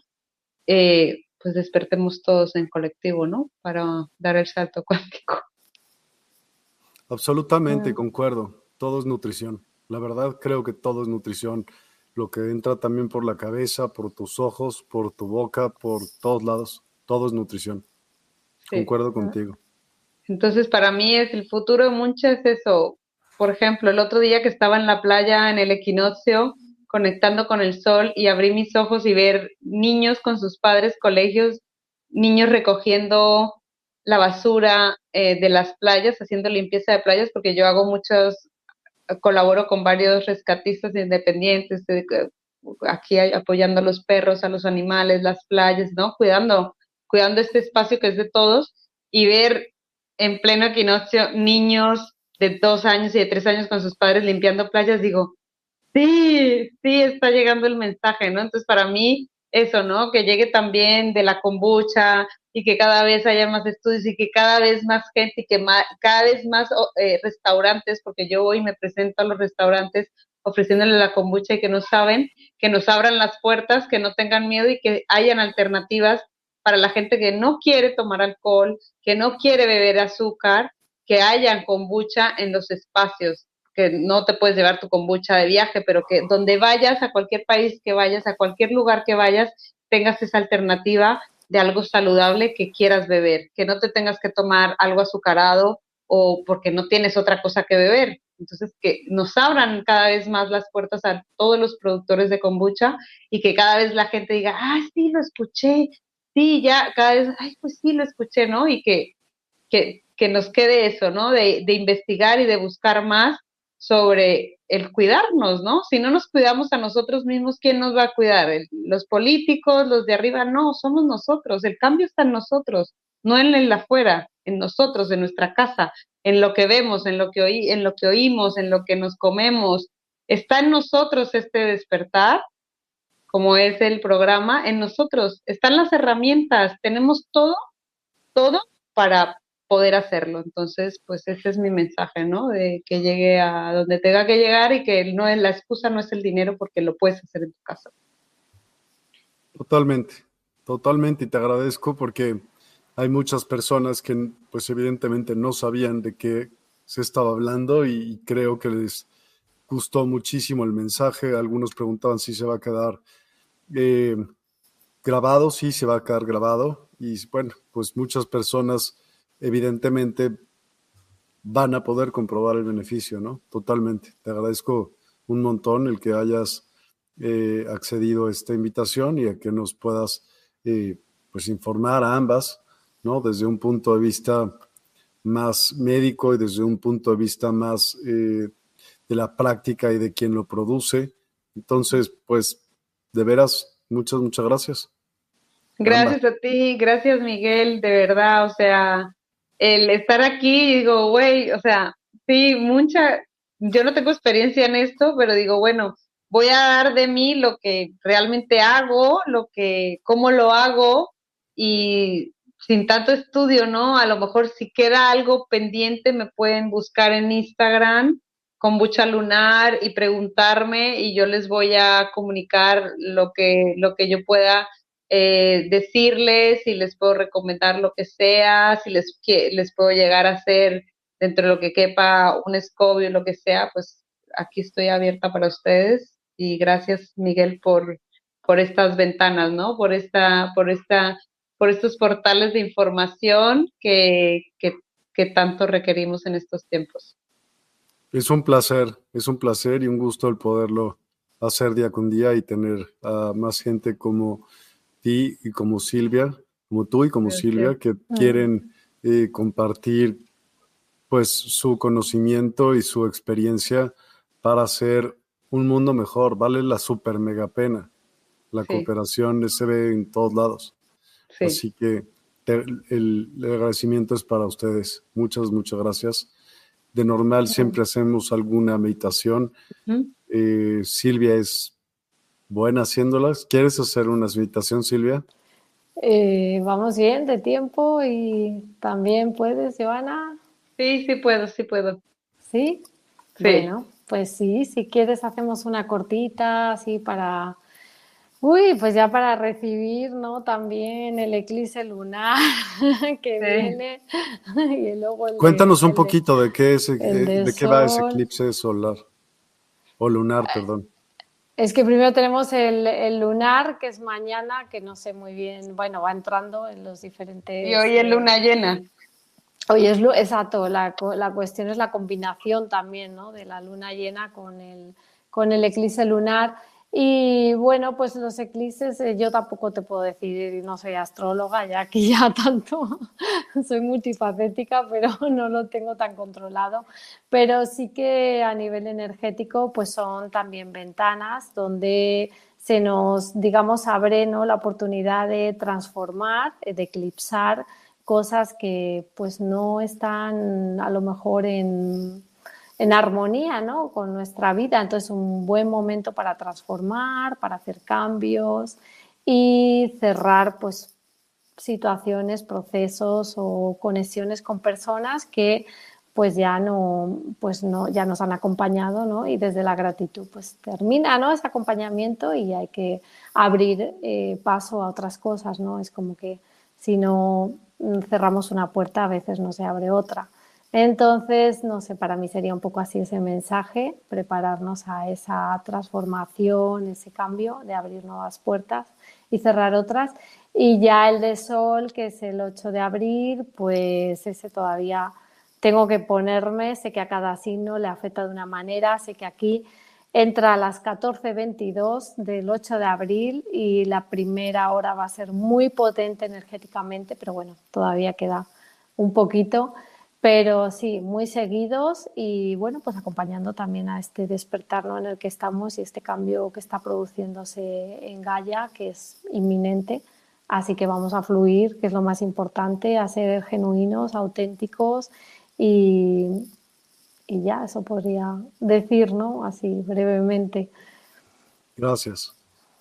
eh, pues despertemos todos en colectivo, ¿no? Para dar el salto cuántico. Absolutamente, Mm. concuerdo. Todo es nutrición. La verdad, creo que todo es nutrición. Lo que entra también por la cabeza, por tus ojos, por tu boca, por todos lados. Todo es nutrición. Sí. Concuerdo Mm. contigo. Entonces, para mí es el futuro de mucho es eso. Por ejemplo, el otro día que estaba en la playa en el equinoccio, conectando con el sol y abrí mis ojos y ver niños con sus padres, colegios, niños recogiendo la basura eh, de las playas, haciendo limpieza de playas, porque yo hago muchos, colaboro con varios rescatistas independientes, eh, aquí apoyando a los perros, a los animales, las playas, ¿no? Cuidando, cuidando este espacio que es de todos y ver en pleno equinoccio niños de dos años y de tres años con sus padres limpiando playas, digo, sí, sí, está llegando el mensaje, ¿no? Entonces, para mí, eso, ¿no? Que llegue también de la kombucha y que cada vez haya más estudios y que cada vez más gente y que más, cada vez más oh, eh, restaurantes, porque yo voy y me presento a los restaurantes ofreciéndole la kombucha y que no saben, que nos abran las puertas, que no tengan miedo y que hayan alternativas para la gente que no quiere tomar alcohol, que no quiere beber azúcar, que hayan kombucha en los espacios, que no te puedes llevar tu kombucha de viaje, pero que donde vayas, a cualquier país que vayas, a cualquier lugar que vayas, tengas esa alternativa de algo saludable que quieras beber, que no te tengas que tomar algo azucarado o porque no tienes otra cosa que beber. Entonces, que nos abran cada vez más las puertas a todos los productores de kombucha y que cada vez la gente diga, ah, sí, lo escuché, sí, ya, cada vez, ay, pues sí, lo escuché, ¿no? Y que, que, que nos quede eso, ¿no? De, de investigar y de buscar más sobre el cuidarnos, ¿no? Si no nos cuidamos a nosotros mismos, ¿quién nos va a cuidar? ¿El, los políticos, los de arriba? No, somos nosotros. El cambio está en nosotros, no en el afuera, en nosotros, en nuestra casa, en lo que vemos, en lo que oí, en lo que oímos, en lo que nos comemos. Está en nosotros este despertar, como es el programa, en nosotros están las herramientas, tenemos todo, todo para poder hacerlo. Entonces, pues ese es mi mensaje, ¿no? De que llegue a donde tenga que llegar y que no es la excusa, no es el dinero porque lo puedes hacer en tu casa. Totalmente, totalmente. Y te agradezco porque hay muchas personas que, pues evidentemente no sabían de qué se estaba hablando y creo que les gustó muchísimo el mensaje. Algunos preguntaban si se va a quedar eh, grabado, sí, se va a quedar grabado. Y bueno, pues muchas personas evidentemente van a poder comprobar el beneficio, ¿no? Totalmente. Te agradezco un montón el que hayas eh, accedido a esta invitación y a que nos puedas eh, pues informar a ambas, ¿no? Desde un punto de vista más médico y desde un punto de vista más eh, de la práctica y de quien lo produce. Entonces, pues, de veras, muchas, muchas gracias. Gracias a ti, gracias Miguel, de verdad, o sea, el estar aquí, digo, güey, o sea, sí, mucha, yo no tengo experiencia en esto, pero digo, bueno, voy a dar de mí lo que realmente hago, lo que, cómo lo hago y sin tanto estudio, ¿no? A lo mejor si queda algo pendiente me pueden buscar en Instagram Kombucha Lunar y preguntarme y yo les voy a comunicar lo que, lo que yo pueda eh, decirles, si les puedo recomendar lo que sea, si les, que, les puedo llegar a hacer dentro de lo que quepa un escobio, lo que sea, pues aquí estoy abierta para ustedes y gracias Miguel por, por estas ventanas, ¿no? Por esta, por esta, por estos portales de información que, que, que tanto requerimos en estos tiempos. Es un placer, es un placer y un gusto el poderlo hacer día con día y tener a más gente como ti y como Silvia, como tú y como Gracias. Silvia, que Mm. quieren eh, compartir pues su conocimiento y su experiencia para hacer un mundo mejor. Vale la super mega pena. La Sí. cooperación se ve en todos lados. Sí. Así que te, el, el agradecimiento es para ustedes. Muchas, muchas gracias. De normal siempre hacemos alguna meditación. Uh-huh. Eh, Silvia es buena haciéndolas. ¿Quieres hacer una meditación, Silvia? Eh, vamos bien de tiempo y también puedes, Joana. Sí, sí puedo, sí puedo. ¿Sí? Sí. Bueno, pues sí, si quieres hacemos una cortita así para Uy, pues ya para recibir, ¿no? También el eclipse lunar que Sí. viene y luego el de, Cuéntanos un el de, poquito de qué es, el eh, de de qué va ese sol. eclipse solar o lunar, perdón. Es que primero tenemos el, el lunar, que es mañana, que no sé muy bien, bueno, va entrando en los Y diferentes... hoy es eh, luna llena. Hoy es lu- exacto, la, co- la cuestión es la combinación también, ¿no? De la luna llena con el, con el eclipse lunar. Y bueno, pues los eclipses, eh, yo tampoco te puedo decir, no soy astróloga, ya que ya tanto soy multifacética, pero no lo tengo tan controlado. Pero sí que a nivel energético, pues son también ventanas donde se nos, digamos, abre, ¿no? La oportunidad de transformar, eh, de eclipsar cosas que pues no están a lo mejor en, en armonía, ¿no? Con nuestra vida. Entonces, un buen momento para transformar, para hacer cambios y cerrar pues situaciones, procesos o conexiones con personas que pues ya no, pues no, ya nos han acompañado, ¿no? Y desde la gratitud pues termina, ¿no? Ese acompañamiento y hay que abrir eh, paso a otras cosas, ¿no? Es como que si no cerramos una puerta a veces no se abre otra. Entonces, no sé, para mí sería un poco así ese mensaje, prepararnos a esa transformación, ese cambio de abrir nuevas puertas y cerrar otras. Y ya el de sol, que es el ocho de abril, pues ese todavía tengo que ponerme, sé que a cada signo le afecta de una manera, sé que aquí entra a las catorce veintidós del ocho de abril y la primera hora va a ser muy potente energéticamente, pero bueno, todavía queda un poquito, pero sí, muy seguidos y bueno, pues acompañando también a este despertar, ¿no? En el que estamos y este cambio que está produciéndose en Gaia, que es inminente. Así que vamos a fluir, que es lo más importante, a ser genuinos, auténticos y, y ya, eso podría decir, ¿no? Así brevemente. Gracias.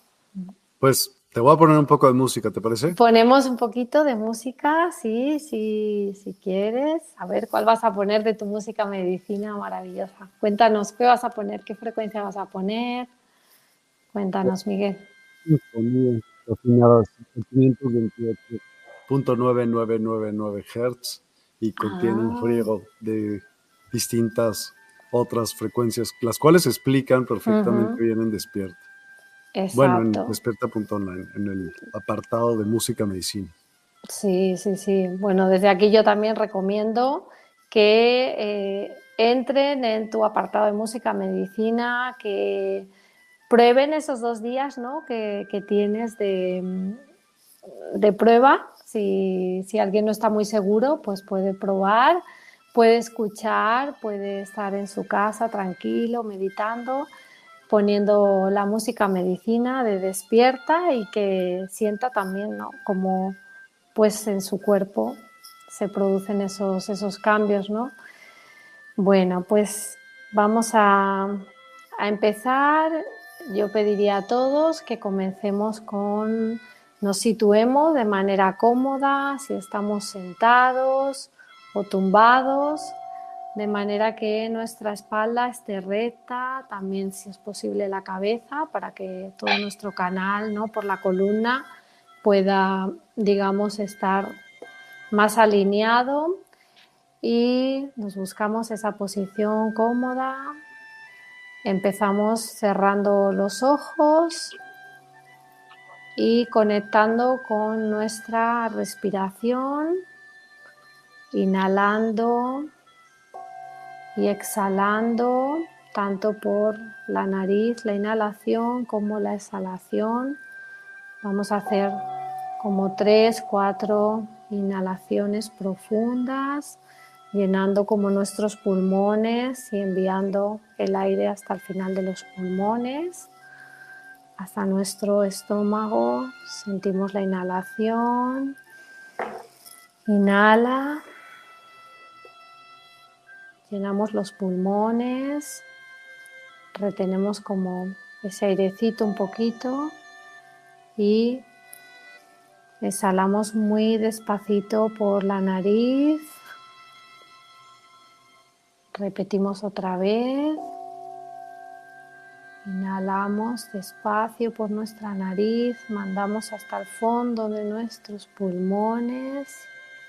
Pues te voy a poner un poco de música, ¿te parece? Ponemos un poquito de música, sí, sí, si quieres. A ver, ¿cuál vas a poner de tu música medicina maravillosa? Cuéntanos, ¿qué vas a poner? ¿Qué frecuencia vas a poner? Cuéntanos, Miguel. Sonido refinado, quinientos veintiocho punto nueve nueve nueve nueve Hz y contiene un Ah, friego de distintas otras frecuencias, las cuales explican perfectamente ujú, bien en Despierta. Bueno, en exacto. despierta punto online, en el apartado de música medicina. Sí, sí, sí. Bueno, desde aquí yo también recomiendo que eh, entren en tu apartado de música medicina, que prueben esos dos días, ¿no? que, que tienes de, de prueba. Si, si alguien no está muy seguro, pues puede probar, puede escuchar, puede estar en su casa tranquilo, meditando, poniendo la música medicina de despierta y que sienta también, ¿no? Como pues en su cuerpo se producen esos, esos cambios, ¿no? Bueno, pues vamos a, a empezar. Yo pediría a todos que comencemos con, nos situemos de manera cómoda, si estamos sentados o tumbados, de manera que nuestra espalda esté recta, también si es posible la cabeza, para que todo nuestro canal, ¿no? Por la columna pueda, digamos, estar más alineado y nos buscamos esa posición cómoda. Empezamos cerrando los ojos y conectando con nuestra respiración, inhalando y exhalando tanto por la nariz, la inhalación como la exhalación. Vamos a hacer como tres, cuatro inhalaciones profundas, llenando como nuestros pulmones y enviando el aire hasta el final de los pulmones, hasta nuestro estómago. Sentimos la inhalación. Inhala. Llenamos los pulmones. Retenemos como ese airecito un poquito y exhalamos muy despacito por la nariz. Repetimos otra vez. Inhalamos despacio por nuestra nariz, mandamos hasta el fondo de nuestros pulmones,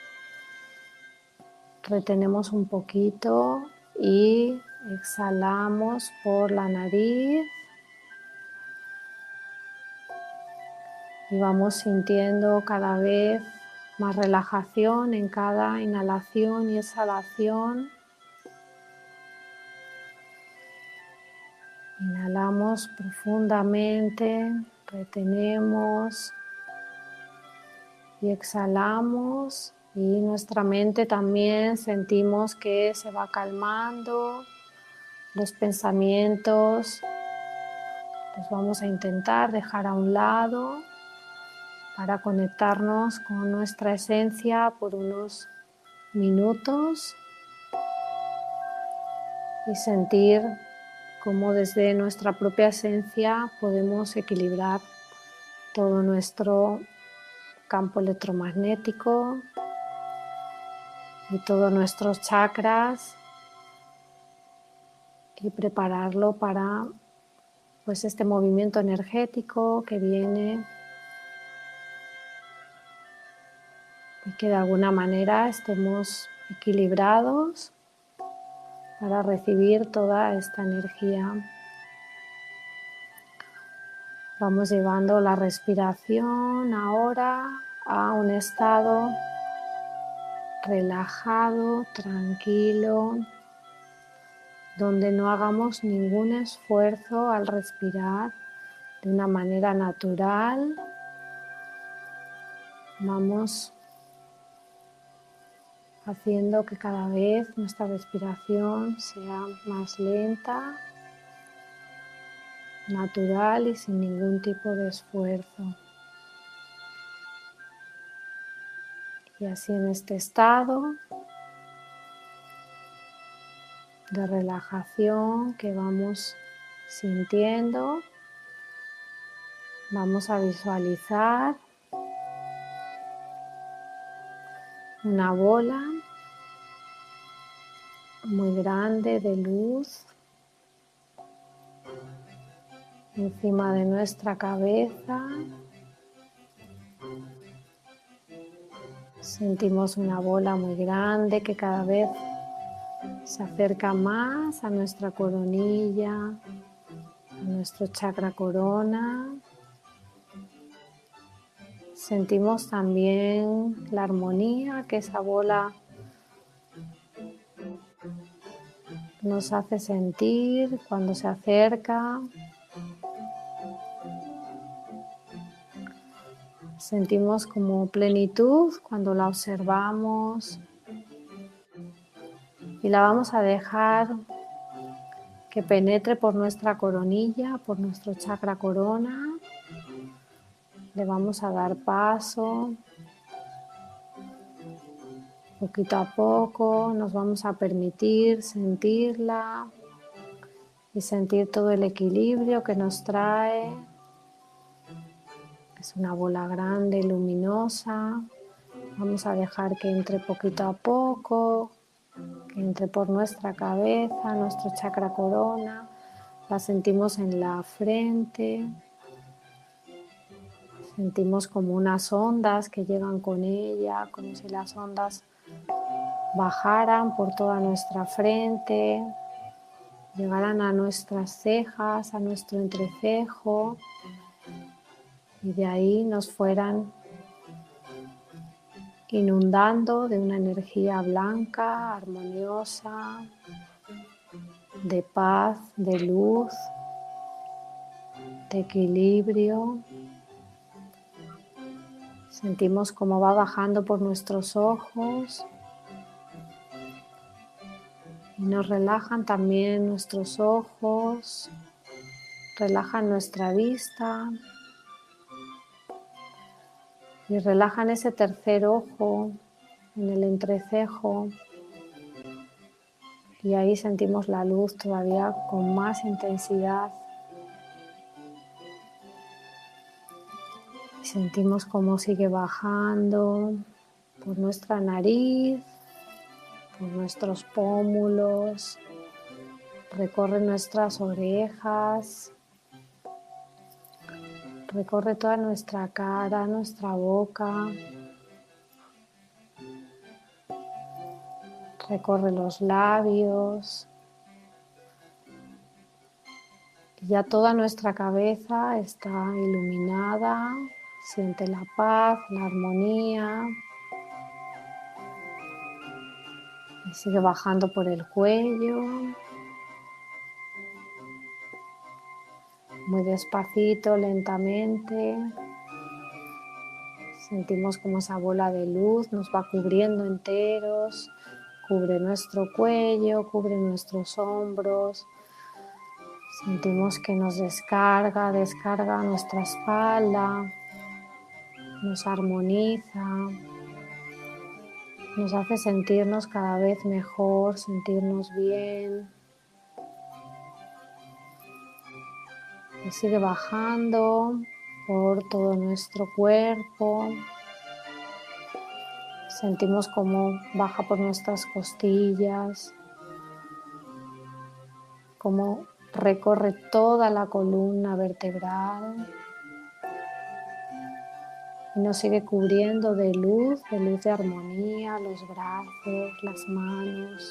retenemos un poquito y exhalamos por la nariz y vamos sintiendo cada vez más relajación en cada inhalación y exhalación. Inhalamos profundamente, retenemos y exhalamos y nuestra mente también sentimos que se va calmando, los pensamientos los vamos a intentar dejar a un lado para conectarnos con nuestra esencia por unos minutos y sentir cómo desde nuestra propia esencia podemos equilibrar todo nuestro campo electromagnético y todos nuestros chakras y prepararlo para pues este movimiento energético que viene y que de alguna manera estemos equilibrados para recibir toda esta energía. Vamos llevando la respiración ahora a un estado relajado, tranquilo, donde no hagamos ningún esfuerzo al respirar de una manera natural. Vamos haciendo que cada vez nuestra respiración sea más lenta, natural y sin ningún tipo de esfuerzo. Y así en este estado de relajación que vamos sintiendo, vamos a visualizar una bola muy grande de luz encima de nuestra cabeza. Sentimos una bola muy grande que cada vez se acerca más a nuestra coronilla, a nuestro chakra corona. Sentimos también la armonía que esa bola nos hace sentir cuando se acerca. Sentimos como plenitud cuando la observamos y la vamos a dejar que penetre por nuestra coronilla, por nuestro chakra corona. Le vamos a dar paso. Poquito a poco nos vamos a permitir sentirla y sentir todo el equilibrio que nos trae. Es una bola grande, luminosa. Vamos a dejar que entre poquito a poco, que entre por nuestra cabeza, nuestro chakra corona. La sentimos en la frente. Sentimos como unas ondas que llegan con ella, como si las ondas bajaran por toda nuestra frente, llegaran a nuestras cejas, a nuestro entrecejo y de ahí nos fueran inundando de una energía blanca, armoniosa, de paz, de luz, de equilibrio. Sentimos cómo va bajando por nuestros ojos y nos relajan también nuestros ojos, relajan nuestra vista y relajan ese tercer ojo en el entrecejo y ahí sentimos la luz todavía con más intensidad. Sentimos cómo sigue bajando por nuestra nariz, por nuestros pómulos, recorre nuestras orejas, Recorre toda nuestra cara, nuestra boca. Recorre los labios. Y ya toda nuestra cabeza está iluminada. Siente la paz, la armonía. Y sigue bajando por el cuello. Muy despacito, lentamente. Sentimos como esa bola de luz nos va cubriendo enteros. Cubre nuestro cuello, cubre nuestros hombros. Sentimos que nos descarga, descarga nuestra espalda. Nos armoniza. Nos hace sentirnos cada vez mejor, sentirnos bien. Y sigue bajando por todo nuestro cuerpo. Sentimos cómo baja por nuestras costillas, cómo recorre toda la columna vertebral y nos sigue cubriendo de luz, de luz de armonía, los brazos, las manos.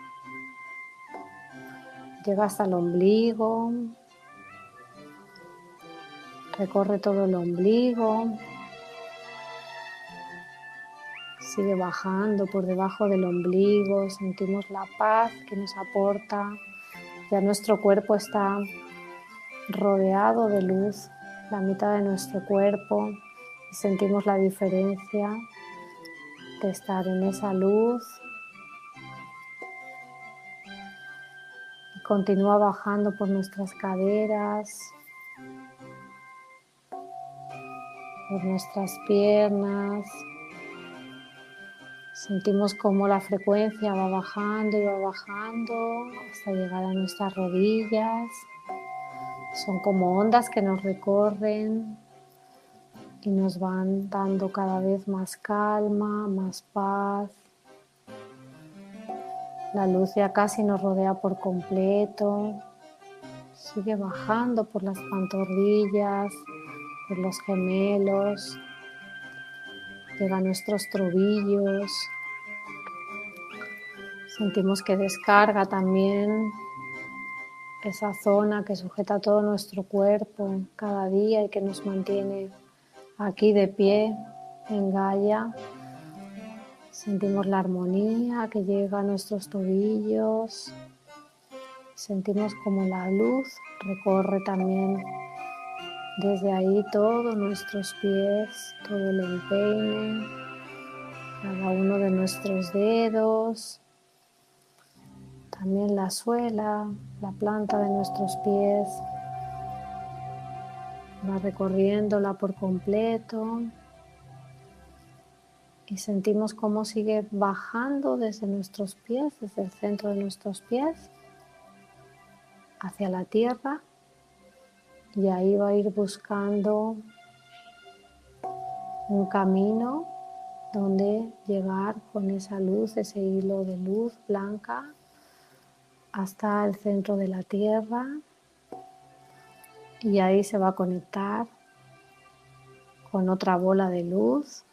Llega hasta el ombligo, recorre todo el ombligo. Sigue bajando por debajo del ombligo, sentimos la paz que nos aporta. Ya nuestro cuerpo está rodeado de luz, la mitad de nuestro cuerpo, y sentimos la diferencia de estar en esa luz. Y continúa bajando por nuestras caderas, por nuestras piernas. Sentimos cómo la frecuencia va bajando y va bajando hasta llegar a nuestras rodillas. Son como ondas que nos recorren y nos van dando cada vez más calma, más paz. La luz ya casi nos rodea por completo. Sigue bajando por las pantorrillas, por los gemelos. Llega a nuestros tobillos. Sentimos que descarga también esa zona que sujeta todo nuestro cuerpo cada día y que nos mantiene aquí de pie en Gaia. Sentimos la armonía que llega a nuestros tobillos. Sentimos como la luz recorre también desde ahí todos nuestros pies, todo el empeine, cada uno de nuestros dedos, también la suela, la planta de nuestros pies, va recorriéndola por completo y sentimos cómo sigue bajando desde nuestros pies, desde el centro de nuestros pies hacia la tierra. Y ahí va a ir buscando un camino donde llegar con esa luz, ese hilo de luz blanca hasta el centro de la tierra. Y ahí se va a conectar con otra bola de luz.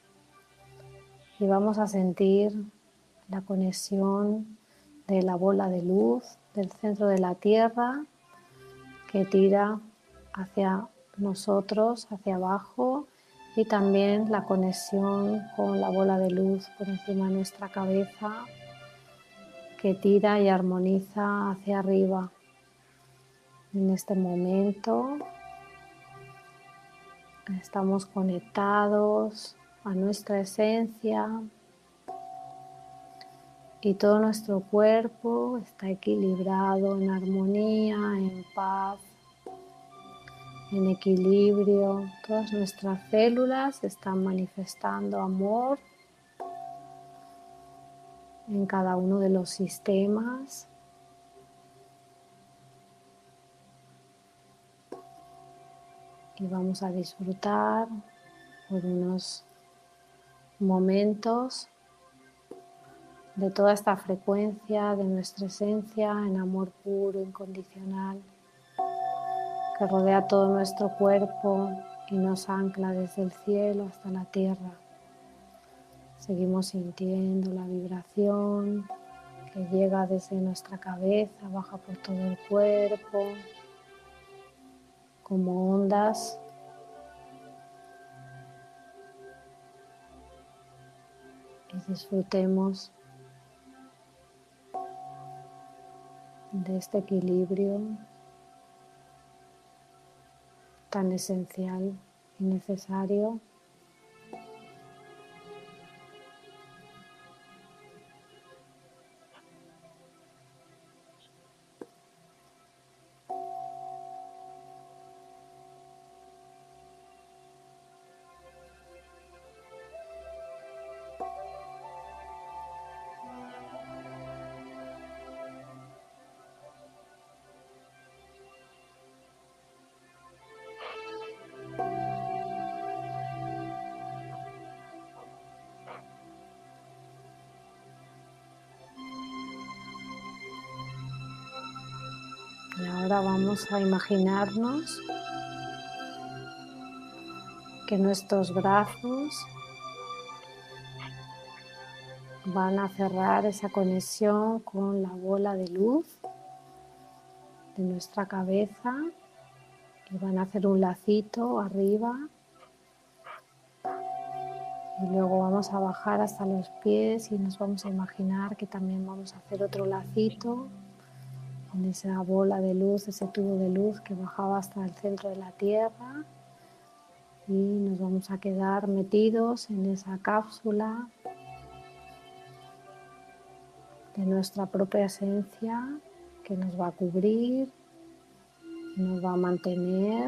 Y vamos a sentir la conexión de la bola de luz del centro de la tierra que tira hacia nosotros, hacia abajo, y también la conexión con la bola de luz por encima de nuestra cabeza que tira y armoniza hacia arriba. En este momento estamos conectados a nuestra esencia y todo nuestro cuerpo está equilibrado, en armonía, en paz, en equilibrio. Todas nuestras células están manifestando amor en cada uno de los sistemas. Y vamos a disfrutar por unos momentos de toda esta frecuencia de nuestra esencia en amor puro, incondicional. que rodea todo nuestro cuerpo y nos ancla desde el cielo hasta la tierra. Seguimos sintiendo la vibración que llega desde nuestra cabeza, baja por todo el cuerpo, como ondas. Y disfrutemos de este equilibrio tan esencial y necesario. Y ahora vamos a imaginarnos que nuestros brazos van a cerrar esa conexión con la bola de luz de nuestra cabeza y van a hacer un lacito arriba y luego vamos a bajar hasta los pies y nos vamos a imaginar que también vamos a hacer otro lacito en esa bola de luz, ese tubo de luz que bajaba hasta el centro de la tierra y nos vamos a quedar metidos en esa cápsula de nuestra propia esencia que nos va a cubrir, nos va a mantener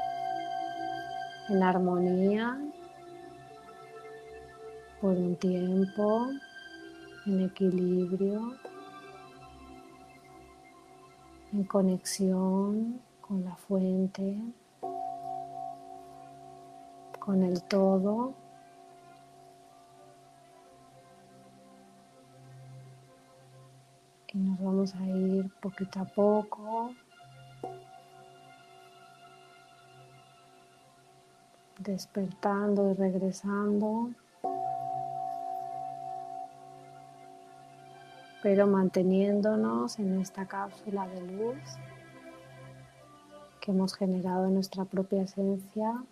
en armonía por un tiempo, en equilibrio, en conexión con la fuente, con el todo. Y nos vamos a ir poquito a poco despertando y regresando, pero manteniéndonos en esta cápsula de luz que hemos generado en nuestra propia esencia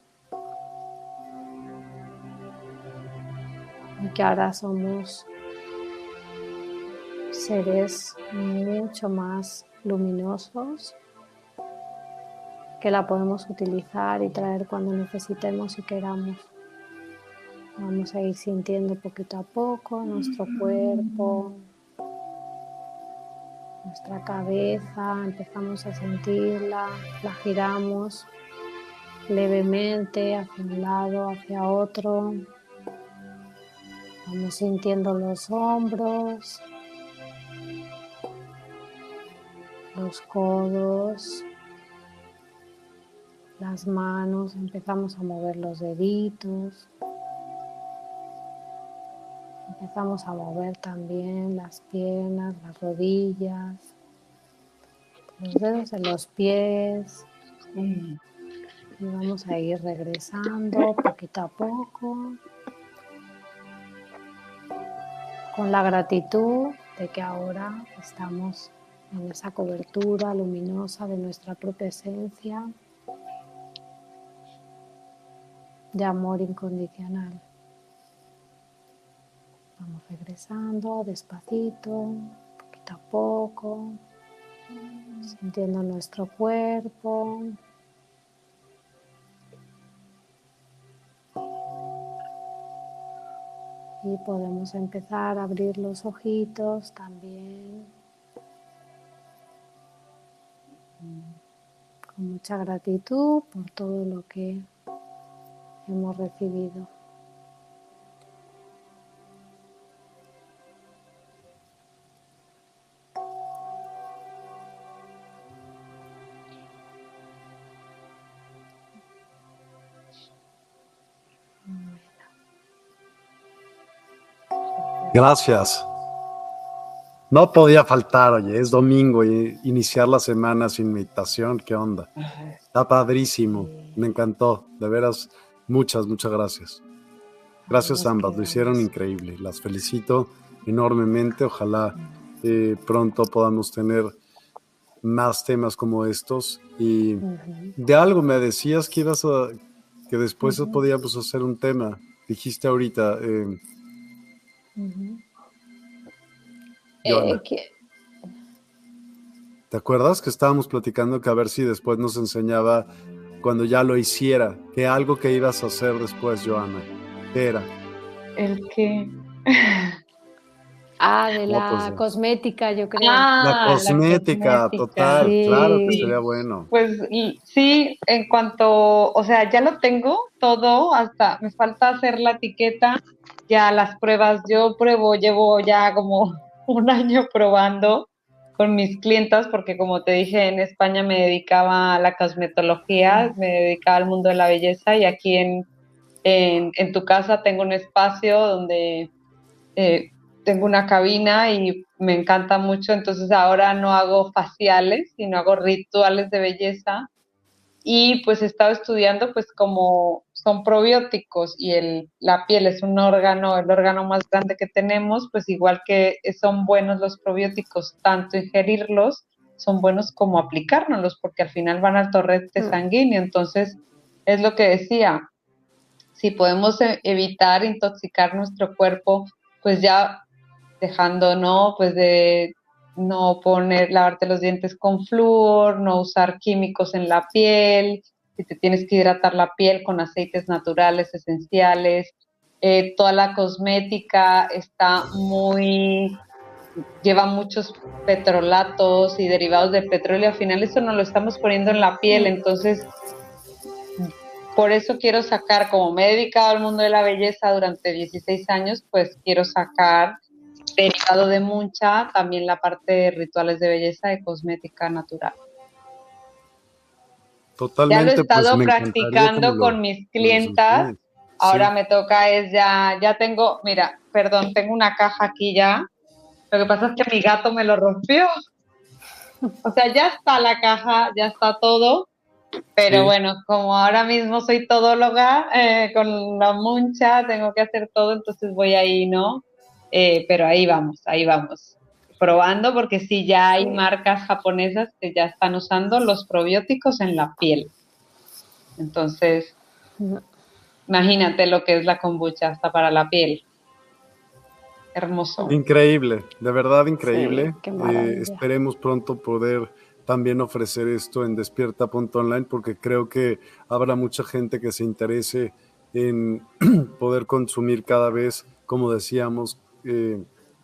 y que ahora somos seres mucho más luminosos que la podemos utilizar y traer cuando necesitemos y queramos. Vamos a ir sintiendo poquito a poco nuestro cuerpo, nuestra cabeza, empezamos a sentirla, la giramos levemente hacia un lado, hacia otro. Vamos sintiendo los hombros, los codos, las manos, empezamos a mover los deditos, empezamos a mover también las piernas, las rodillas, los dedos de los pies y vamos a ir regresando poquito a poco con la gratitud de que ahora estamos en esa cobertura luminosa de nuestra propia esencia de amor incondicional. Vamos regresando despacito, poquito a poco, sintiendo nuestro cuerpo. Y podemos empezar a abrir los ojitos también, con mucha gratitud por todo lo que hemos recibido. Gracias. No podía faltar, oye, es domingo y iniciar la semana sin meditación, ¿qué onda? Está padrísimo, me encantó, de veras, muchas, muchas gracias. Gracias a ambas, lo hicieron increíble, las felicito enormemente, ojalá eh, pronto podamos tener más temas como estos. Y uh-huh. de algo me decías que ibas a, que después uh-huh. podíamos hacer un tema, dijiste ahorita. Eh, uh-huh. eh, ¿qué? ¿Te acuerdas que estábamos platicando que a ver si después nos enseñaba cuando ya lo hiciera, que algo que ibas a hacer después, Joana? ¿Qué era? ¿El qué? Ah, de la no, pues, cosmética, yo creo. Ah, la cosmética, la cosmética. Total, sí. Claro que sería bueno. Pues sí, en cuanto, o sea, ya lo tengo todo, hasta me falta hacer la etiqueta, ya las pruebas, yo pruebo, llevo ya como un año probando con mis clientas, porque como te dije, en España me dedicaba a la cosmetología, me dedicaba al mundo de la belleza, y aquí en, en, en tu casa tengo un espacio donde eh, tengo una cabina y me encanta mucho, entonces ahora no hago faciales, sino hago rituales de belleza, y pues he estado estudiando pues como son probióticos y el, la piel es un órgano, el órgano más grande que tenemos, pues igual que son buenos los probióticos, tanto ingerirlos, son buenos como aplicárnoslos, porque al final van al torrente sanguíneo, entonces es lo que decía, si podemos evitar intoxicar nuestro cuerpo, pues ya dejando, ¿no? Pues de no poner, lavarte los dientes con flúor, no usar químicos en la piel, si te tienes que hidratar la piel con aceites naturales esenciales, eh, toda la cosmética está muy, lleva muchos petrolatos y derivados del petróleo, al final eso no lo estamos poniendo en la piel, entonces por eso quiero sacar, como me he dedicado al mundo de la belleza durante dieciséis años, pues quiero sacar derivado de Muncha, también la parte de rituales de belleza y cosmética natural. Totalmente. Ya lo he estado pues, practicando lo, con mis clientas. Sí. Ahora me toca es ya, ya tengo, mira, perdón, tengo una caja aquí ya. Lo que pasa es que mi gato me lo rompió. O sea, ya está la caja, ya está todo. Pero sí. Bueno, como ahora mismo soy todóloga eh, con la Muncha, tengo que hacer todo, entonces voy ahí, ¿no? Eh, pero ahí vamos, ahí vamos, probando, porque sí, ya hay marcas japonesas que ya están usando los probióticos en la piel. Entonces, imagínate lo que es la kombucha hasta para la piel. Hermoso. Increíble, de verdad increíble. Sí, eh, esperemos pronto poder también ofrecer esto en despierta punto online, porque creo que habrá mucha gente que se interese en poder consumir cada vez, como decíamos, eh,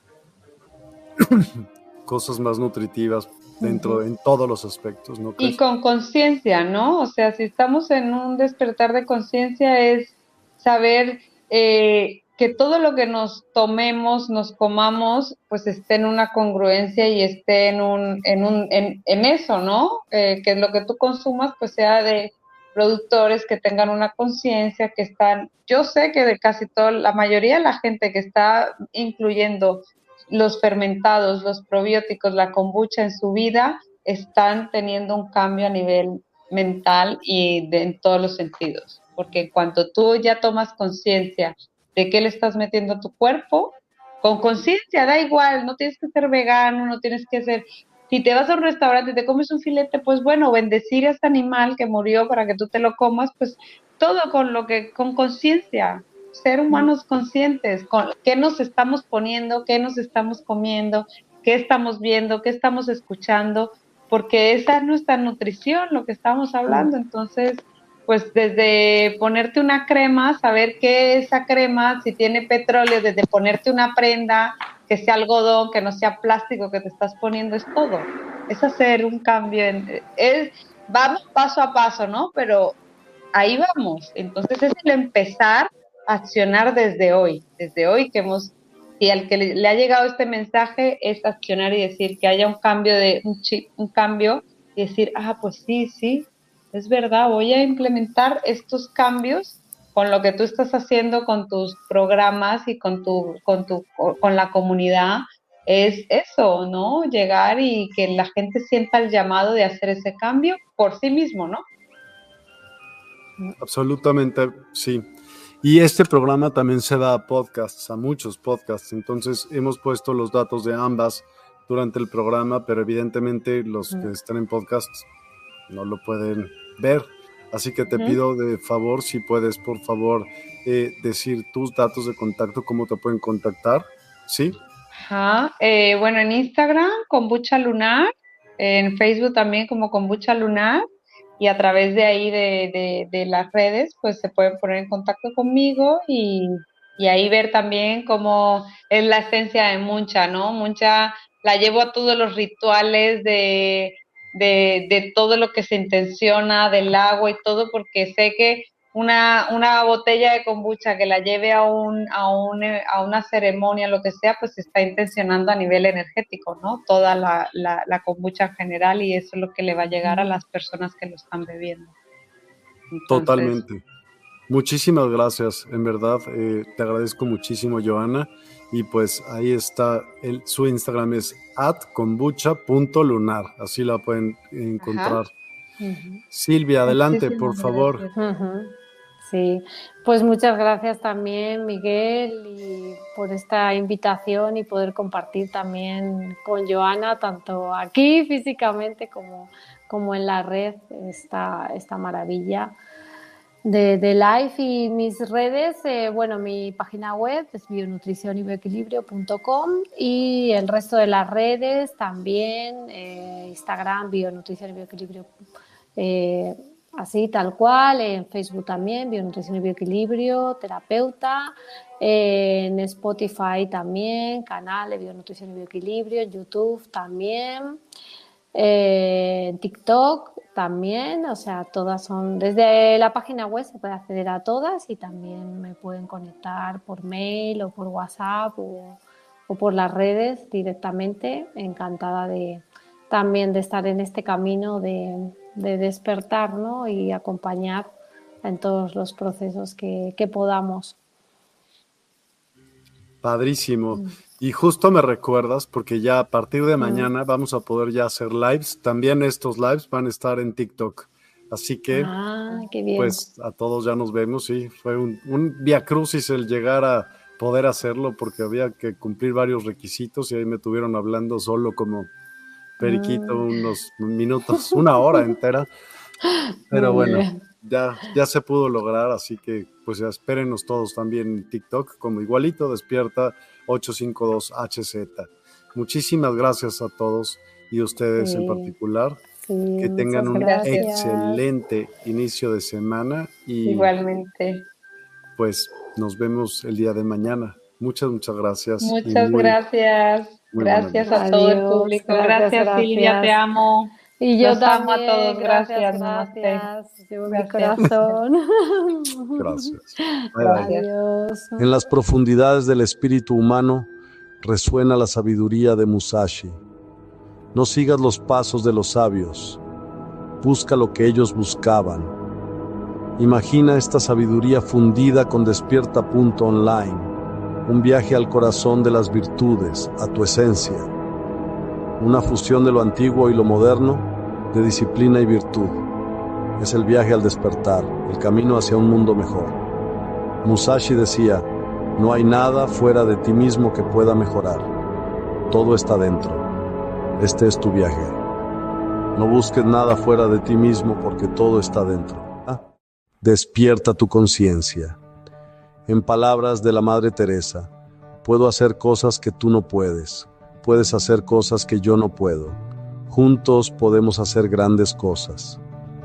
cosas más nutritivas dentro, uh-huh. en todos los aspectos, ¿no crees? Y con conciencia, ¿no? O sea, si estamos en un despertar de conciencia es saber eh, que todo lo que nos tomemos, nos comamos, pues esté en una congruencia y esté en un, en un, en, en eso, ¿no? Eh, que lo que tú consumas, pues sea de productores que tengan una conciencia, que están, yo sé que de casi toda, la mayoría de la gente que está incluyendo los fermentados, los probióticos, la kombucha en su vida, están teniendo un cambio a nivel mental y de, en todos los sentidos. Porque en cuanto tú ya tomas conciencia de qué le estás metiendo a tu cuerpo, con conciencia, da igual, no tienes que ser vegano, no tienes que ser... Si te vas a un restaurante y te comes un filete, pues bueno, bendecir a este animal que murió para que tú te lo comas, pues todo con lo que, con conciencia. Ser humanos conscientes, con qué nos estamos poniendo, qué nos estamos comiendo, qué estamos viendo, qué estamos escuchando, porque esa es nuestra nutrición, lo que estamos hablando. Entonces, pues desde ponerte una crema, saber qué es esa crema, si tiene petróleo, desde ponerte una prenda, que sea algodón, que no sea plástico que te estás poniendo, es todo. Es hacer un cambio, en, es, vamos paso a paso, ¿no? Pero ahí vamos. Entonces es el empezar a accionar desde hoy, desde hoy que hemos, y al que le, le ha llegado este mensaje es accionar y decir que haya un cambio de un chip, un cambio y decir, ah, pues sí, sí, es verdad, voy a implementar estos cambios con lo que tú estás haciendo con tus programas y con tu, con tu, con la comunidad, es eso, ¿no? Llegar y que la gente sienta el llamado de hacer ese cambio por sí mismo, ¿no? Absolutamente, sí. Y este programa también se da a podcasts, a muchos podcasts. Entonces hemos puesto los datos de ambas durante el programa, pero evidentemente los que están en podcasts no lo pueden ver. Así que te uh-huh. pido de favor, si puedes, por favor, eh, decir tus datos de contacto, cómo te pueden contactar, ¿sí? Ajá. Eh, bueno, en Instagram, Kombucha Lunar, en Facebook también como Kombucha Lunar, y a través de ahí de, de, de las redes, pues se pueden poner en contacto conmigo y, y ahí ver también cómo es la esencia de Muncha, ¿no? Muncha la llevo a todos los rituales de, de, de todo lo que se intenciona, del agua y todo, porque sé que una, una botella de kombucha que la lleve a, un, a, un, a una ceremonia, lo que sea, pues se está intencionando a nivel energético, ¿no? Toda la, la, la kombucha en general, y eso es lo que le va a llegar a las personas que lo están bebiendo. Entonces, totalmente. Muchísimas gracias, en verdad, eh, te agradezco muchísimo, Johanna, y pues ahí está, el, su Instagram es at kombucha punto lunar, así la pueden encontrar. Uh-huh. Silvia, adelante, sí, sí, por favor. Uh-huh. Sí, pues muchas gracias también, Miguel, y por esta invitación y poder compartir también con Johanna, tanto aquí físicamente como, como en la red, esta, esta maravilla de, de live. Y mis redes, eh, bueno, mi página web es bionutrición y bioequilibrio punto com, y el resto de las redes también, eh, Instagram, bionutrición y bioequilibrio, eh, así tal cual, en Facebook también, bionutrición y bioequilibrio, terapeuta, eh, en Spotify también, canal de bionutrición y bioequilibrio, en YouTube también, eh, en TikTok también, o sea, todas son, desde la página web se puede acceder a todas, y también me pueden conectar por mail o por WhatsApp o, o por las redes directamente. Encantada de también de estar en este camino de, de despertar, ¿no? Y acompañar en todos los procesos que, que podamos. Padrísimo. Mm. Y justo me recuerdas, porque ya a partir de mañana mm. vamos a poder ya hacer lives. También estos lives van a estar en TikTok. Así que, ah, qué bien. pues a todos ya nos vemos. Sí, fue un, un viacrucis el llegar a poder hacerlo, porque había que cumplir varios requisitos y ahí me tuvieron hablando solo como periquito mm. unos minutos, una hora entera. Pero Muy bueno, bien. ya, ya se pudo lograr, así que pues ya espérenos todos también en TikTok como igualito despierta ocho cinco dos H Z. Muchísimas gracias a todos y a ustedes sí. en particular. Sí, que tengan un gracias. excelente inicio de semana y igualmente. Pues nos vemos el día de mañana. Muchas, muchas gracias. Muchas muy, gracias. Muy gracias a todo el público. Gracias, gracias, gracias, Silvia, te amo. Y yo Los también, amo a todos. Gracias, gracias. gracias. Llevo mi corazón. Gracias. Adiós. En las profundidades del espíritu humano resuena la sabiduría de Musashi. No sigas los pasos de los sabios. Busca lo que ellos buscaban. Imagina esta sabiduría fundida con Despierta punto online. Un viaje al corazón de las virtudes, a tu esencia. Una fusión de lo antiguo y lo moderno, de disciplina y virtud. Es el viaje al despertar, el camino hacia un mundo mejor. Musashi decía, no hay nada fuera de ti mismo que pueda mejorar. Todo está dentro. Este es tu viaje. No busques nada fuera de ti mismo porque todo está dentro. ¿Ah? Despierta tu conciencia. En palabras de la Madre Teresa, puedo hacer cosas que tú no puedes. Puedes hacer cosas que yo no puedo. Juntos podemos hacer grandes cosas.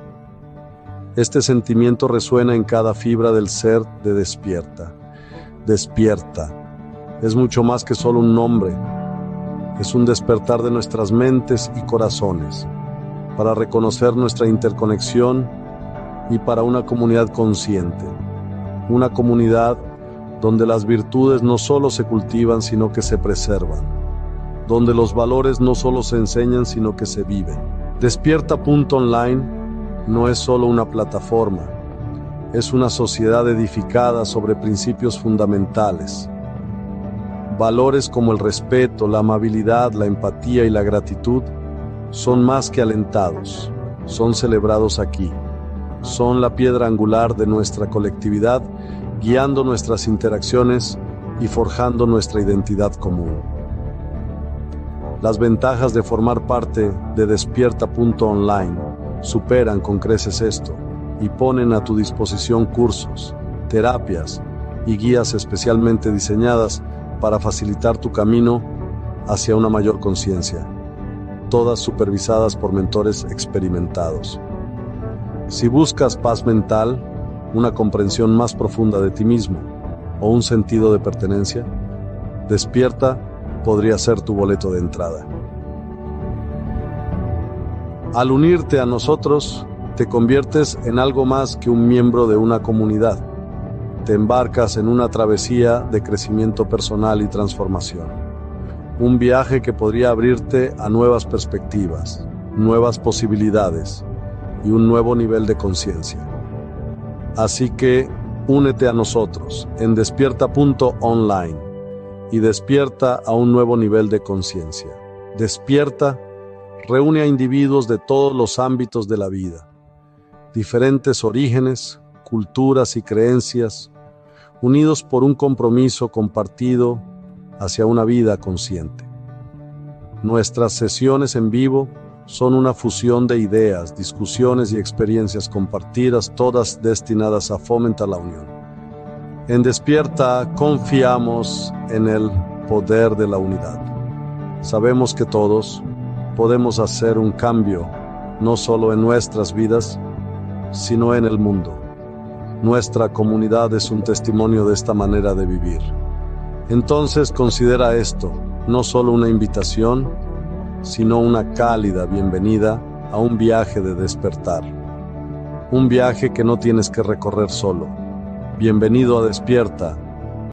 Este sentimiento resuena en cada fibra del ser de Despierta. Despierta. Es mucho más que solo un nombre. Es un despertar de nuestras mentes y corazones, para reconocer nuestra interconexión y para una comunidad consciente. Una comunidad donde las virtudes no solo se cultivan, sino que se preservan. Donde los valores no solo se enseñan, sino que se viven. Despierta punto online no es solo una plataforma, es una sociedad edificada sobre principios fundamentales. Valores como el respeto, la amabilidad, la empatía y la gratitud son más que alentados, son celebrados aquí. son la piedra angular de nuestra colectividad, guiando nuestras interacciones y forjando nuestra identidad común. Las ventajas de formar parte de Despierta punto online superan con creces esto y ponen a tu disposición cursos, terapias y guías especialmente diseñadas para facilitar tu camino hacia una mayor conciencia, todas supervisadas por mentores experimentados. Si buscas paz mental, una comprensión más profunda de ti mismo o un sentido de pertenencia, Despierta podría ser tu boleto de entrada. Al unirte a nosotros, te conviertes en algo más que un miembro de una comunidad. Te embarcas en una travesía de crecimiento personal y transformación. Un viaje que podría abrirte a nuevas perspectivas, nuevas posibilidades y un nuevo nivel de conciencia. Así que, únete a nosotros en Despierta punto online y despierta a un nuevo nivel de conciencia. Despierta reúne a individuos de todos los ámbitos de la vida, diferentes orígenes, culturas y creencias, unidos por un compromiso compartido hacia una vida consciente. Nuestras sesiones en vivo son una fusión de ideas, discusiones y experiencias compartidas, todas destinadas a fomentar la unión. En Despierta confiamos en el poder de la unidad. Sabemos que todos podemos hacer un cambio, no solo en nuestras vidas, sino en el mundo. Nuestra comunidad es un testimonio de esta manera de vivir. Entonces considera esto no solo una invitación, sino una cálida bienvenida a un viaje de despertar. Un viaje que no tienes que recorrer solo. Bienvenido a Despierta,